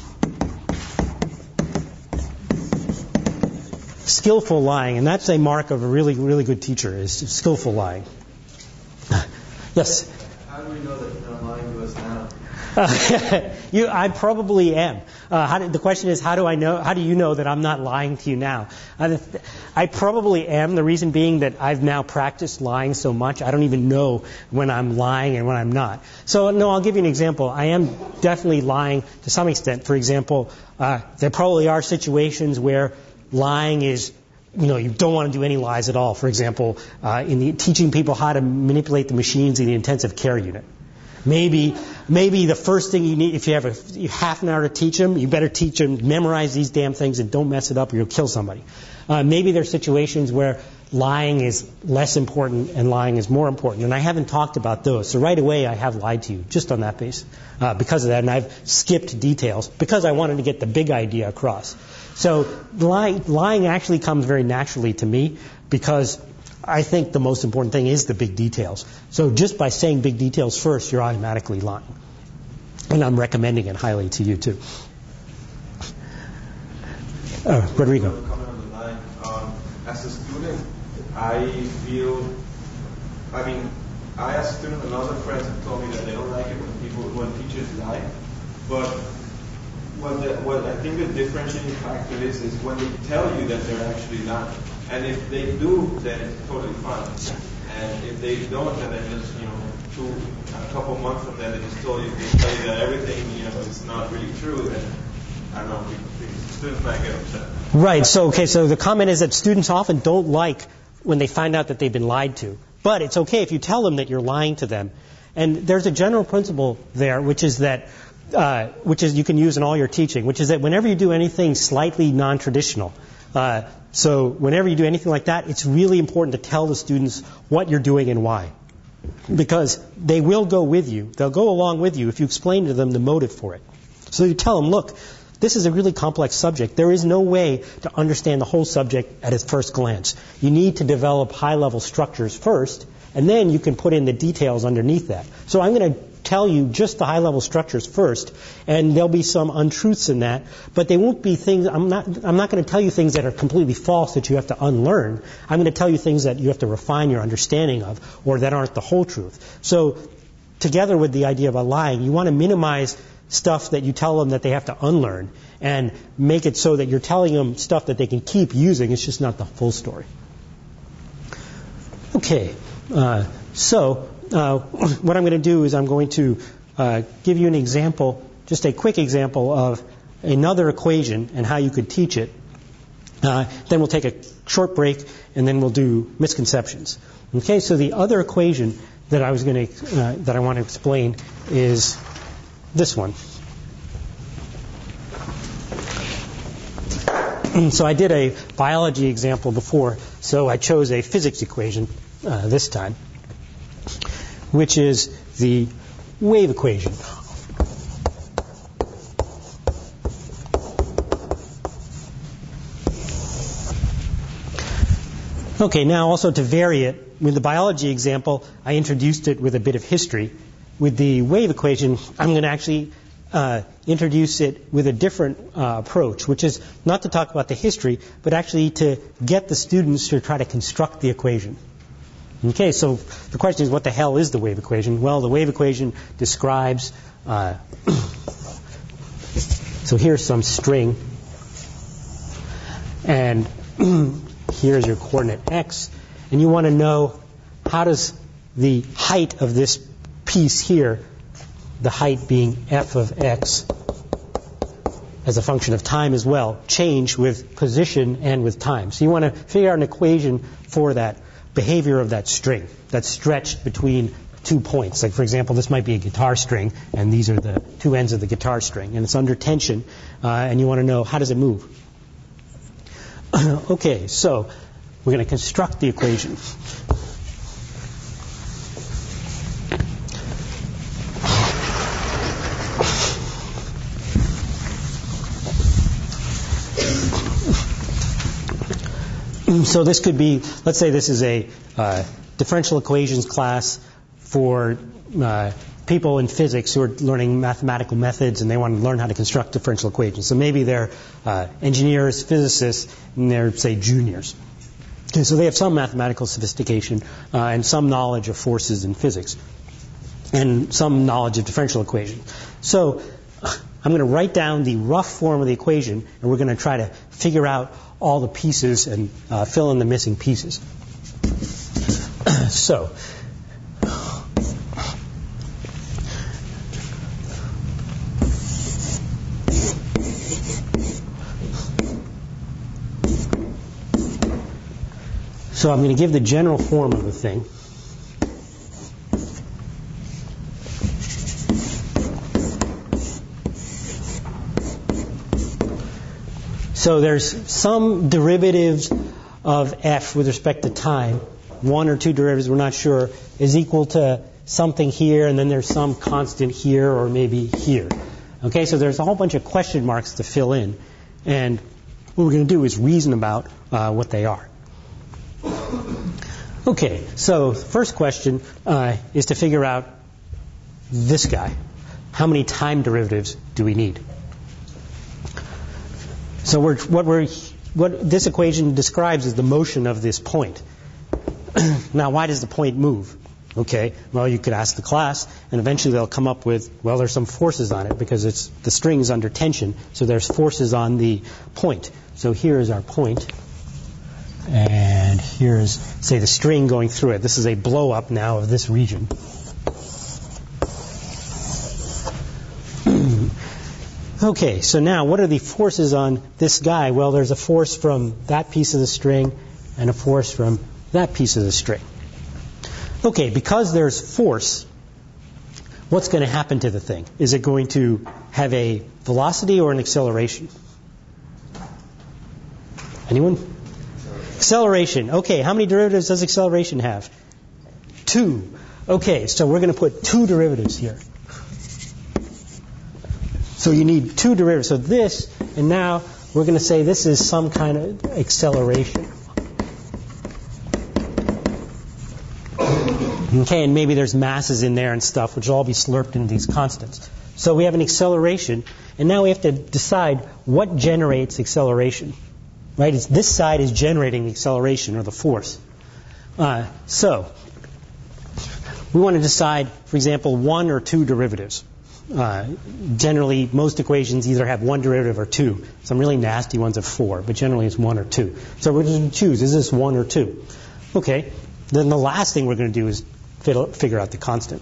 skillful lying, and that's a mark of a really, really good teacher, is skillful lying. Yes? How do we know that you're not lying to us now? Uh, you, I probably am. Uh, how do, the question is, how do I know? How do you know that I'm not lying to you now? I, I probably am. The reason being that I've now practiced lying so much, I don't even know when I'm lying and when I'm not. So, no, I'll give you an example. I am definitely lying to some extent. For example, uh, there probably are situations where lying is, you know, you don't want to do any lies at all. For example, uh, in the, teaching people how to manipulate the machines in the intensive care unit. Maybe, maybe the first thing you need, if you have a you half an hour to teach them, you better teach them, memorize these damn things and don't mess it up or you'll kill somebody. Uh, maybe there's situations where lying is less important and lying is more important. And I haven't talked about those. So right away I have lied to you just on that basis uh, because of that. And I've skipped details because I wanted to get the big idea across. So lying, lying actually comes very naturally to me because I think the most important thing is the big details. So just by saying big details first, you're automatically lying. And I'm recommending it highly to you too. Uh, Rodrigo. Comment on the line. Um, as a student, I feel, I mean, I as a student and other friends have told me that they don't like it when people, when teachers lie. But what, the, what I think the differentiating factor is, is when they tell you that they're actually lying. And if they do, then it's totally fine. And if they don't, then they just, you know, two, a couple months from then, they just told you, they tell you that everything, you know, is not really true, then, I don't know, the students might get upset. Right, so, okay, so the comment is that students often don't like when they find out that they've been lied to. But it's okay if you tell them that you're lying to them. And there's a general principle there, which is that, uh, which is you can use in all your teaching, which is that whenever you do anything slightly non-traditional, uh, so whenever you do anything like that, it's really important to tell the students what you're doing and why. Because they will go with you. They'll go along with you if you explain to them the motive for it. So you tell them, look, this is a really complex subject. There is no way to understand the whole subject at its first glance. You need to develop high-level structures first, and then you can put in the details underneath that. So I'm going to tell you just the high-level structures first, and there'll be some untruths in that, but they won't be things, I'm not, I'm not going to tell you things that are completely false that you have to unlearn. I'm going to tell you things that you have to refine your understanding of, or that aren't the whole truth. So together with the idea about lying, you want to minimize stuff that you tell them that they have to unlearn, and make it so that you're telling them stuff that they can keep using. It's just not the full story. Okay, uh, so uh, what I'm going to do is I'm going to uh, give you an example, just a quick example of another equation and how you could teach it. Uh, then we'll take a short break, and then we'll do misconceptions. Okay, so the other equation that I was going to uh, that I want to explain is this one. So I did a biology example before, so I chose a physics equation uh, this time, which is the wave equation. Okay, now also to vary it, with the biology example, I introduced it with a bit of history. With the wave equation, I'm going to actually uh, introduce it with a different uh, approach, which is not to talk about the history, but actually to get the students to try to construct the equation. Okay, so the question is, what the hell is the wave equation? Well, the wave equation describes, uh, so here's some string, and here's your coordinate x, and you want to know how does the height of this piece here, the height being f of x as a function of time as well, change with position and with time. So you want to figure out an equation for that behavior of that string that's stretched between two points. Like, for example, this might be a guitar string, and these are the two ends of the guitar string, and it's under tension, uh, and you want to know how does it move. Okay, so we're going to construct the equation. So this could be, let's say this is a uh, differential equations class for uh, people in physics who are learning mathematical methods and they want to learn how to construct differential equations. So maybe they're uh, engineers, physicists, and they're, say, juniors. Okay, so they have some mathematical sophistication uh, and some knowledge of forces in physics and some knowledge of differential equations. So I'm going to write down the rough form of the equation, and we're going to try to figure out all the pieces and uh, fill in the missing pieces. So, so I'm going to give the general form of the thing. So there's some derivatives of f with respect to time, one or two derivatives, we're not sure, is equal to something here, and then there's some constant here or maybe here. Okay, so there's a whole bunch of question marks to fill in, and what we're going to do is reason about uh, what they are. Okay, so the first question uh, is to figure out this guy. How many time derivatives do we need? So we're, what, we're, what this equation describes is the motion of this point. Now, why does the point move? Okay, well, you could ask the class, and eventually they'll come up with, well, there's some forces on it because it's the string is under tension, so there's forces on the point. So here is our point, and here's, say, the string going through it. This is a blow-up now of this region. Okay, so now what are the forces on this guy? Well, there's a force from that piece of the string and a force from that piece of the string. Okay, because there's force, what's going to happen to the thing? Is it going to have a velocity or an acceleration? Anyone? Acceleration. Okay, how many derivatives does acceleration have? Two. Okay, so we're going to put two derivatives here. So you need two derivatives. So this, and now we're going to say this is some kind of acceleration. Okay, and maybe there's masses in there and stuff, which will all be slurped into these constants. So we have an acceleration, and now we have to decide what generates acceleration. Right? It's, this side is generating the acceleration or the force. Uh, so we want to decide, for example, one or two derivatives. Uh, generally, most equations either have one derivative or two. Some really nasty ones have four, but generally it's one or two. So we're going to choose, is this one or two? Okay. Then the last thing we're going to do is fiddle, figure out the constant.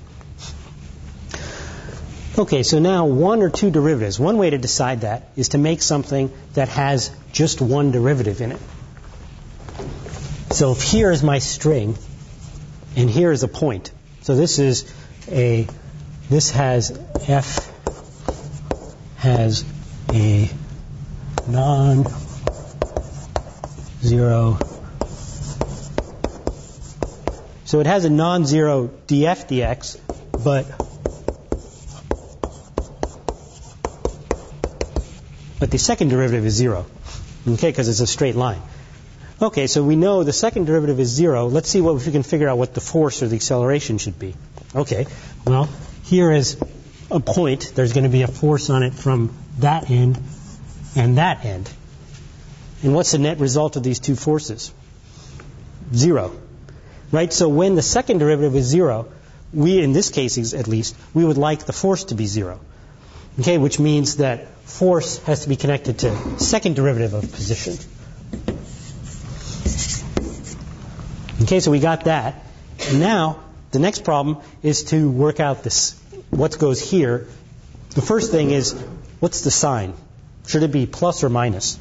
Okay, so now one or two derivatives. One way to decide that is to make something that has just one derivative in it. So if here is my string, and here is a point. So this is a, this has f has a non-zero. So it has a non-zero df dx, but but the second derivative is zero, okay, because it's a straight line. Okay, so we know the second derivative is zero. Let's see what if we can figure out what the force or the acceleration should be. Okay, well, here is a point. There's going to be a force on it from that end and that end. And what's the net result of these two forces? Zero. Right? So when the second derivative is zero, we, in this case at least, we would like the force to be zero. Okay, which means that force has to be connected to second derivative of position. Okay, so we got that. And now the next problem is to work out this, what goes here. The first thing is, what's the sign? Should it be plus or minus?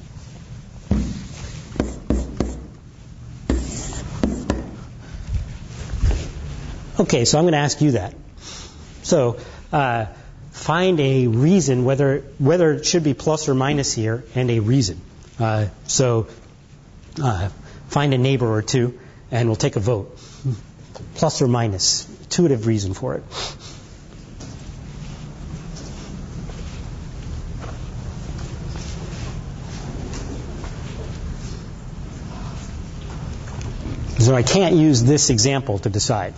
Okay, so I'm going to ask you that. So uh, find a reason whether whether it should be plus or minus here, and a reason. Uh, so uh, find a neighbor or two, and we'll take a vote. Plus or minus, intuitive reason for it. So I can't use this example to decide.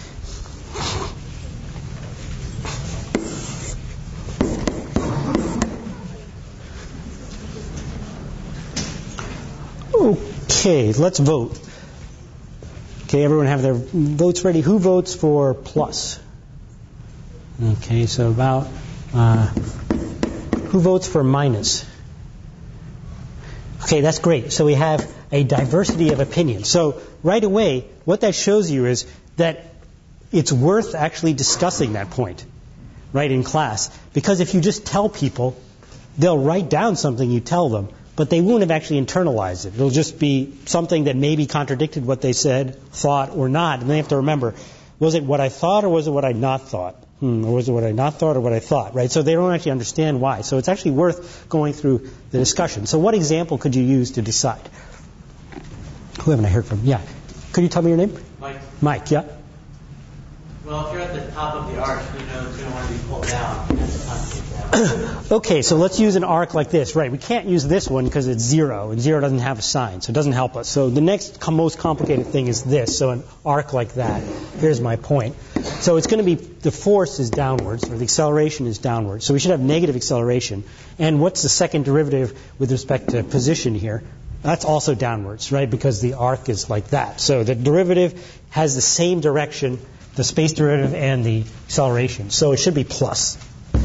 Okay, let's vote. Okay, everyone have their votes ready. Who votes for plus? Okay, so about, uh, who votes for minus? Okay, that's great. So we have a diversity of opinions. So right away, what that shows you is that it's worth actually discussing that point, right, in class. Because if you just tell people, they'll write down something you tell them, but they won't have actually internalized it. It'll just be something that maybe contradicted what they said, thought, or not. And they have to remember, was it what I thought or was it what I not thought? Hmm, or was it what I not thought or what I thought, right? So they don't actually understand why. So it's actually worth going through the discussion. So what example could you use to decide? Who haven't I heard from? Yeah. Could you tell me your name? Mike. Mike, yeah. Well, if you're at the top of the arch, you know it's going to want to be pulled down. That's the time to get down. Okay, so let's use an arc like this. Right, we can't use this one because it's zero, and zero doesn't have a sign, so it doesn't help us. So the next com- most complicated thing is this, so an arc like that. Here's my point. So it's going to be, the force is downwards, or the acceleration is downwards. So we should have negative acceleration. And what's the second derivative with respect to position here? That's also downwards, right, because the arc is like that. So the derivative has the same direction, the space derivative and the acceleration. So it should be plus.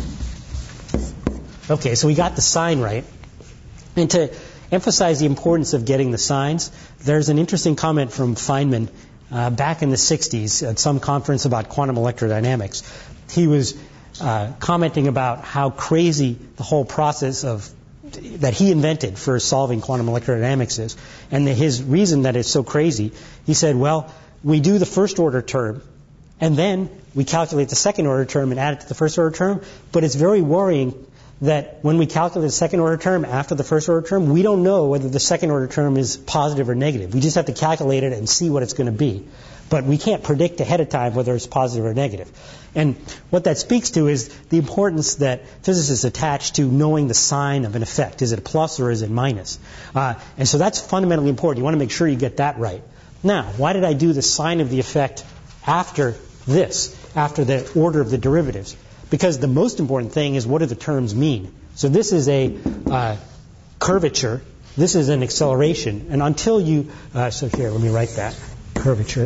Okay, so we got the sign right. And to emphasize the importance of getting the signs, there's an interesting comment from Feynman uh, back in the sixties at some conference about quantum electrodynamics. He was uh, commenting about how crazy the whole process of that he invented for solving quantum electrodynamics is. And the, his reason that it's so crazy, he said, well, we do the first order term, and then we calculate the second order term and add it to the first order term, but it's very worrying that when we calculate the second order term after the first order term, we don't know whether the second order term is positive or negative. We just have to calculate it and see what it's going to be. But we can't predict ahead of time whether it's positive or negative. And what that speaks to is the importance that physicists attach to knowing the sign of an effect. Is it a plus or is it minus? Uh, and so that's fundamentally important. You want to make sure you get that right. Now, why did I do the sign of the effect after this, after the order of the derivatives? Because the most important thing is what do the terms mean? So this is a uh, curvature. This is an acceleration. And until you, uh, so here, let me write that, curvature.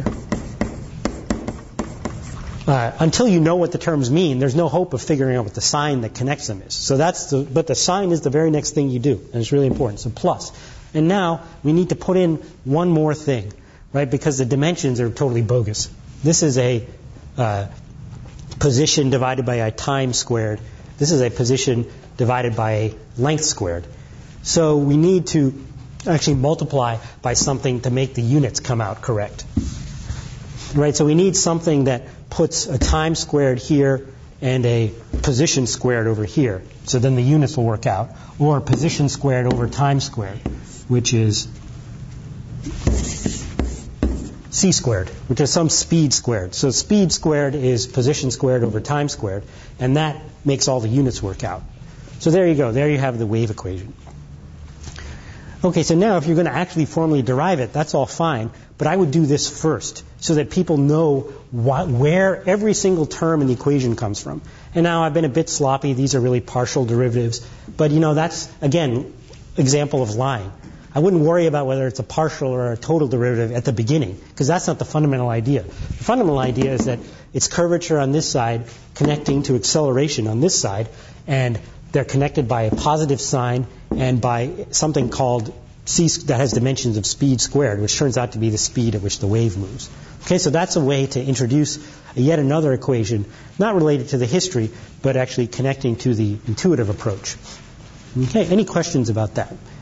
Uh, until you know what the terms mean, there's no hope of figuring out what the sign that connects them is. So that's the, but the sign is the very next thing you do, and it's really important. So plus. And now we need to put in one more thing, right? Because the dimensions are totally bogus. This is a uh, position divided by a time squared. This is a position divided by a length squared. So we need to actually multiply by something to make the units come out correct. Right? So we need something that puts a time squared here and a position squared over here. So then the units will work out. Or position squared over time squared, which is c squared, which is some speed squared. So speed squared is position squared over time squared, and that makes all the units work out. So there you go. There you have the wave equation. Okay, so now if you're going to actually formally derive it, that's all fine, but I would do this first so that people know what, where every single term in the equation comes from. And now I've been a bit sloppy. These are really partial derivatives, but you know, that's, again, example of lying. I wouldn't worry about whether it's a partial or a total derivative at the beginning, because that's not the fundamental idea. The fundamental idea is that it's curvature on this side connecting to acceleration on this side, and they're connected by a positive sign and by something called c that has dimensions of speed squared, which turns out to be the speed at which the wave moves. Okay, so that's a way to introduce yet another equation, not related to the history, but actually connecting to the intuitive approach. Okay, any questions about that?